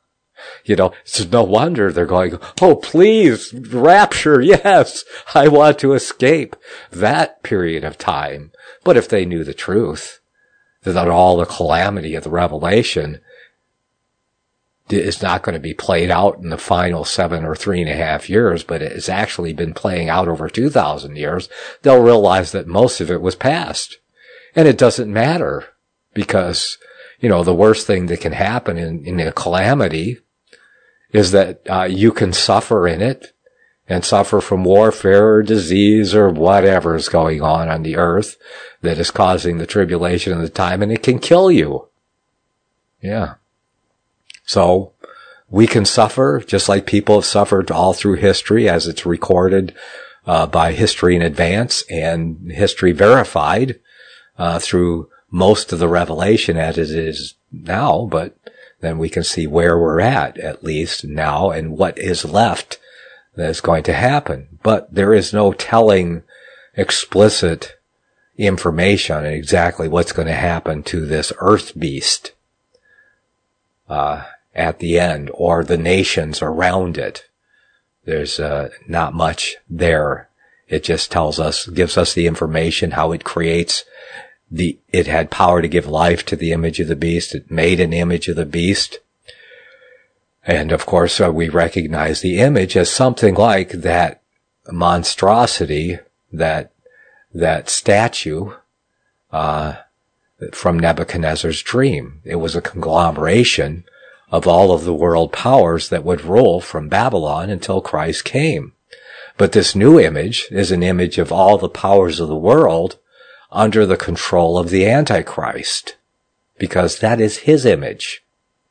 You know, it's no wonder they're going, oh, please, rapture, yes, I want to escape that period of time. But if they knew the truth, that all the calamity of the Revelation is not going to be played out in the final seven or three and a half years, but it has actually been playing out over two thousand years, they'll realize that most of it was past. And it doesn't matter because, you know, the worst thing that can happen in, in a calamity is that uh, you can suffer in it and suffer from warfare or disease or whatever is going on on the earth that is causing the tribulation of the time, and it can kill you. Yeah. So we can suffer just like people have suffered all through history as it's recorded uh, by history in advance and history verified uh, through most of the revelation as it is now, but then we can see where we're at, at least now, and what is left that is going to happen. But there is no telling explicit information on exactly what's going to happen to this earth beast uh, at the end, or the nations around it. There's uh, not much there. It just tells us, gives us the information, how it creates the, it had power to give life to the image of the beast. It made an image of the beast. And of course, uh, we recognize the image as something like that monstrosity, that, that statue, uh, from Nebuchadnezzar's dream. It was a conglomeration of all of the world powers that would rule from Babylon until Christ came. But this new image is an image of all the powers of the world under the control of the Antichrist, because that is his image.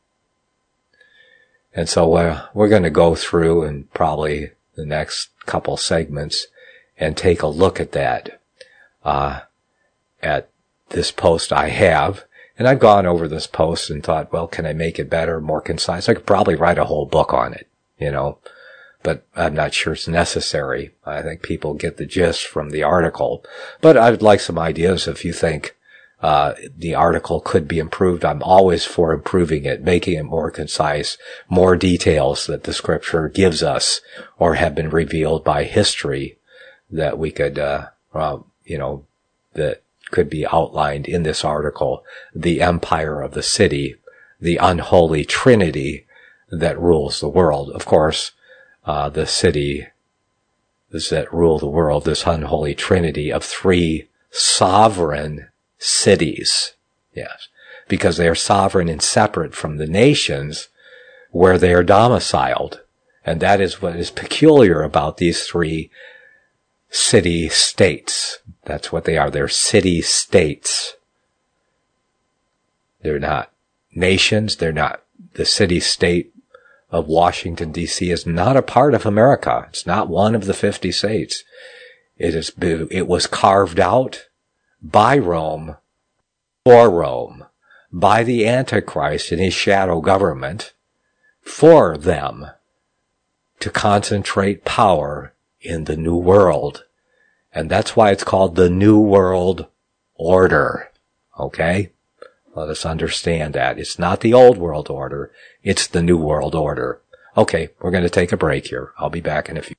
And so uh, we're going to go through in probably the next couple segments and take a look at that, uh, at this post I have. And I've gone over this post and thought, well, can I make it better, more concise? I could probably write a whole book on it, you know, but I'm not sure it's necessary. I think people get the gist from the article. But I'd like some ideas if you think uh the article could be improved. I'm always for improving it, making it more concise, more details that the scripture gives us or have been revealed by history that we could, uh, uh you know, that could be outlined in this article. The empire of the city, the unholy trinity that rules the world. Of course, uh, the city that rule the world, this unholy trinity of three sovereign cities. Yes. Because they are sovereign and separate from the nations where they are domiciled. And that is what is peculiar about these three city states. That's what they are. They're city states. They're not nations. They're not. The city state of Washington, D C is not a part of America. It's not one of the fifty states. It is, it was carved out by Rome, for Rome, by the Antichrist and his shadow government, for them to concentrate power in the New World. And that's why it's called the New World Order. Okay? Let us understand that. It's not the Old World Order. It's the New World Order. Okay, we're going to take a break here. I'll be back in a few.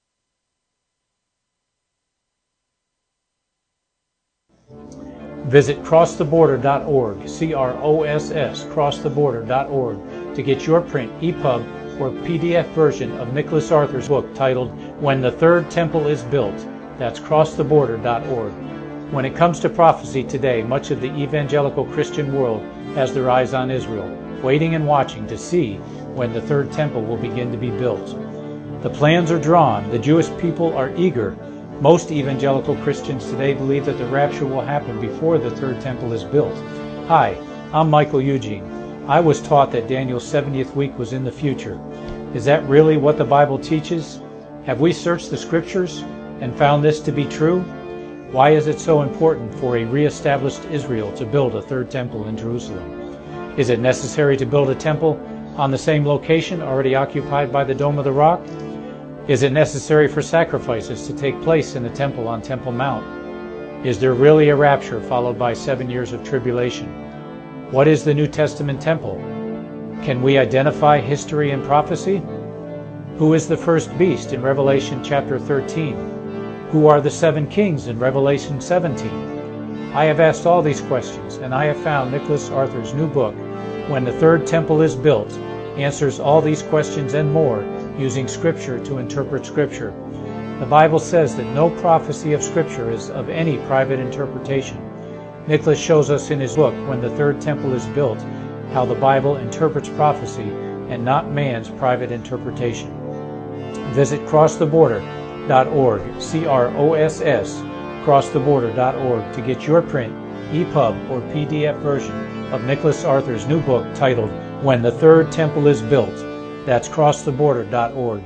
Visit cross the border dot org, C R O S S, cross the border dot org, to get your print, E P U B, or P D F version of Nicholas Arthur's book titled When the Third Temple is Built. That's cross the border dot org. When it comes to prophecy today, much of the evangelical Christian world has their eyes on Israel, waiting and watching to see when the third temple will begin to be built. The plans are drawn. The Jewish people are eager. Most evangelical Christians today believe that the rapture will happen before the third temple is built. Hi, I'm Michael Eugene. I was taught that Daniel's seventieth week was in the future. Is that really what the Bible teaches? Have we searched the scriptures and found this to be true? Why is it so important for a re-established Israel to build a third temple in Jerusalem? Is it necessary to build a temple on the same location already occupied by the Dome of the Rock? Is it necessary for sacrifices to take place in the temple on Temple Mount? Is there really a rapture followed by seven years of tribulation? What is the New Testament temple? Can we identify history and prophecy? Who is the first beast in Revelation chapter thirteen? Who are the seven kings in Revelation seventeen? I have asked all these questions, and I have found Nicholas Arthur's new book, When the Third Temple is Built, answers all these questions and more using Scripture to interpret Scripture. The Bible says that no prophecy of Scripture is of any private interpretation. Nicholas shows us in his book, When the Third Temple is Built, how the Bible interprets prophecy and not man's private interpretation. Visit cross the border dot org, C R O S S, cross the border dot org, to get your print, E P U B, or P D F version of Nicholas Arthur's new book titled When the Third Temple is Built. That's cross the border dot org.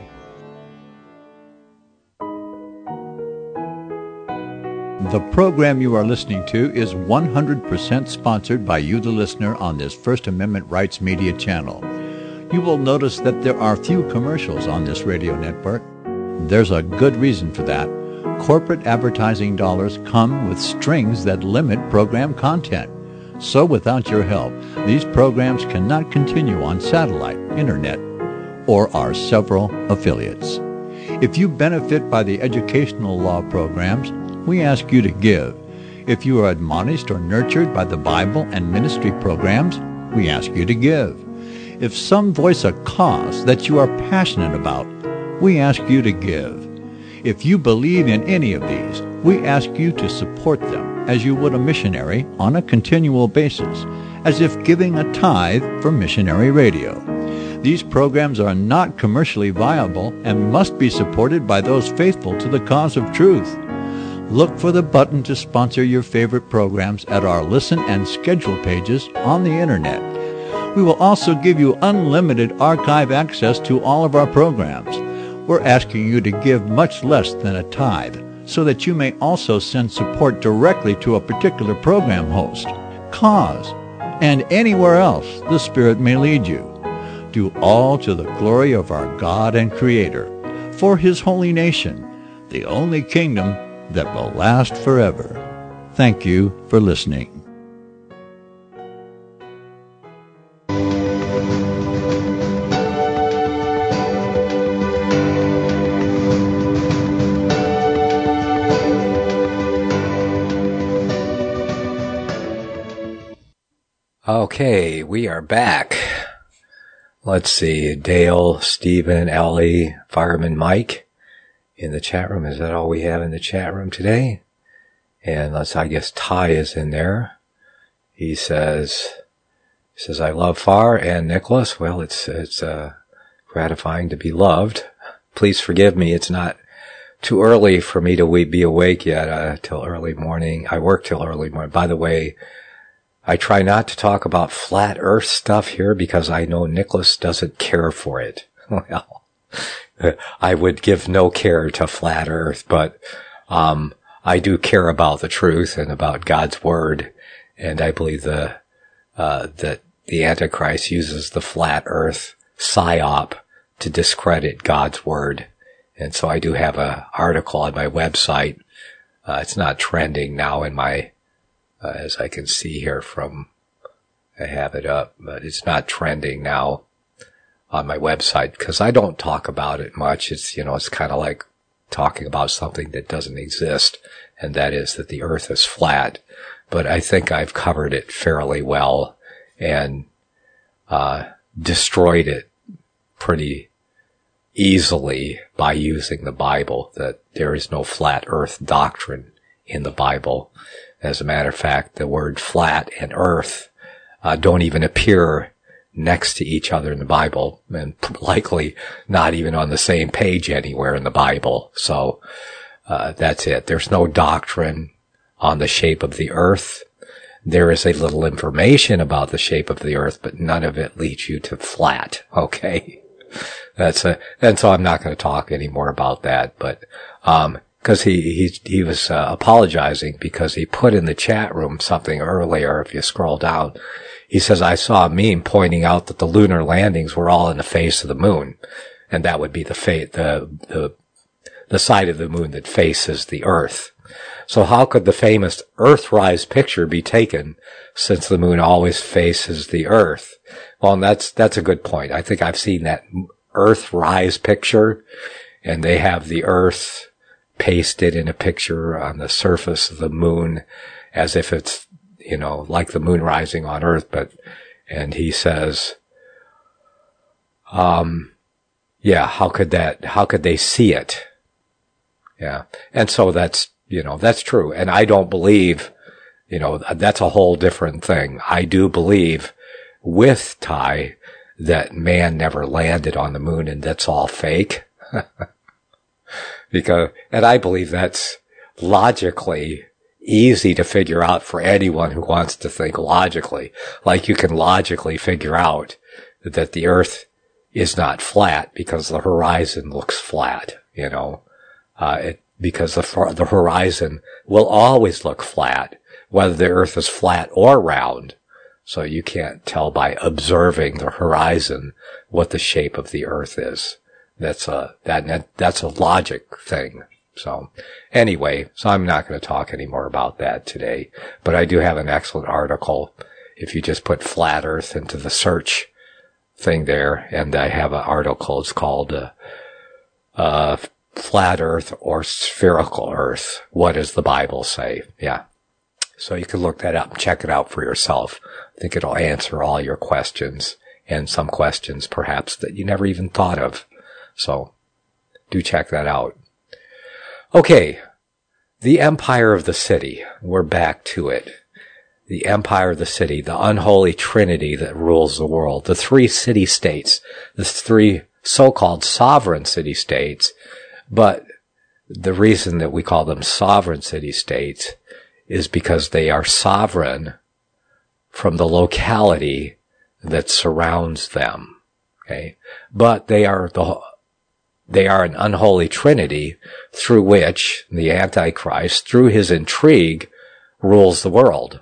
The program you are listening to is one hundred percent sponsored by you, the listener, on this First Amendment Rights Media channel. You will notice that there are few commercials on this radio network. There's a good reason for that. Corporate advertising dollars come with strings that limit program content. So without your help, these programs cannot continue on satellite, internet, or our several affiliates. If you benefit by the educational law programs, we ask you to give. If you are admonished or nurtured by the Bible and ministry programs, we ask you to give. If some voice a cause that you are passionate about, we ask you to give. If you believe in any of these, we ask you to support them as you would a missionary on a continual basis, as if giving a tithe for missionary radio. These programs are not commercially viable and must be supported by those faithful to the cause of truth. Look for the button to sponsor your favorite programs at our listen and schedule pages on the internet. We will also give you unlimited archive access to all of our programs. We're asking you to give much less than a tithe, so that you may also send support directly to a particular program host, cause, and anywhere else the Spirit may lead you. Do all to the glory of our God and Creator, for His holy nation, the only kingdom that will last forever. Thank you for listening. Okay, we are back. Let's see, Dale, Stephen, Ellie, Fireman Mike in the chat room. Is that all we have in the chat room today? And let's, I guess Ty is in there. He says, he says, I love Far and Nicholas. Well, it's, it's, uh, gratifying to be loved. Please forgive me. It's not too early for me to be awake yet, uh, till early morning. I work till early morning. By the way, I try not to talk about flat earth stuff here because I know Nicholas doesn't care for it. Well, I would give no care to flat earth, but, um, I do care about the truth and about God's word. And I believe the, uh, that the Antichrist uses the flat earth psyop to discredit God's word. And so I do have an article on my website. Uh, it's not trending now in my, uh, as I can see here from, I have it up, but it's not trending now on my website because I don't talk about it much. It's, you know, it's kind of like talking about something that doesn't exist, and that is that the earth is flat. But I think I've covered it fairly well and, uh, destroyed it pretty easily by using the Bible, that there is no flat earth doctrine in the Bible. As a matter of fact, the word flat and earth uh, don't even appear next to each other in the Bible, and likely not even on the same page anywhere in the Bible. So uh, that's it. There's no doctrine on the shape of the earth. There is a little information about the shape of the earth, but none of it leads you to flat. Okay. That's a, and so I'm not going to talk anymore about that, but, um, cause he, he, he was, uh, apologizing because he put in the chat room something earlier. If you scroll down, he says, I saw a meme pointing out that the lunar landings were all in the face of the moon. And that would be the fa- the, the, the side of the moon that faces the earth. So how could the famous Earthrise picture be taken since the moon always faces the earth? Well, and that's, that's a good point. I think I've seen that Earthrise picture, and they have the earth pasted in a picture on the surface of the moon as if it's, you know, like the moon rising on earth. But, and he says, um, yeah, how could that, how could they see it? Yeah. And so that's, you know, that's true. And I don't believe, you know, that's a whole different thing. I do believe with Ty that man never landed on the moon and that's all fake. Because, and I believe that's logically easy to figure out for anyone who wants to think logically. Like you can logically figure out that the earth is not flat because the horizon looks flat, you know, uh, it, because the, the horizon will always look flat, whether the earth is flat or round. So you can't tell by observing the horizon what the shape of the earth is. That's a, that, that's a logic thing. So anyway, so I'm not going to talk anymore about that today, but I do have an excellent article. If you just put flat earth into the search thing there, and I have an article, it's called, uh, uh, flat earth or spherical earth. What does the Bible say? Yeah. So you can look that up and check it out for yourself. I think it'll answer all your questions and some questions perhaps that you never even thought of. So do check that out. Okay. The empire of the city. We're back to it. The empire of the city, the unholy trinity that rules the world, the three city-states, the three so-called sovereign city-states. But the reason that we call them sovereign city-states is because they are sovereign from the locality that surrounds them. Okay. But they are the, they are an unholy trinity through which the Antichrist, through his intrigue, rules the world.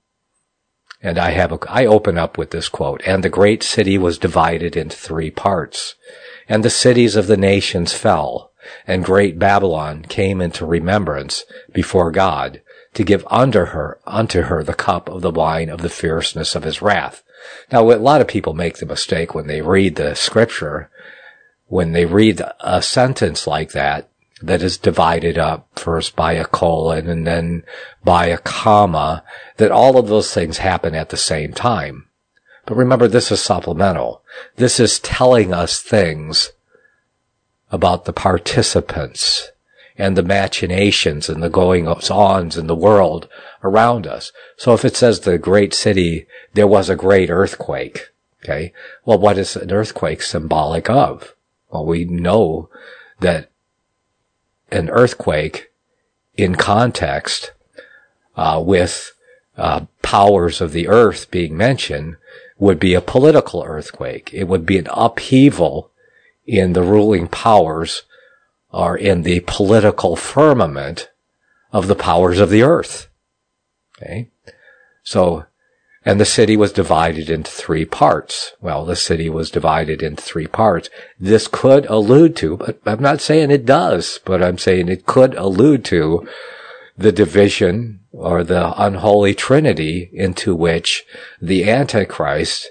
And I have a, I open up with this quote, and the great city was divided into three parts, and the cities of the nations fell, and great Babylon came into remembrance before God, to give unto her, unto her the cup of the wine of the fierceness of his wrath. Now, a lot of people make the mistake when they read the scripture, when they read a sentence like that, that is divided up first by a colon and then by a comma, that all of those things happen at the same time. But remember, this is supplemental. This is telling us things about the participants and the machinations and the goings-ons in the world around us. So if it says the great city, there was a great earthquake, okay? Well, what is an earthquake symbolic of? Well, we know that an earthquake in context, uh, with, uh, powers of the earth being mentioned would be a political earthquake. It would be an upheaval in the ruling powers or in the political firmament of the powers of the earth. Okay. So, and the city was divided into three parts. Well, the city was divided into three parts. This could allude to, but I'm not saying it does, but I'm saying it could allude to the division or the unholy trinity into which the Antichrist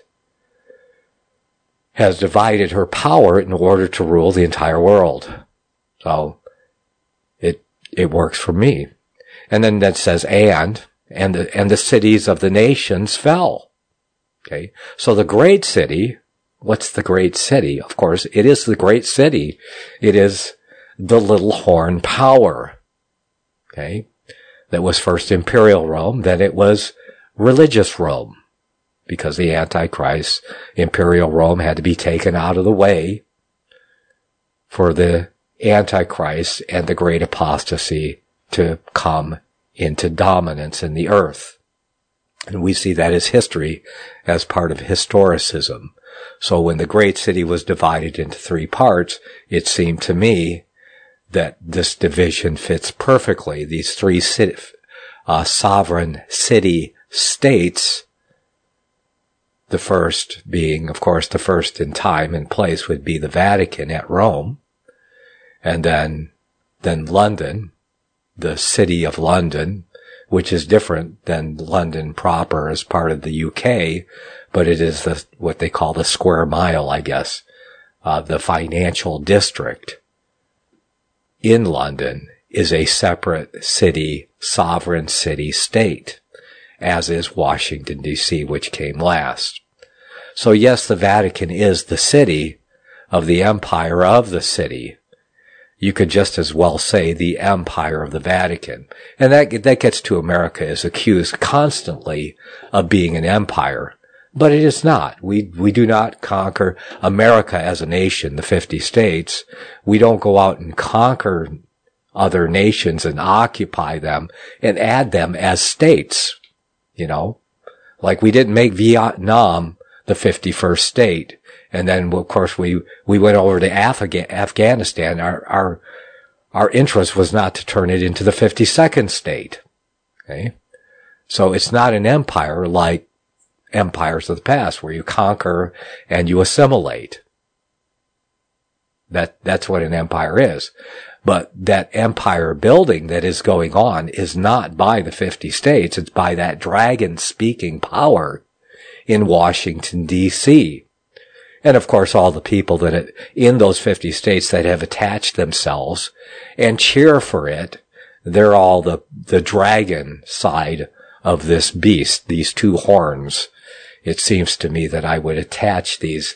has divided her power in order to rule the entire world. So, it, it works for me. And then that says, and, and the, and the cities of the nations fell. Okay. So the great city, what's the great city? Of course, it is the great city. It is the little horn power. Okay. That was first imperial Rome, then it was religious Rome. Because the Antichrist, imperial Rome had to be taken out of the way for the Antichrist and the great apostasy to come into dominance in the earth. And we see that as history, as part of historicism. So when the great city was divided into three parts, it seemed to me that this division fits perfectly. These three city, uh, sovereign city states, the first being, of course, the first in time and place would be the Vatican at Rome. And then, then London, the city of London, which is different than London proper as part of the U K, but it is the, what they call the square mile, I guess, uh, the financial district in London is a separate city, sovereign city state, as is Washington, D C, which came last. So yes, the Vatican is the city, of the empire of the city. You could just as well say the empire of the Vatican. And that, that gets to America is accused constantly of being an empire. But it is not. We, we do not conquer America as a nation, the fifty states. We don't go out and conquer other nations and occupy them and add them as states. You know, like we didn't make Vietnam the fifty-first state. And then, of course, we, we went over to Afga- Afghanistan. Our, our, our interest was not to turn it into the fifty-second state. Okay. So it's not an empire like empires of the past where you conquer and you assimilate. That, that's what an empire is. But that empire building that is going on is not by the fifty states. It's by that dragon speaking power in Washington, D C And of course, all the people that it, in those fifty states that have attached themselves and cheer for it, they're all the, the dragon side of this beast, these two horns. It seems to me that I would attach these,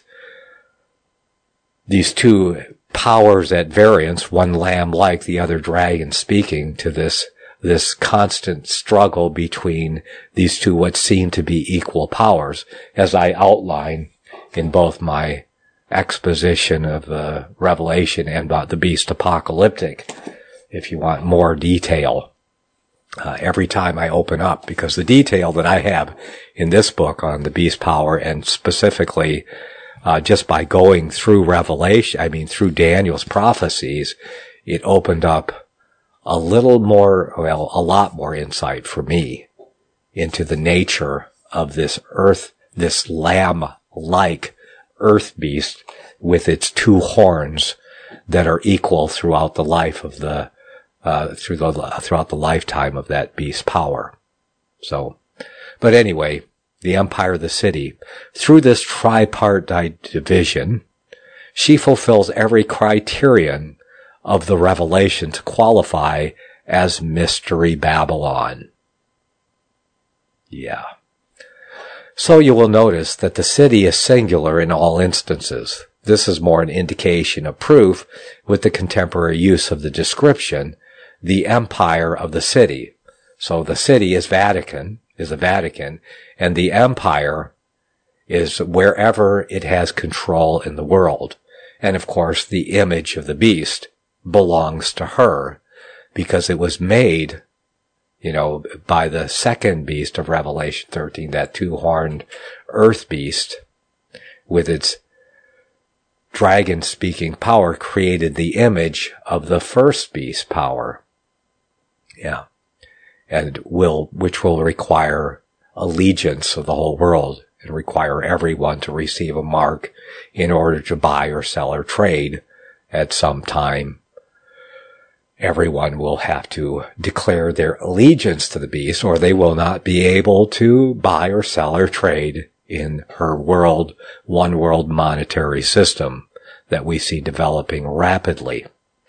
these two powers at variance, one lamb like the other dragon speaking, to this, this constant struggle between these two what seem to be equal powers, as I outline in both my exposition of the Revelation and about the beast apocalyptic, if you want more detail. Uh, every time I open up, because the detail that I have in this book on the beast power, and specifically uh, just by going through Revelation, I mean through Daniel's prophecies, it opened up a little more, well, a lot more insight for me into the nature of this earth, this lamb-like earth beast with its two horns that are equal throughout the life of the Uh, through the, throughout the lifetime of that beast's power. So, but anyway, the empire of the city, through this tripartite division, she fulfills every criterion of the revelation to qualify as Mystery Babylon. Yeah. So you will notice that the city is singular in all instances. This is more an indication of proof with the contemporary use of the description, the empire of the city. So the city is Vatican, is the Vatican, and the empire is wherever it has control in the world. And of course, the image of the beast belongs to her because it was made, you know, by the second beast of Revelation thirteen, that two-horned earth beast with its dragon-speaking power created the image of the first beast's power. Yeah. And will, which will require allegiance of the whole world and require everyone to receive a mark in order to buy or sell or trade at some time. Everyone will have to declare their allegiance to the beast, or they will not be able to buy or sell or trade in her world, one world monetary system that we see developing rapidly.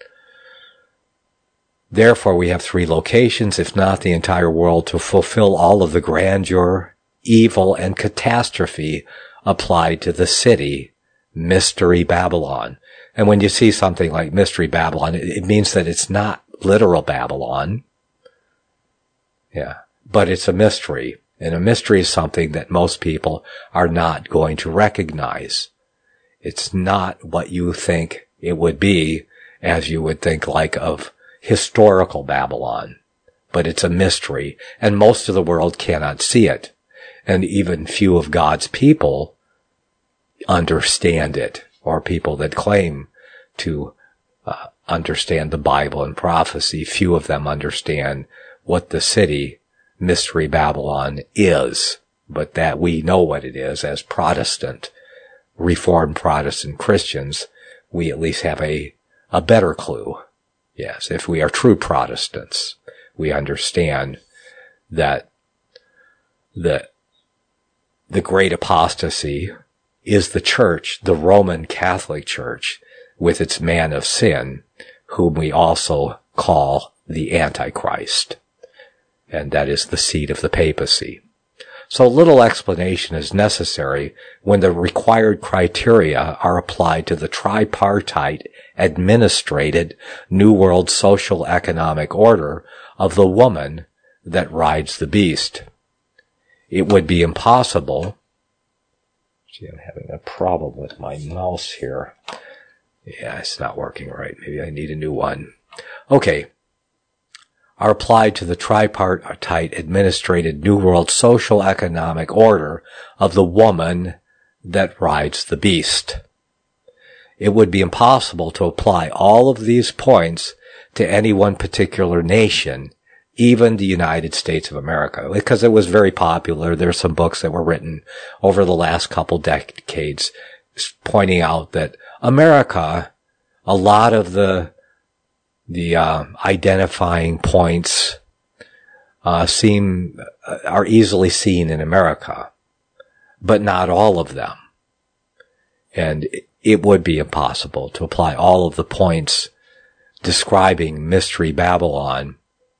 Therefore, we have three locations, if not the entire world, to fulfill all of the grandeur, evil, and catastrophe applied to the city, Mystery Babylon. And when you see something like Mystery Babylon, it means that it's not literal Babylon. Yeah. But it's a mystery. And a mystery is something that most people are not going to recognize. It's not what you think it would be, as you would think like of historical Babylon, but it's a mystery, and most of the world cannot see it, and even few of God's people understand it, or people that claim to uh, understand the Bible and prophecy. Few of them understand what the city, Mystery Babylon, is, but that we know what it is as Protestant, Reformed Protestant Christians. We at least have a, a better clue. Yes, if we are true Protestants, we understand that the, the great apostasy is the church, the Roman Catholic Church, with its man of sin, whom we also call the Antichrist. And that is the seat of the papacy. So little explanation is necessary when the required criteria are applied to the tripartite administrated New World social economic order of the woman that rides the beast. It would be impossible. Gee, I'm having a problem with my mouse here. Yeah, it's not working right. Maybe I need a new one. Okay. Are applied to the tripartite administrated New World social economic order of the woman that rides the beast. It would be impossible to apply all of these points to any one particular nation, even the United States of America, because it was very popular. There's some books that were written over the last couple decades pointing out that America, a lot of the The uh, identifying points uh, seem uh, are easily seen in America, but not all of them. And it would be impossible to apply all of the points describing Mystery Babylon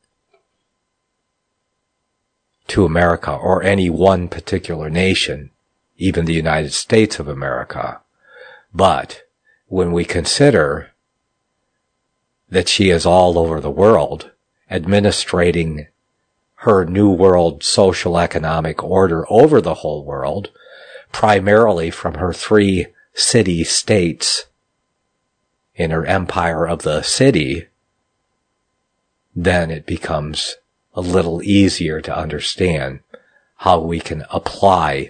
to America or any one particular nation, even the United States of America. But when we consider that she is all over the world, administrating her New World social economic order over the whole world, primarily from her three city-states in her empire of the city, then it becomes a little easier to understand how we can apply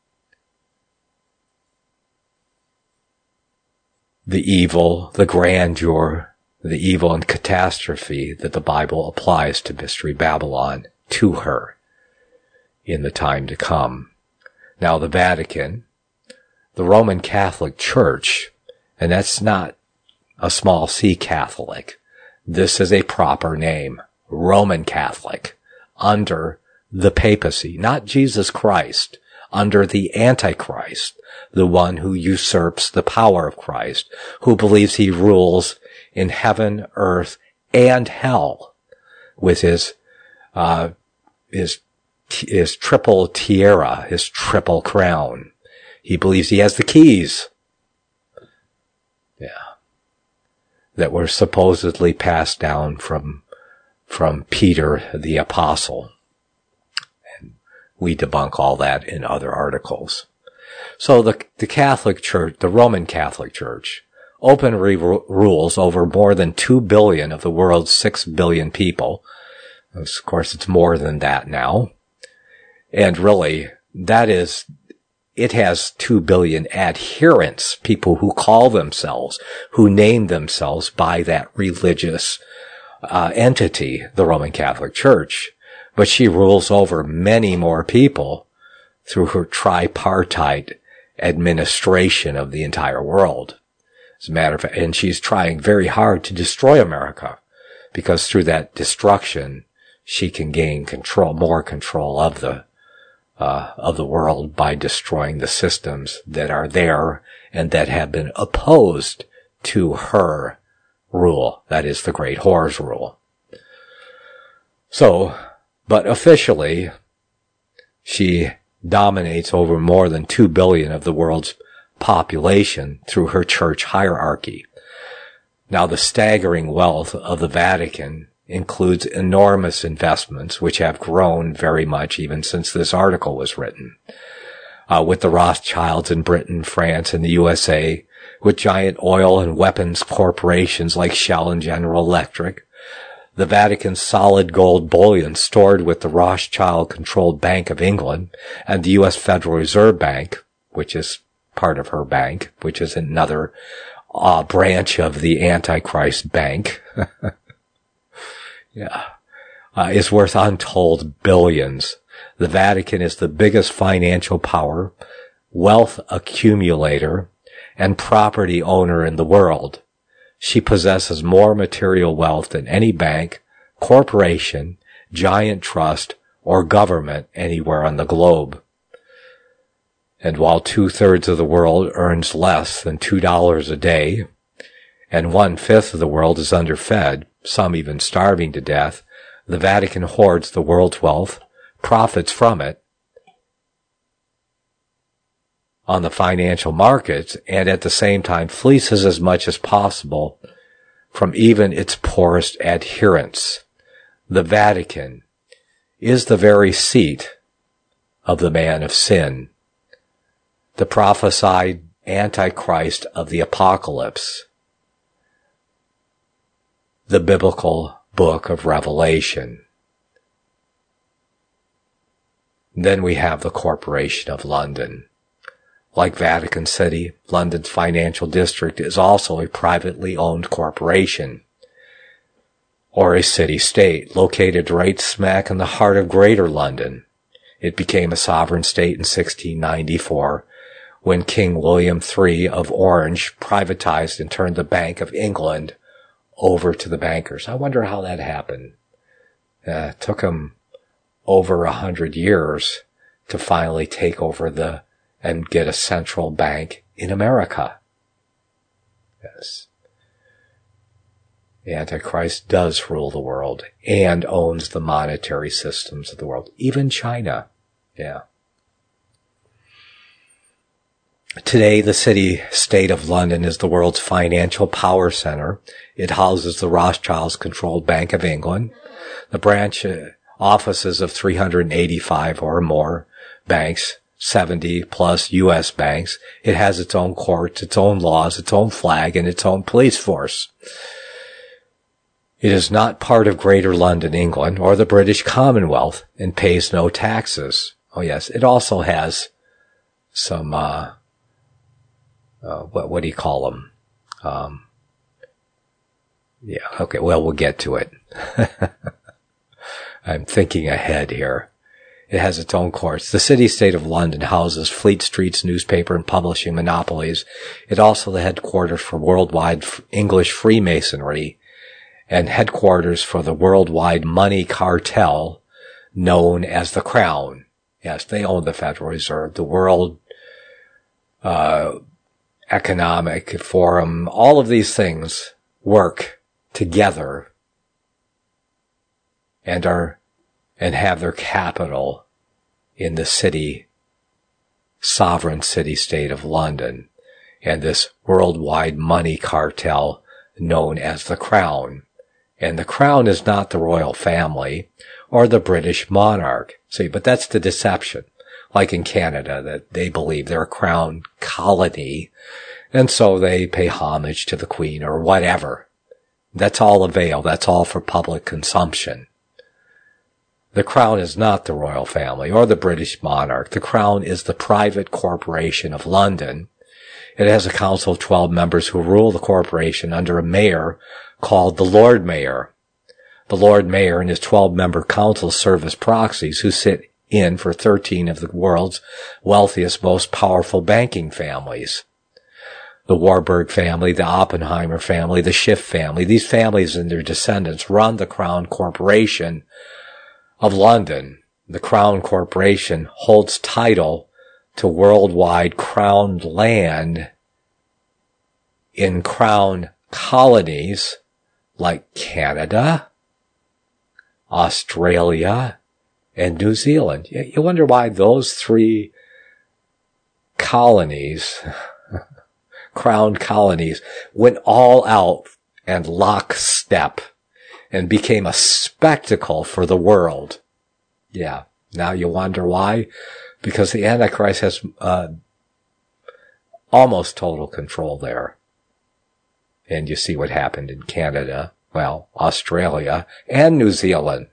the evil, the grandeur, the evil and catastrophe that the Bible applies to Mystery Babylon to her in the time to come. Now the Vatican, the Roman Catholic Church, and that's not a small c Catholic. This is a proper name, Roman Catholic, under the papacy, not Jesus Christ, under the Antichrist, the one who usurps the power of Christ, who believes he rules in heaven, earth, and hell with his, uh, his, his triple tiara, his triple crown. He believes he has the keys. Yeah. That were supposedly passed down from, from Peter the Apostle. And we debunk all that in other articles. So the, the Catholic Church, the Roman Catholic Church, openly r- rules over more than two billion of the world's six billion people. Of course, it's more than that now. And really, that is, it has two billion adherents, people who call themselves, who name themselves by that religious uh, entity, the Roman Catholic Church. But she rules over many more people through her tripartite administration of the entire world. As a matter of fact, and she's trying very hard to destroy America, because through that destruction, she can gain control, more control of the, uh, of the world by destroying the systems that are there and that have been opposed to her rule. That is the Great Whore's rule. So, but officially, she dominates over more than two billion of the world's population through her church hierarchy. Now, the staggering wealth of the Vatican includes enormous investments, which have grown very much even since this article was written, uh, with the Rothschilds in Britain, France, and the U S A, with giant oil and weapons corporations like Shell and General Electric, the Vatican's solid gold bullion stored with the Rothschild-controlled Bank of England and the U S Federal Reserve Bank, which is part of her bank, which is another uh, branch of the Antichrist bank, yeah, uh, is worth untold billions. The Vatican is the biggest financial power, wealth accumulator, and property owner in the world. She possesses more material wealth than any bank, corporation, giant trust, or government anywhere on the globe. And while two-thirds of the world earns less than two dollars a day, and one-fifth of the world is underfed, some even starving to death, the Vatican hoards the world's wealth, profits from it, on the financial markets and at the same time fleeces as much as possible from even its poorest adherents. The Vatican is the very seat of the man of sin, the prophesied Antichrist of the Apocalypse, the biblical book of Revelation. Then we have the Corporation of London. Like Vatican City, London's financial district is also a privately owned corporation, or a city-state, located right smack in the heart of Greater London. It became a sovereign state in sixteen ninety-four, when King William the Third of Orange privatized and turned the Bank of England over to the bankers. I wonder how that happened. Uh, it took him over a hundred years to finally take over the and get a central bank in America. Yes. The Antichrist does rule the world and owns the monetary systems of the world, even China. Yeah. Today, the city-state of London is the world's financial power center. It houses the Rothschilds-controlled Bank of England, the branch offices of three hundred eighty-five or more banks, seventy plus U S banks. It has its own courts, its own laws, its own flag, and its own police force. It is not part of Greater London, England, or the British Commonwealth, and pays no taxes. Oh yes, it also has some, uh, uh what, what do you call them? Um, yeah, okay, well, we'll get to it. I'm thinking ahead here. It has its own courts. The city-state of London houses Fleet Street's newspaper and publishing monopolies. It also the headquarters for worldwide English Freemasonry and headquarters for the worldwide money cartel known as the Crown. Yes, they own the Federal Reserve, the World uh, Economic Forum. All of these things work together and are and have their capital in the city, sovereign city-state of London, and this worldwide money cartel known as the Crown. And the Crown is not the royal family or the British monarch. See, but that's the deception. Like in Canada, that they believe they're a crown colony, and so they pay homage to the Queen or whatever. That's all a veil. That's all for public consumption. The Crown is not the royal family or the British monarch. The Crown is the private corporation of London. It has a council of twelve members who rule the corporation under a mayor called the Lord Mayor. The Lord Mayor and his twelve-member council serve as proxies who sit in for thirteen of the world's wealthiest, most powerful banking families. The Warburg family, the Oppenheimer family, the Schiff family, these families and their descendants run the Crown Corporation of London. The Crown Corporation holds title to worldwide crowned land in crown colonies like Canada, Australia, and New Zealand. You wonder why those three colonies, crowned colonies, went all out and lockstep and became a spectacle for the world. Yeah, now you wonder why? Because the Antichrist has uh, almost total control there. And you see what happened in Canada, well, Australia, and New Zealand.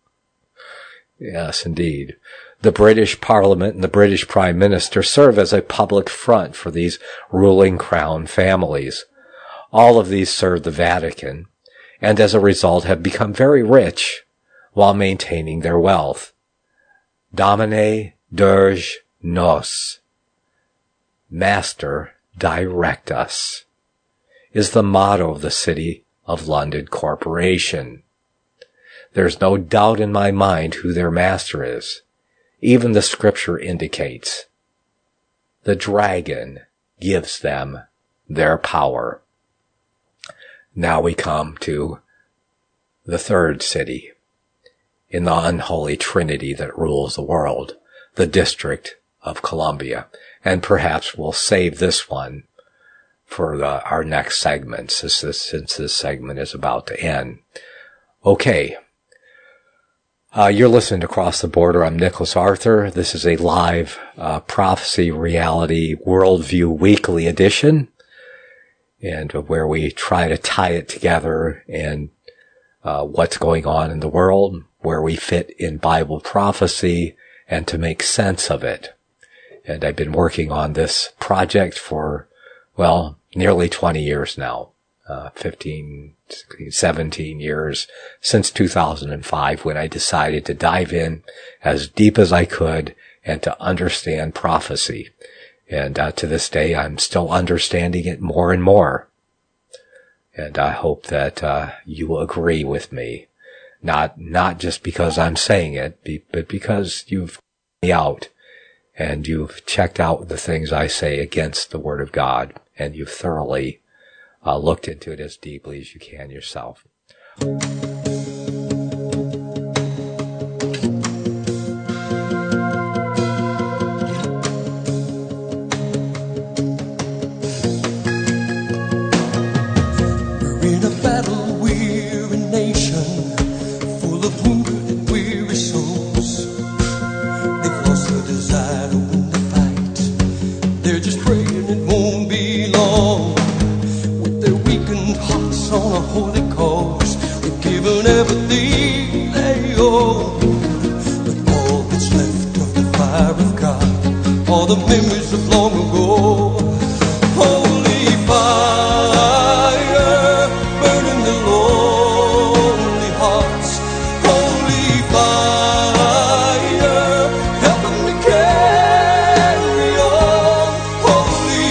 Yes, indeed. The British Parliament and the British Prime Minister serve as a public front for these ruling crown families. All of these serve the Vatican, and as a result have become very rich while maintaining their wealth. Domine dirige nos. Master, direct us, is the motto of the City of London Corporation. There's no doubt in my mind who their master is. Even the scripture indicates. The dragon gives them their power. Now we come to the third city in the unholy trinity that rules the world, the District of Columbia. and perhaps we'll save this one for the, our next segment, since this, since this segment is about to end. Okay. Uh, you're listening to Cross the Border. I'm Nicholas Arthur. This is a live uh, Prophecy Reality Worldview Weekly edition, and uh, where we try to tie it together and uh, what's going on in the world, where we fit in Bible prophecy, and to make sense of it. And I've been working on this project for, well, nearly twenty years now. Uh, fifteen, sixteen, seventeen years since two thousand five, when I decided to dive in as deep as I could and to understand prophecy. And uh, to this day, I'm still understanding it more and more. And I hope that uh, you will agree with me. Not, not just because I'm saying it, but because you've me out and you've checked out the things I say against the Word of God, and you've thoroughly Uh, looked into it as deeply as you can yourself. We're in a battle-weary nation, full of wounded and weary souls. They've lost the desire to win the fight. They're just praying it won't be long. Hearts on a holy cause, they've given everything they own. But all that's left of the fire of God are the memories of long ago. Holy fire, burning the lonely hearts. Holy fire, help them to carry on. Holy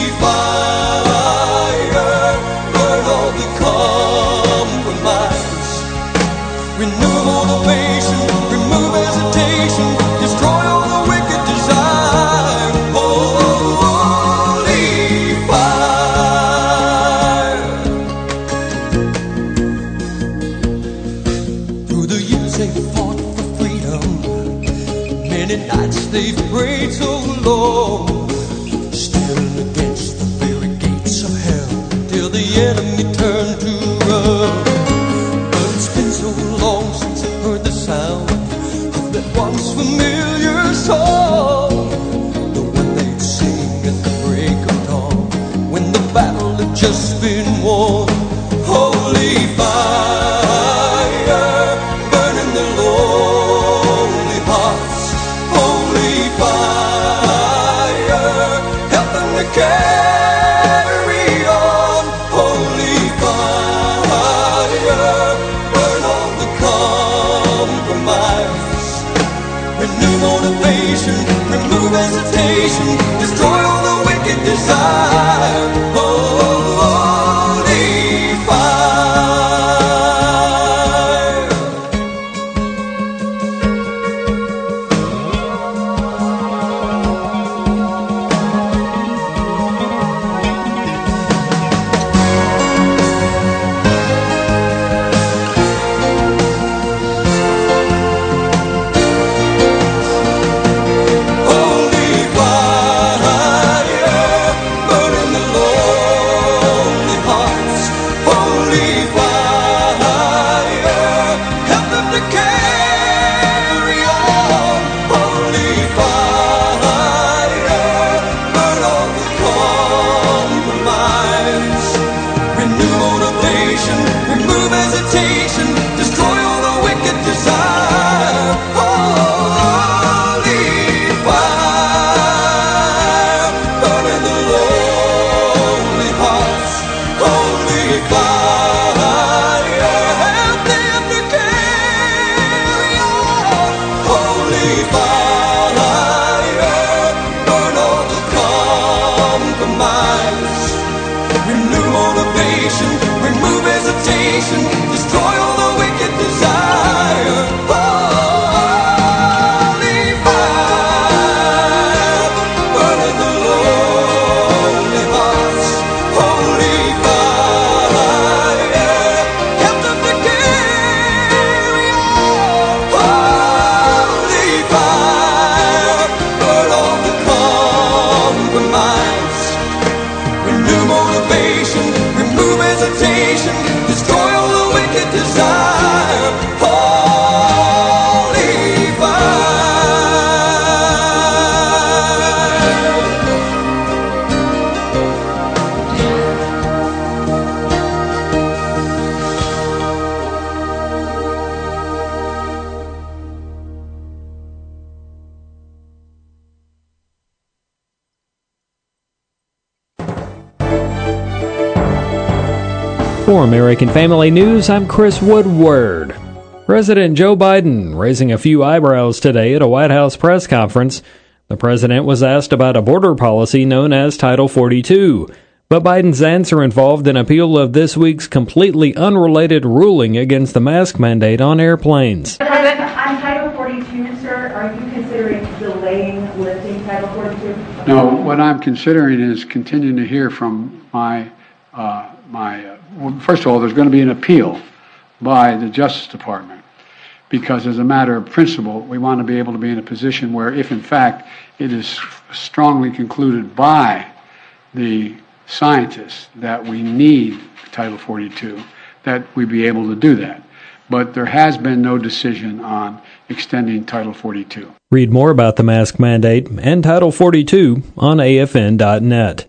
fire, burn all the compromise. Renew motivation, remove hesitation, destroy all the wicked desire. Holy fire. Through the years they've fought for freedom, many nights they've prayed so long, standing against the very gates of hell, till the enemy turned to run. But it's been so long since I've heard the sound of that once familiar song, the one they'd sing at the break of dawn, when the battle had just been won. Holy fire, burning the lonely hearts. Holy fire, help them to carry on. Holy fire, burn all the compromise. Renew motivation, remove hesitation, destroy all the wicked desire. Holy fire. motivation, remove hesitation, destroy all the wicked desire. Holy For American Family News, I'm Chris Woodward. President Joe Biden raising a few eyebrows today at a White House press conference. The president was asked about a border policy known as Title forty-two, but Biden's answer involved an appeal of this week's completely unrelated ruling against the mask mandate on airplanes. President, on Title forty-two, sir, are you considering delaying lifting Title forty-two? No, what I'm considering is continuing to hear from my, uh, my. Uh, well, first of all, there's going to be an appeal by the Justice Department, because as a matter of principle, we want to be able to be in a position where, if in fact it is strongly concluded by the scientists that we need Title forty-two, that we be able to do that. But there has been no decision on extending Title forty-two. Read more about the mask mandate and Title forty-two on A F N dot net.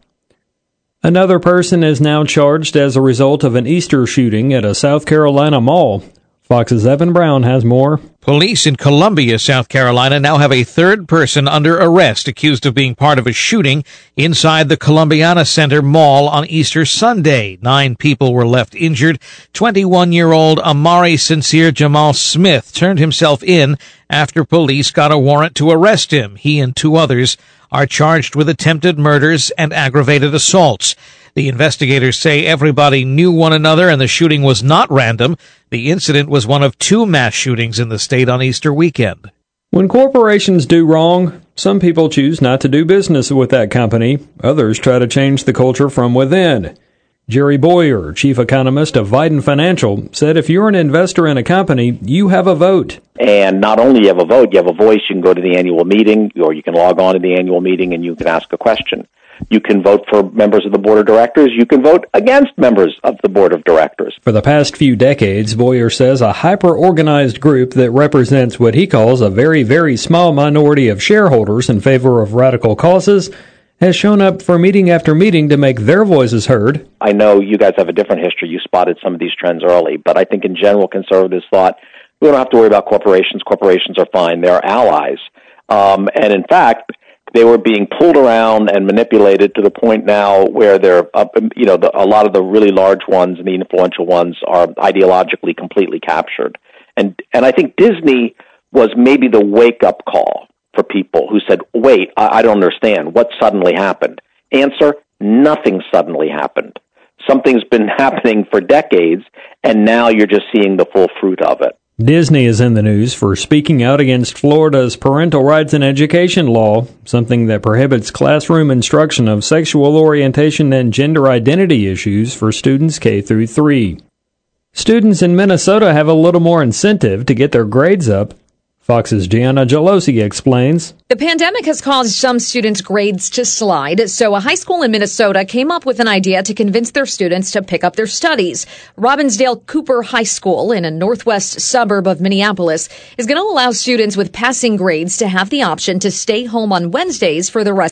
Another person is now charged as a result of an Easter shooting at a South Carolina mall. Fox's Evan Brown has more. Police in Columbia, South Carolina, now have a third person under arrest accused of being part of a shooting inside the Columbiana Center Mall on Easter Sunday. Nine people were left injured. twenty-one-year-old Amari Sincere Jamal Smith turned himself in after police got a warrant to arrest him. He and two others are charged with attempted murders and aggravated assaults. The investigators say everybody knew one another and the shooting was not random. The incident was one of two mass shootings in the state on Easter weekend. When corporations do wrong, some people choose not to do business with that company. Others try to change the culture from within. Jerry Boyer, chief economist of Vidant Financial, said if you're an investor in a company, you have a vote. And not only you have a vote, you have a voice. You can go to the annual meeting, or you can log on to the annual meeting and you can ask a question. You can vote for members of the board of directors. You can vote against members of the board of directors. For the past few decades, Boyer says a hyper-organized group that represents what he calls a very, very small minority of shareholders in favor of radical causes has shown up for meeting after meeting to make their voices heard. I know you guys have a different history. You spotted some of these trends early, but I think in general, conservatives thought we don't have to worry about corporations. Corporations are fine. They're allies. Um, and in fact, they were being pulled around and manipulated to the point now where they're, uh, you know, the, a lot of the really large ones and the influential ones are ideologically completely captured. And and I think Disney was maybe the wake-up call for people who said, wait, I, I don't understand. What suddenly happened? Answer, nothing suddenly happened. Something's been happening for decades, and now you're just seeing the full fruit of it. Disney is in the news for speaking out against Florida's parental rights in education law, something that prohibits classroom instruction of sexual orientation and gender identity issues for students K through three. Students in Minnesota have a little more incentive to get their grades up. Fox's Gianna Gelosi explains. The pandemic has caused some students' grades to slide, so a high school in Minnesota came up with an idea to convince their students to pick up their studies. Robbinsdale Cooper High School in a northwest suburb of Minneapolis is going to allow students with passing grades to have the option to stay home on Wednesdays for the rest